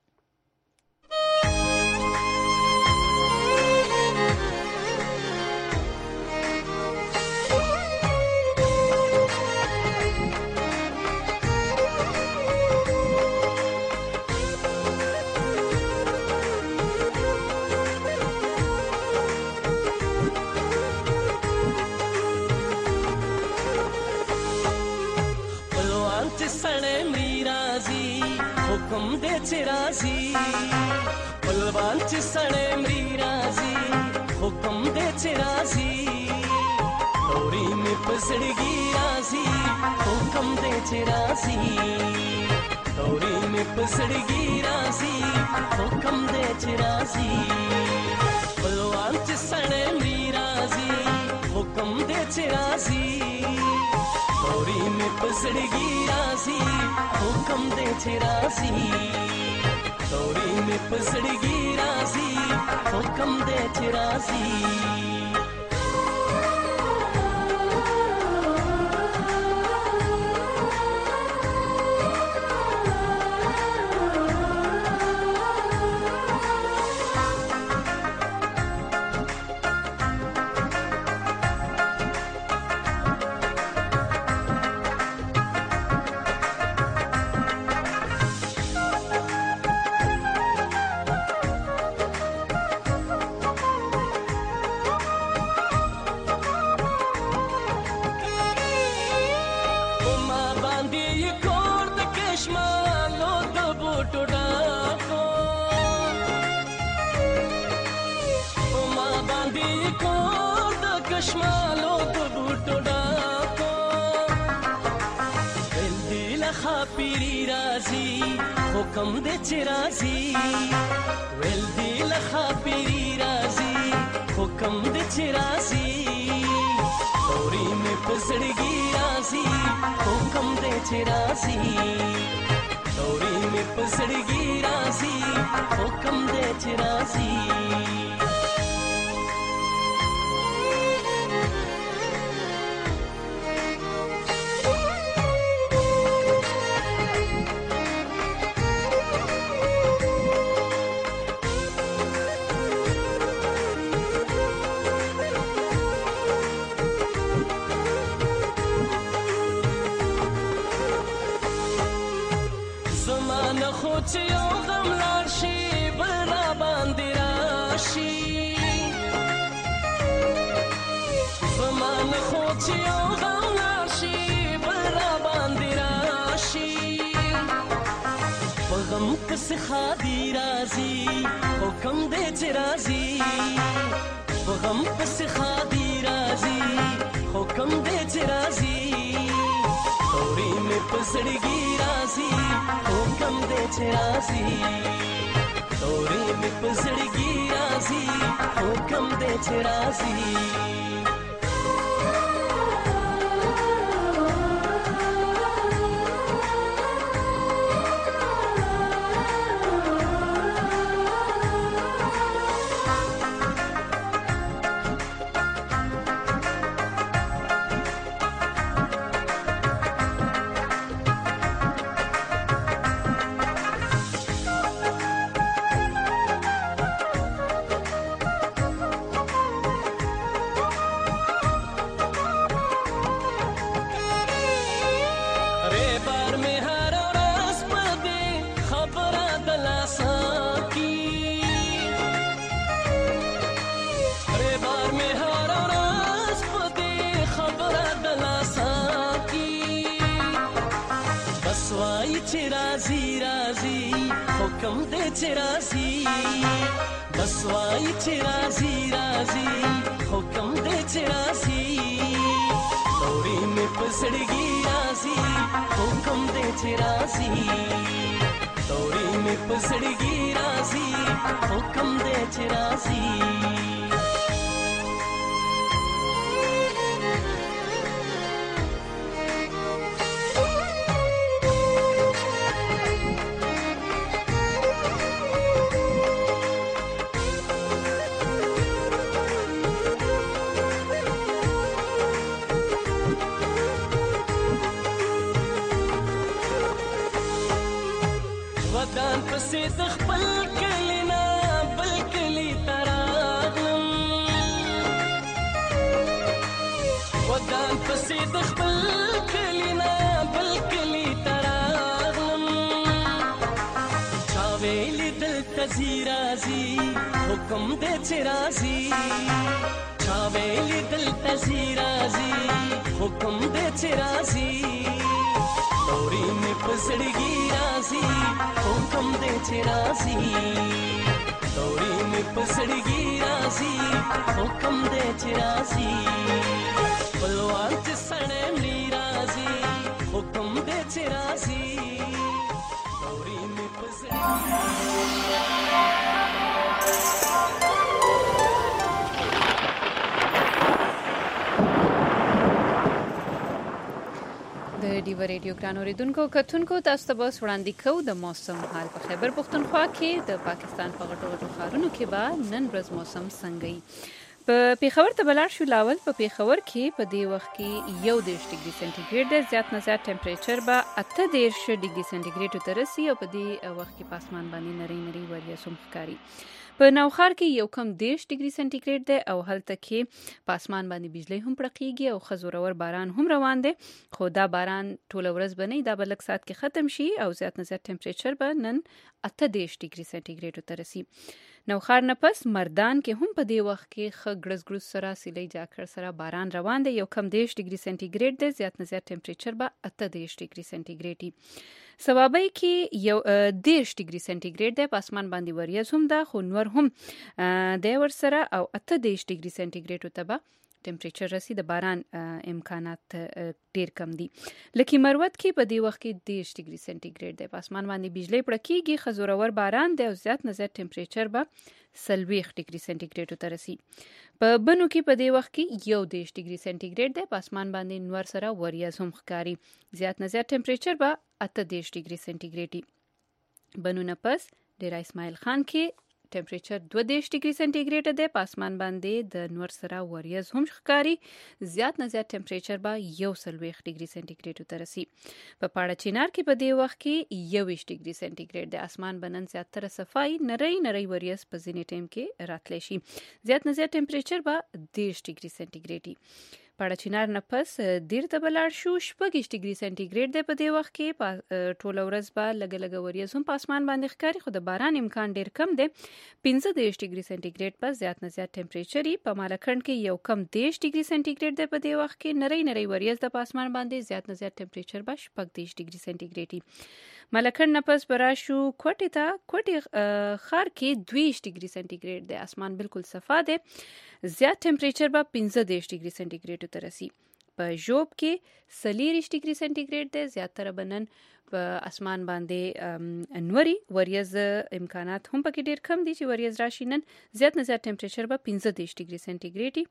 हुकुम दे चिराजी बलवान च सड़े मरी राजी हुकुम दे चिराजी डोरी में पसड़गी राजी हुकुम दे चिराजी دوري مې پسړګي راسي حکم دې چې راسي بلوان چې سړې مې راسي حکم دې چې راسي دوري مې پسړګي راسي حکم دې چې راسي دوري مې پسړګي راسي حکم دې چې راسي حکم دې چې راسي ول دې لخوا پیری راسي حکم دې چې راسي دوري مې پسړګي راسي حکم دې چې راسي دوري مې پسړګي راسي حکم دې چې راسي چې یو غم لاړ شي بل را باندې راشي زمانه خو چې یو غم لاړ شي بل را باندې راشي په غم پسې ښادي راځي حکم دې چې راځي په غم پسې ښادي راځي حکم دې چې راځي دوري مې پسړګي راسي حکم دې چې راسي دوري مې پسړګي راسي حکم دې چې راسي حکم دې چې راسي بس وای چې راسي راسي حکم دې چې راسي دوري مې پسړګي راسي حکم دې چې راسي دوري مې پسړګي راسي حکم دې چې راسي ودان پسې د خپل کلی نه بل کلی ته راغلم ودان پسې د خپل کلی نه بل کلی ته راغلم چا ویلي دلته ځي راځي حکم دې چې راځي چا ویلي دلته ځي راځي حکم دې چې راځي دوري مې پسړګي راسي حکم دې چې راسي دوري مې پسړګي راسي حکم دې چې راسي بلوان چې سړې مې راسي حکم دې چې راسي خوري مې پزړګي د ډیو ریډیو ګران اوریدونکو کتونکو تاسو ته بس وړاندې کوو د موسم حال په خیبر پختونخوا کې د پاکستان په غټو غټو ښارونو کې به نن ورځ موسم څنګه وي. په پیښور ته بلار شو لاول په پیښور کې په دې وخت کې 11 ډیګري سنټیګریډ د زیات نه زیات ټمپریچر به 18 ډیګري سنټیګریډ ته رسي او په دې وخت کې په اسمان باندې نری نری وریځ هم ښکاري. په نوخار کې یو کم 10 ډیګري سنټیګریډ دی او هلته کې په اسمان باندې بجلی هم پړقېږي او خزورور باران هم روان دی، خو دا باران ټول ورځ به نه، دا به لږ ساعت کې ختم شي او زیات نه زیات ټمپریچر به نن 18 ډیګري سنټیګریډ ته رسي. نوخار نه پس مردان کې هم په دې وخت کې ښه ګړز ګړز سره سیلۍ جاکړ سره باران روان دی، یو کم 10 ډیګري سنټیګریډ دی، زیات نه زیات ټمپریچر به 18 ډیګري سنټیګریډ وي. سوابۍ کې یو 10 ډیګري سنټیګریډ دی، په اسمان باندې وریځ هم ده، خو نور هم دی ورسره او 18 ډیګري سنټیګریډ ته به ټمپریچر رسی، د باران امکانات ډیر کم دي. لکه مروت کې په دې وخت کې 10 ډیګري سنټیګریډ دی، په اسمان باندې بجلی پړقېږي، خزورور باران دی او زیات نه زیات ټمپریچر به 40 ډیګري سنټیګریډ ته رسي. په بنو کې په دې وخت کې 11 ډیګري سنټیګریډ دی، په اسمان باندې نور سره وریځ هم ښکاري، زیات نه زیات ټمپریچر به 18 ډیګري سنټیګریډ. بنو نه پس ډیرا اسماعیل خان کې ټمپریچر 22 ډیګري سنټیګریډ دی، په اسمان باندې د نور سره وریځ هم ښکاري، زیات نه زیات ټمپریچر به 21 ډیګري سنټیګریډ ته رسي. په پاړه چینار کې په دې وخت کې 21 ډیګري سنټیګریډ دی، اسمان بنن زیاتره صفای، نری نری وریځ په ځینې ټیم کې راتلی شي، زیات نه زیات ټمپریچر به 10 ډیګري سنټیګریډ وي. پاړه چینار نه پس دیر ته بلار شو 26 ډیګري سنټیګریډ دی، په دې وخت کې ټوله ورځ به لږ لږ وریځ هم په اسمان باندې ښکاري، خو د باران امکان ډیر کم دی. 15 ډیګري سنټیګریډ په زیات نه زیات ټمپریچر وي. په مالکند کې یو کم 10 ډیګري سنټیګریډ دی، په دې وخت کې نری نری وریځ د په اسمان باندې، زیات نه زیات ټمپریچر به 14 ډیګري سنټیګریډ وي. مالکند نه پس براشو کوټې ته، کوټې ښار کې 20 ډیګري سنټیګریډ دی، اسمان بالکل صفا دی، زیات ټمپریچر به 15 ډیګري سنټیګریډ ته رسي. په ژوب کې 40 ډیګري سنټیګریډ دی، زیاتره بنن په اسمان باندې نوري وریځ امکانات هم پکې ډیر کم دي چې وریځ راشي نن، زیات نه زیات ټمپریچر به 15 ډیګري سنټیګریډ.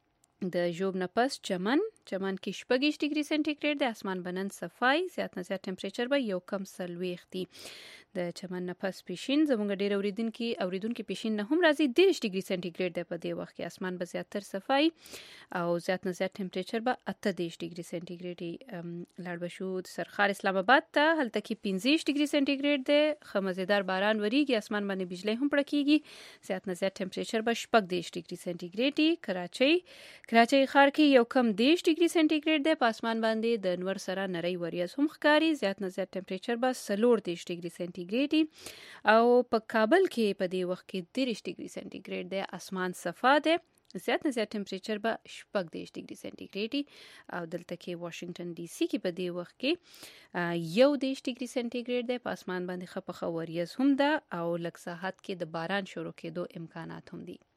د ژوب نه پس چمن کې 26 ډیګري سنټیګریډ دی، اسمان بنن صفای، زیات نه زیات ټمپریچر به یو کم 40 دی. د چمن نه پس پیشین زموږ ډیر اوریدونکو پیشین نه هم راځي 10 ډیګري سنټیګریډ دی، په دې وخت کې اسمان به زیاتر صفای او زیات نه زیات ټمپریچر به 18 ډیګري سنټیګریډ. لاړ بشو سرخار اسلام آباد ته، هلته کې 15 ډیګري سنټیګریډ دی، ښه مزیدار باران وریږي، اسمان باندې بجلی هم پړقېږي، زیات نه زیات ټمپریچر به 14 ډیګري سنټیګریډ دی. کراچۍ ښار کې یو کم 10 ډیګري سنټیګریډ دی، په اسمان باندې د نور سره نری وریځ هم ښکاري، زیات نه زیات ټمپریچر به 14 ډیګري سنټیګریډ دی. او په کابل کې په دې وخت کې 30 ډیګري سنټیګریډ دی، اسمان صفا دی، زیات نه زیات ټمپریچر به 14 ډیګري سنټیګریډ دی. او دلته کې واشنگټن ډي سي کې په دې وخت کې 11 ډیګري سنټیګریډ دی، په اسمان باندې ښه پخه وریځ هم ده او لږ ساعت کې د باران شروع کېدو امکانات هم دي.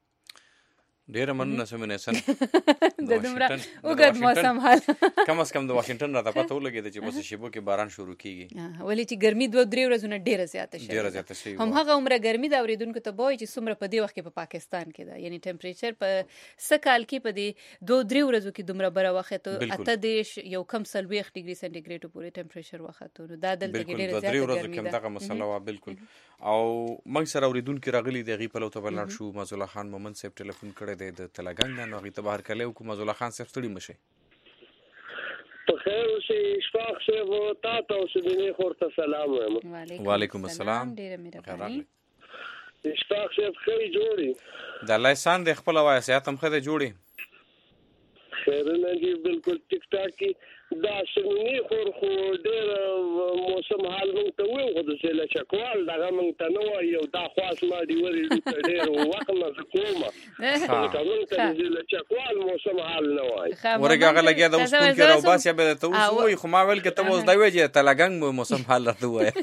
ډیره مننه سمینه سن د دومره وګد موسم حال کم از کم د واشنگټن راته پته ولګېده چې بس شیبو کې باران شروع کیږي، ولې چې ګرمي 2-3 ورځې ډیره زیاته شي، هم هغه عمره ګرمي د اوریدونکو ته وایي چې څومره په دې وخت کې په پاکستان کې ده، یعنی ټمپریچر په سکال کې په دې 2-3 ورځو کې دومره بره وخت ته 18 یو کم 40 ډیګري سنټیګریډ پورې ټمپریچر وخت نو دا دلته کې ډیره زیاته ګرمي ده. دغه مسله وا بالکل. او موږ سره اوریدونکو راغلي د غي په لوته بلل شو مزول خان مومن صاحب ټلیفون کړی دی د تلګنګ نو غي ته بهر کله کو مزول خان صاحب ستړي مشه په خیر اوسې اشفاق صاحب او تاسو سدنې خورته سلام وایم. وعلیکم السلام. ډیره مهرباني. اشفاق صاحب خیر جوړي د الله احسان د خپل وای سیاست هم خیر جوړي خیر نه دي بالکل ټیک ټاک کی دا سنونی خو ډېر موسم حال مونږ ته وایو خو د سیله چکوال دغه مونږ ته نه وایو دا خواص ما دی ورې ډېر وخت نه کومه مونږ ته د سیله چکوال موسم حال نه وایي ورګه هغه لګیا د اوس کوم کې راو باسي به ته اوس وایي خو ما ویل کې ته اوس دا وایي چې تلګنګ موسم حال راته وایي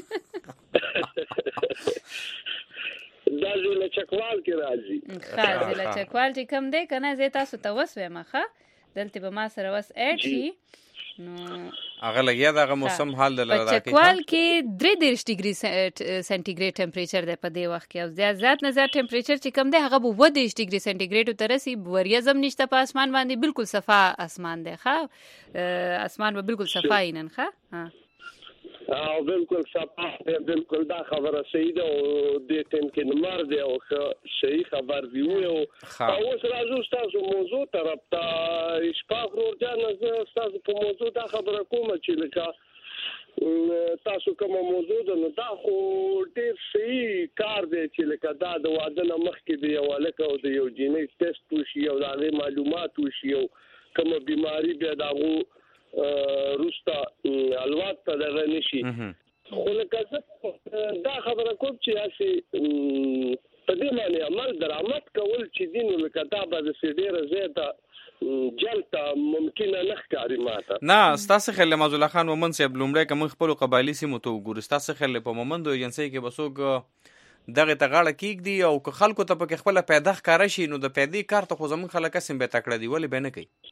دا سیله چکوال کې راځي خاص سیله چکوال چې کم دی کنه زه تاسو ته وسوم ښه دلته به ما سره وس اډ شي هغه لګیا دغه موسم حال د لاره کې چکوال کې 33 ډیګري سنټیګریډ ټمپریچر دی په دې وخت کې او زیات نه زیات ټمپریچر چې کم دی هغه به 30 ډیګري سنټیګریډ ته رسي. وریځ هم نشته په اسمان باندې، بالکل صفا اسمان دی. ښه اسمان به بالکل صفا نن. ښه او بالکل صفا دی، بالکل دا خبره صحیح ده او د ټیم کې نمبر دی او صحیح خبر دی. او اوس راځو تاسو موضوع طرف ته. اشفاق ورجان زه تاسو په موضوع دا خبره کوم چې لکه تاسو کوم موضوع ده نو دا خو ډیر صحیح کار دی چې لکه دا د واده نه مخکې دی یو لکه او د یو جینیټ ټیسټ وشي او د هغې معلومات وشي او کومه بیماري بیا د هغو روسته الوات ته دغه نشي. خو لکه زه دا خبره کوم چې هسې په دې باندې عمل درآمد کول چې دي نو لکه دا به داسې ډېره زیاته جلته ممکنه نه ښکاري ماته. نه ستاسو خیال محمد الله خان مومند صاحب لومړی که موږ خپلو قبایلي سیمو ته وګورو، ستاسو خیال په مومندو ایجنسۍ کې به څوک دغه ته غاړه کېږدي او که خلکو ته پکې خپله پیدا ښکاره شي نو د پیدې کار ته خو زموږ خلک هسې بې تکړه دي، ولې به نه کوي؟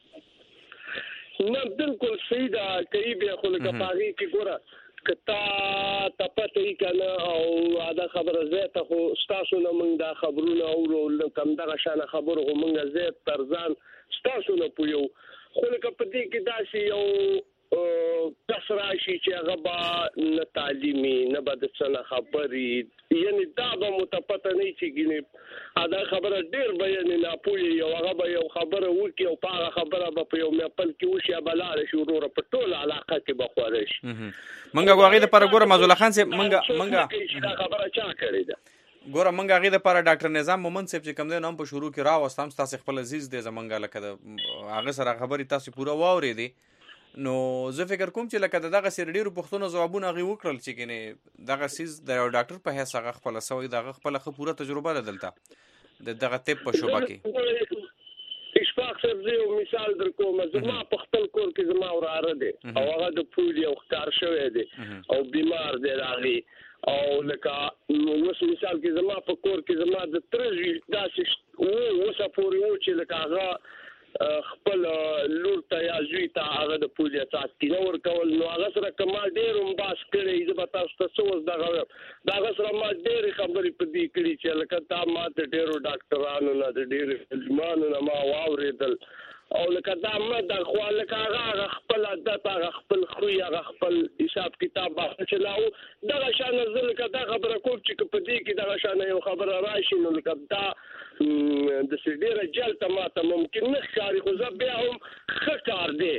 نه بالکل صحیح ده کوي بیا خو لکه په هغې کې ګوره که تا پته یي که نه او دا خبره زیاته خو ستاسو نه موږ دا خبرونه اورو لکه همدغه شانه خبرو خو موږ زیات تر ځان ستاسو نه پوهیو. خو لکه په دې کې داسې یو کس راشي چې هغه به نه تعلیمي نه به د څه نه خبرې یعنې دا به مو ته پته نه وي چې ګینې دا خبره ډېر به یعنې ناپوهي او هغه به یو خبره وکړي او په هغه خبره به په یو محفل کې وشي یا به لاړه شي وروره په ټوله علاقه کې به خوره شي. موږ خو هغې دپاره ګوره محمد الله خان صاحب موږ دا خبره چا کړې ده ګوره موږ هغې دپاره ډاکټر نظام مومند صاحب چې کوم دی نو هم په شروع کې راوست هم ستاسې خپل عزیز دی زمونږ لکه د هغه سره خبرې تاسې پوره واورېدې نو زه فکر کوم چې لکه د دغسې ډېرو پوښتنو ځوابونه هغې وکړل چې ګینې دغه څیز د یو ډاکټر په حیث هغه خپله سوی د هغه خپله ښه پوره تجربه ده دلته د دغه طب په شعبه کې. اشفاق صاحب زه یو مثال در کوم. زما په خپل کور کې زما وراره دی او هغه د پولیو ښکار شوی دی او بیمار دی د هغې او لکه اوس مثال کې زما په کور کې زما د تره زوی داسې اوسه پورې و چې لکه هغه خپل لور ته یا زوی ته هغه د پولیو څاڅکي نه ورکول نو هغه سره که ما ډېر هم باس کړی زه به تاسو ته څه اوس دغه وایم د هغه سره ما ډېرې خبرې په دې کړي چې لکه دا ما د ډېرو ډاکټرانو نه د ډېرو علمانو نه ما واورېدل او لکه دا مده خو لکه هغه خپل عادت هغه خپل خوی هغه خپل حساب کتاب باندې چلاو دغه شان زه لکه دا خبره کوم چې په دې کې دغه شان یو خبره راشي نو لکه دا د سړي جلته ماته ممکن نه ښکاري خو زه بیا هم ښه کار دی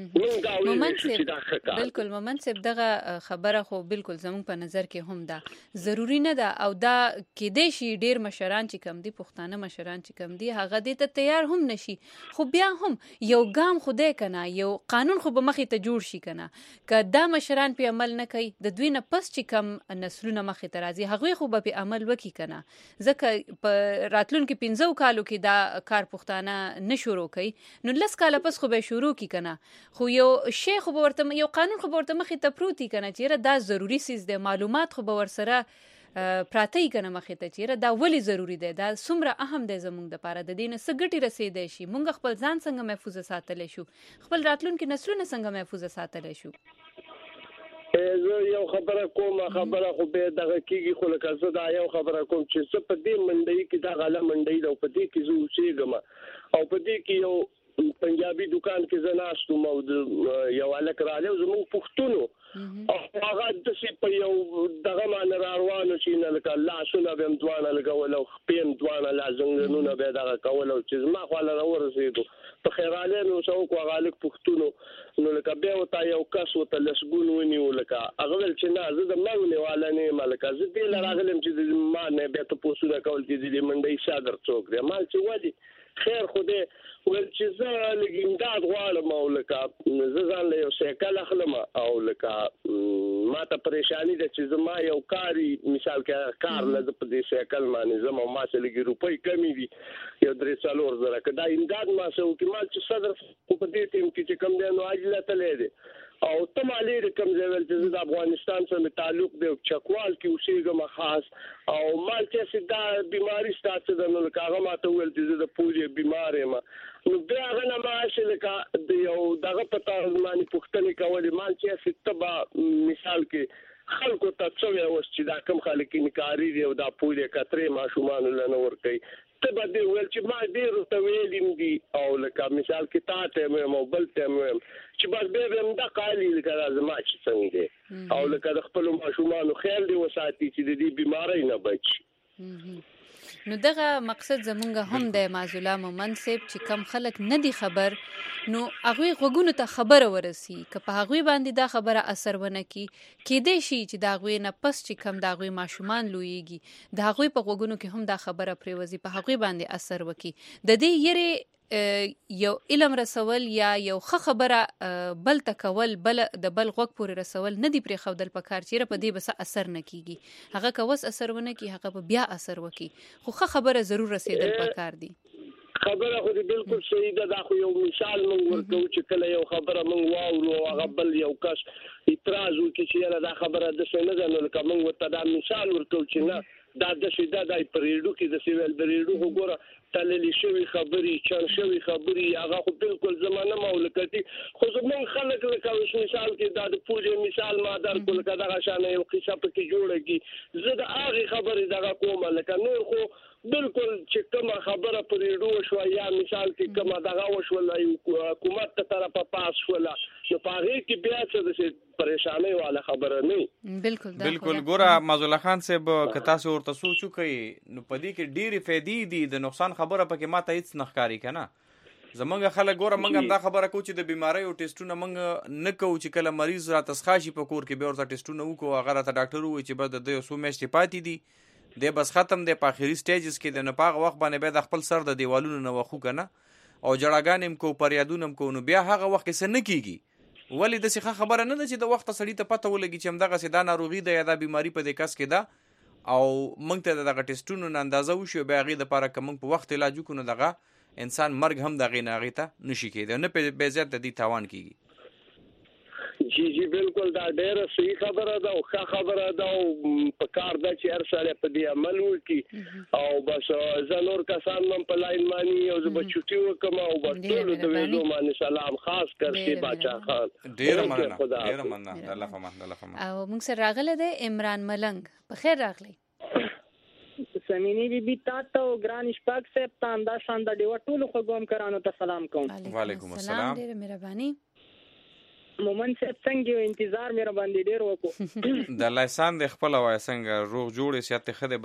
بالکل مومند صاحب دغه خبره خو بالکل زموږ په نظر کې هم ده ضروری نه ده او دا کېدای شي ډېر مشران چې کم دي پښتانه مشران چې کم دي هغه دې ته تیار هم نشي خو بیا هم یو ګام خدای کنه یو قانون خو به مخې ته جوړ شي کنه که دا مشران په عمل نه کوي د دوی نه پس چې کم نسلونه مخې ته راځي هغوی خو به په عمل وکړي کنه ځکه په راتلونکي 15 کالو کې دا کار پښتانه نه شروع کوي نو 10 کاله پس خو به شروع کی کنه خو یو شی خو به ورته یو قانون خو به ورته مخې ته پروتي کنه چې دا ضروری سیز دی معلومات خو به ورسره پراته یې کنه مخې ته چې دا ولې ضروری دی دا څومره اهم دی زموږ دپاره د دې نه څه ګټې رسېدی شي موږ خپل ځان څنګه محفوظه ساتلی شو خپل راتلونکي نسلونه څنګه محفوظه ساتلی شو. زه یو خبره کوم خبره خو به دغه کېږي خو لکه زه دا یو خبره کوم چې زه په دې منډۍ کې دا غله منډۍ ده او په دې کې زه اوسېږم او په دې کې یو پنجابي دکان کې زه ناست وم او یو هلک راغلی او زموږ پښتون او هغه داسې په یو دغه باندې را روان و چې نه لکه لاسونه به هم دواړه لګول او خپې هم دواړه لا زنګنونه به یې دغه کول او چې زما خواله راورسېدو په خیرالۍ مې ورته وکړو هغه هلک پښتون نو لکه بیا ورته یو کس ورته لسګون ونیو لکه هغه ویل چې نه زه د مرګ نیواله نه یم لکه زه دې له راغلم چې ما نه بیا تپوسونه کول چې د منډۍ صدر څوک دی ما چې ولې خیر خو دی ویل چې زه لږ امداد غواړم او لکه زه ځان له یو سایکل اخلم او لکه ما ته پریشاني ده چې زما یو کاري مثال کې کار نه زه په دې سایکل باندې ځم او ما څه لږې روپۍ کمې دي یو 3-4 زره که دا امداد ما څه وکړي ما چې صدر په دې ټیم کې چې کوم دی نو عاجله تللی دی او ته مالي رقم زول چې د افغانستان سره تعلق دی چکوال کې اوسېږم خاص او مال چې دا بیماری ستاسو د نو کاغه ماته ول چې د پوجي بیمار یم نو بیا غنه ماشه لکه د یو دغه پتا مانی پښتني کولې مال چې ستبا مثال کې خلکو ته څو اوس چې دا کم خلک نکاري دی او دا پوجي کترې ماشومان لنه ور کوي ته به دی ول چې ما ډیر ته ویلم دي او لکه مثال کې تاته مې موبایل ته مې چې بس به هم دا قالي لکه زما چې څنګه دی او لکه د خپل ماشومان خیال دی وساتي چې د دې بیماری نه بچي نو دغه مقصد زمونږ هم د معزوله مومن صاحب چې کم خلک نه دي خبر نو هغوی غوږونو ته خبره ورسي که په هغوی باندې دا خبره اثر ونه کړي کیدای شي چې د هغوی نه پس چې کم د هغوی ماشومان لویږي د هغوی په غوږونو کې هم دا خبره پرېوځي په هغوی باندې اثر وکړي د دې یرې یو علم رسول یا یو ښه خبره بل تکول بل د بل غوږ پورې رسول نه دی پرې خودل پکار چیرې په دې بس اثر نه کیږي هغه کوس اثر ونه کی هغه په بیا اثر وکي خو ښه خبره ضرور رسیدل پکار دی خبره خو دې بالکل صحیح ده دا خو یو مثال مونږ ورکو چې کله یو خبره مونږ واورو هغه بل یو کس اعتراض وکړي چې دا خبره د څه نه ده نو لکه مونږ ورته دا مثال ورکو چې نه دا د شي دا د پریډو کې د سیویل بریډو وګوره تللی شوی خبري چل شوی خبري هغه خو بالکل زمانه مولکتي خو زمون خلک لکه مثال کې دا د پوجي مثال ما در کول کدا غشانه یو قصه پکې جوړږي زه د هغه خبرې دغه کومه لکه نور خو بالکل چې کومه خبره پرېډو شو یا مثال کې کومه دغه وشول حکومت ته طرفه پاس شول نو پاره کې بیا څه د پریشانی والا خبره نه بالکل ګوره معزوله خان صاحب کتا سو ورته سوچو کوي نو پدې کې ډېری فائدې دي د نقصان خبره پکې ماته هیڅ نخکاری کنه زمونږ خلک ګوره مونږ هم دا خبره کوو چې د بیماری او ټیسټونه مونږ نه کوو چې کله مریض را تسخاشي په کور کې به ورته ټیسټونه وکړو هغه راته ډاکټر وایي چې بس د یو څو میاشتې پاتې دي دی بس ختم دی په اخري سټیجز کې د نپاغ وخت باندې به د خپل سر د دیوالونو نه وخو کنه او جړاګان هم کو پریادون هم کو نو بیا هغه وخت کې څه نه کیږي ولی د څه خبره نه ده چې د وخت سړی ته پته ولګي چې همدغه سدا ناروغي ده یا د بیماری په دې کس کې ده او موږ ته دغه ټیسټونو نه اندازه وشو بیا غي د لپاره کوم په وخت علاج وکړو دغه انسان مرګ هم دغه نه غیته نشي کېده نه په بے زیات د دې تاوان کیږي جی بالکل دا ډېر صحیح خبره ده او ښه خبره ده او په کار ده چې هر سړی په دې عمل وکړي او بس زه نور کسان هم په لاین مانی او زه به چوټي وکم او بس ټولو د ویدو باندې سلام خاص کرشي باچا خان ډېر مننه الله فهم او موږ سره راغله ده عمران ملنګ په خیر راغلی سمینی بی بی تاسو ګران شپږ سپ ته انداز شان د دیو ټولو خوګوم کرانو ته سلام کوم وعلیکم السلام ډېر مهرباني مومن صاحب څنګه انتظار مې را باندې ډیر وکړو د لایسان د خپل وای څنګه روغ جوړې سیات خده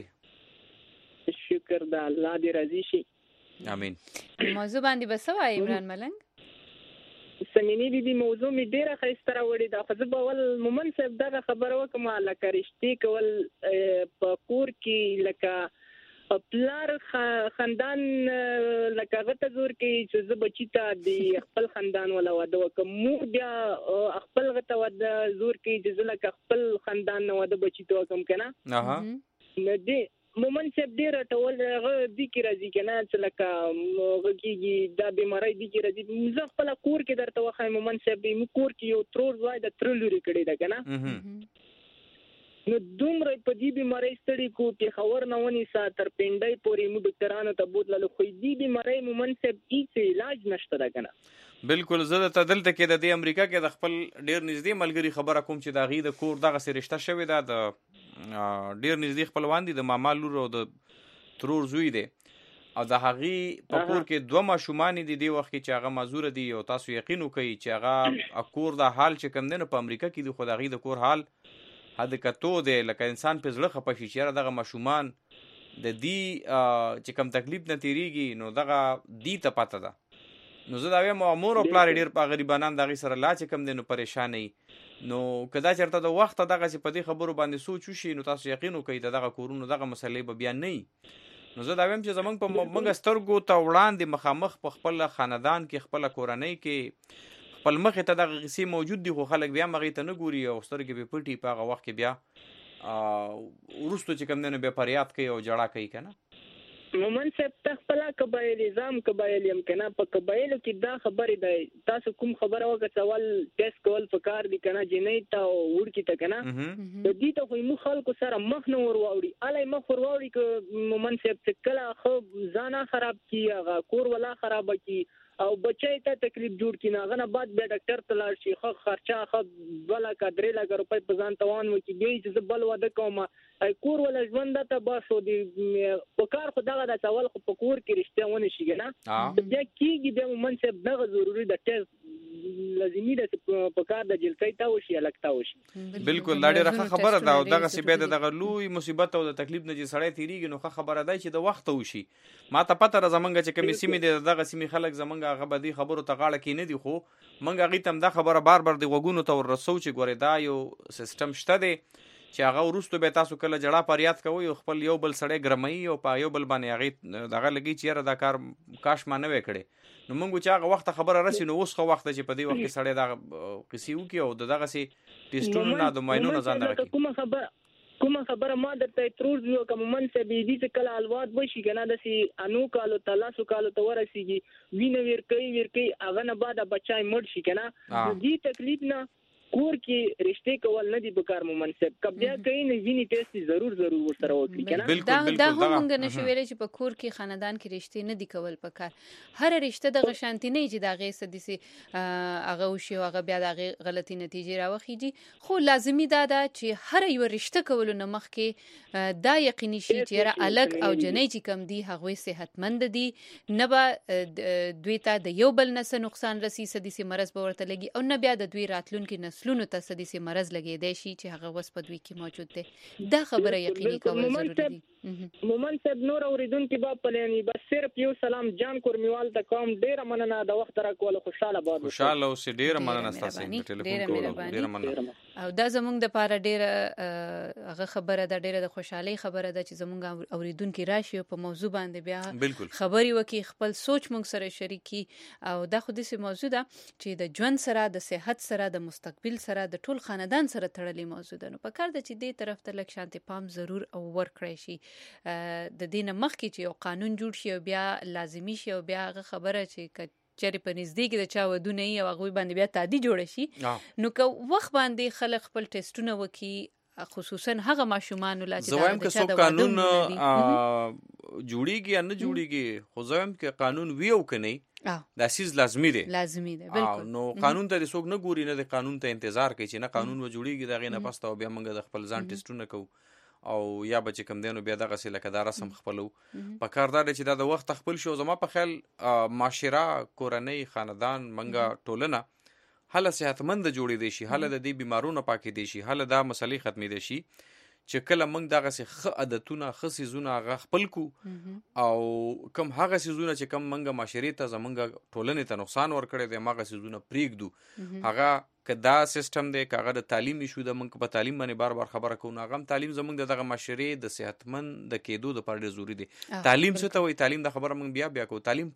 برابرې شکر د الله دې راضي شي امين موضوع باندې بسوای عمران ملنګ سمینی بی موضوع می ډیره خسته راوړي دا خو به ول مومن صاحب دغه خبره وکم لکه رښتې کول په کور کې لکه پلار خاندان لکه غته زور کې چې ز بچی ته د خپل خاندان ولا وده وکم مور بیا خپل غته وده زور کې چې لکه خپل خاندان نه وده بچی ته وکم کنه نه دی مومن صاحب ډیر ټول غو د کی راځي کنه چې لکه غږیږي دا بیماری د کی راځي زه خپل کور کې درته وخایم مومن صاحب مو کور کې یو ترور وای د ترلوري کړي دا کنه نو دومره په دې بیماری ستړي کو چې خبر نه ونی سا تر پینډای پورې مو ډاکټرانو ته بوتلل خو دې بیماری مومن صاحب هیڅ علاج نشته دا کنه بالکل زه ته دلته کې د امریکا کې د خپل ډیر نږدې ملګری خبره کوم چې دا غي د کور دغه سره رشتہ شوی دا د ډیر نږدې خپلوان دي د ماما لور او د ترور زوی دی او د هغي په کور کې دوه ماشومان دي دی وخت چې هغه مزور دي او تاسو یقین وکړئ چې هغه کور د حال چې کم نه په امریکا کې د خدای د کور حال حد کتو دی لکه انسان په زړه خپه شي چې دغه ماشومان د دې چې کم تکلیف نه تیریږي نو دغه دې ته پته ده نو زه دا وایم امور او پلار ډیر په غریبانان دغه سره لا چې کم دي نو پریشان نو کدا چرته د وخت دغه چې په دې خبرو باندې سوچ وشي نو تاسو یقین وکړئ دغه کورونو دغه مسلې به بیان نه نو زه دا وایم چې زمونږ په موږ سترګو ته وړاندې مخامخ په خپل خاندان کې خپل کورنۍ کې خپل مخ ته دغه غسی موجود دي خو خلک بیا مغې ته نه ګوري او سترګې به پټي په هغه وخت کې بیا ورستو چې کم نه به پریاد کوي او جړه کوي کنه مومن صاحب تخپلا قبایلی ځام قبایل یم کنه په قبایلو کې دا خبرې ده تاسو کوم خبره وکړه سوال ټیسټ کول پکار دي کنه جنې ته وړکی ته کنه د دې ته خو مو خلکو سره مخ نه ور واوړي الای مخ ور واوړي ک مومن صاحب کله خو ځانا خراب کیږي کور ولا خراب کی او بچی ته تکلیف جوړ کینه غنه بعد به ډاکټر ته لاړ شي خو خرچه خو ولا کډري لګ روپۍ په ځان توان و کی دی چې بل وده کوم ای کور ولا ژوند ته با شو دی په کار خو دغه د سوال خو په کور کې رښتیا ونه شي کنه بیا کیږي د مومن صاحب دغه ضروري د ټیسټ لازمي ده په کار د جلسې تا وشي الکتا وشي بالکل دا ډیره خبره ده او دغه سی به دغه لوی مصیبت او د تکلیف نه چې سړی تیریږي نو خبره ده چې د وخت وشي ما ته پته را زمونږ چې کمی سیمې دغه سیمې خلک زمونږ هغه بدی خبرو ته غاړه کې نه دي خو مونږ هغه تم دا خبره بار بار دی وګونو ته ورسو چې ګوره دا یو سیستم شته دی چې هغه ورستو به تاسو کله جړه پریاد کوي خپل یو بل سړی ګرمي او په یو بل باندې هغه دغه لګي چې دا کار کاش ما نه وکړي نو مونږ چې هغه وخت خبره رسي نو اوس خو وخت چې په دې وخت کې سړی دا قصې وکي او دغه سي ټیسټونو نه د ماینو نه ځان دغه کومه خبره ما درته تروز یو کوم من څه بي دي چې کله الواد وشي کنه د سي انو کالو تلاسو کالو ته ورسیږي وینه ور کوي هغه نه بعد بچای مړ شي کنه دې تکلیف نه کور کې رښتې کول نه دي بکار مومن صاحب کبیا کوي نه ویني ټیسټ ضرور ورسره وکړي کنه دا هم موږ نشو ویلې چې په کور کې خاندان کې رښتې نه دي کول پکار هر رښتې د غشانتی نه چې دا غي سدسي هغه وشي هغه بیا د غلطي نتیجې راوخیږي خو لازمي دا چې هر یو رښتې کول نه مخ کې دا یقیني شي چې را الګ او جنې چې کم دي هغه صحتمند دي نه به دوی ته د یو بل نس نقصان رسی سدسي مرز به ورته لګي او نه بیا د دوی راتلونکو نسلونو ته سدسي مرز لګي دی شي چې هغه وس په دوی کې موجود دی دا خبره یقیني کول ضروري دي مومن صاحب نور اوریدونکو با پلاني بس صرف یو سلام جان کورمیوال ته کوم ډیر مننه د وخت را کول خوشاله باد خوشاله او ډیر مننه تاسو په ټلیفون کول ډیر مننه او دا زمونږ د پاره ډیر هغه خبره ده ډیره د خوشحالي خبره ده چې زمونږ اوریدونکو راشي په موضوع باندې بیا خبري وکي خپل سوچ مونږ سره شریکي او دا خو دې موضوع ده چې د ژوند سره د صحت سره د مستقبل سره د ټول خاندان سره تړلې موضوع ده نو په کار ده چې دې طرف ته لک شانتي پام ضرور او ور کړی شي د دینه مخکې چې یو قانون جوړ شي او بیا لازمی شي او بیا هغه خبره چې چری په نږدې کې د چا ودونه ای او هغه باندې بیا تعدی جوړ شي نو که وخت باندې خلک خپل ټیسټونه وکي خصوصا هغه ماشومان لا چې زویم که څو قانون جوړیږي یا نه جوړیږي خو زویم که قانون ویو کني دا سیز لازمی دی بالکل نو قانون ته څوک نه ګوري نه د قانون ته انتظار کوي چې نه قانون و جوړیږي دا غي نه پسته او بیا موږ د خپل ځان ټیسټونه کوو او یا بچ کم دینو بیا دغه سې لکه دا رسم خپلو په کار دا چې دا د وخت خپل شو زما په خیال معاشره کورنۍ خاندان منګه ټولنه هله صحتمند جوړې دي شي هله د دې بیمارونو پاکې دي شي هله دا مسلې ختمې دي شي چې کله موږ دغه څه عادتونه خصيزونه غ خپل کو او کم هغه سيزونه چې کم موږ معاشري ته زمونږ ټولنې ته نقصان ور کړی دی ماغه سيزونه پریږدو هغه کدا سیستم دی کاغه د تعلیم شو د موږ په تعلیم باندې بار بار خبره کوو هغه تعلیم زمونږ دغه معاشري د صحتمند د کېدو د پاره ضروری دی تعلیم څه ته وایي تعلیم د خبره موږ بیا کوو تعلیم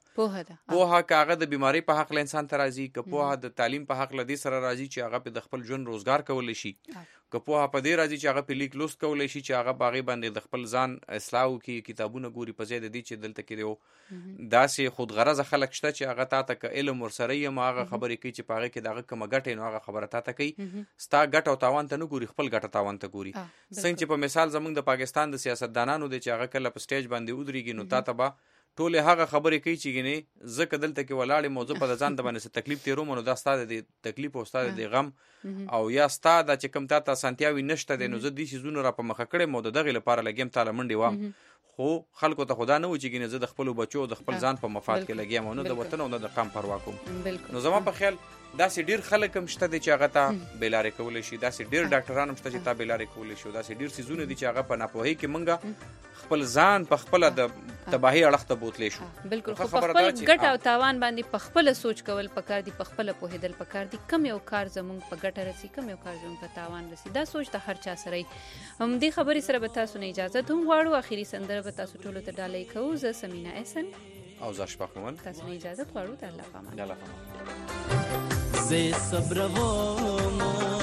پوهه کاغه د بیماری په حق له انسان ته راځي که پوهه د تعلیم په حق له دې سره راځي چې هغه په د خپل ژوند روزګار کول شي که پوهه په دې راځي چې هغه په لیک لوست کول شي چې هغه باغې باندې د خپل ځان اصلاح کوي کتابونه ګوري په ځای د دې چې دلته کې دی داسې خود غرض خلک شته چې هغه تاسو ته علم ورسره یې هغه خبرې کوي چې پاره کې دغه کومه ګټه نه هغه خبره تاسو کوي ستا ګټه او تاوان ته نه ګوري خپل ګټه تاوان ته ګوري څنګه چې په مثال زمونږ د پاکستان د سیاستدانانو د چې هغه کله په سټیج باندې ودرېږي نو تاسو به ټول هغه خبرې کوي چې ګنې زکه دلته کې ولاړې موضوع په ځان د باندې تکلیف تیرو مونږ دا ستاسو د تکلیف او ستاسو د غم او یا ستاسو د چې کوم تاسو سانتیاوي نشته د نو زه دې شي زونه را په مخ کړې مو دغه لپاره لګیم تعالی منډي وام خو خلکو ته خدا نه و چې ګنې زه د خپل بچو د خپل ځان په مفاد کې لګیم نو د وطن او د قام پروا کوم نو زما په خیال داسې ډیر خلک هم شته چې هغه ته بیلارې کولای شي داسې ډیر ډاکټران هم شته چې تا بیلارې کولای شي داسې ډیر سيزونه دي چې هغه په ناپوهي کې منګه خپل ځان په خپل د تباہي اړخ ته بوتلې شو بالکل خو خپل ګټه او تاوان باندې په خپل سوچ کول پکار دي په خپل پوهیدل پکار دي کم یو کار زمونږ په ګټه رسی کم یو کار زمونږ په تاوان رسی دا سوچ ته هر چا سره هم دې خبرې سره به تاسو نه اجازه هم غواړو اخیری سندره به تاسو ټول ته ډالۍ کوو زه سمینا احسن او زه شپه کوم تاسو نه اجازه غواړو د الله پامان الله پامان زه صبر ووم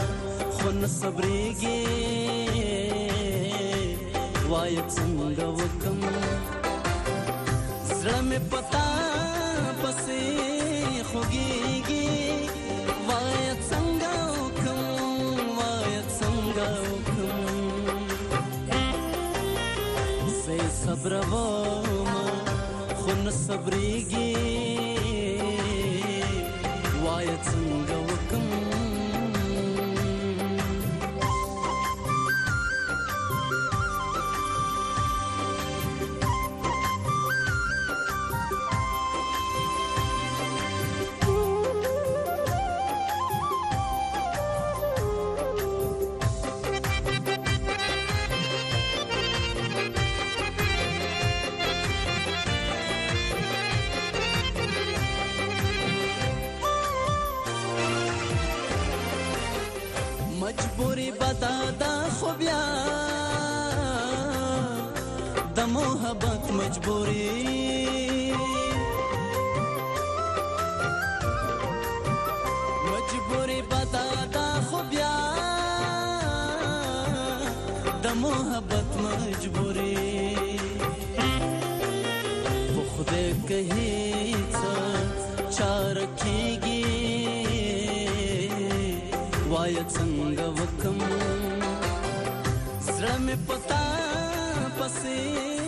خو نه صبرېږي وای څنګه وکم زړه مې پتا پسې خوږېږي وایه څنګه وکړم وایه څنګه وکړم زه یې صبروم خو نه صبرېږي وایه څنګه وکړم مجبوری بدادا خو بیا د محبت مجبوری مجبوری بدادا خو بیا د محبت مجبوری خو خدای کہی څه چار کیږي وایه څنګه وکم زړه مې پتا پسې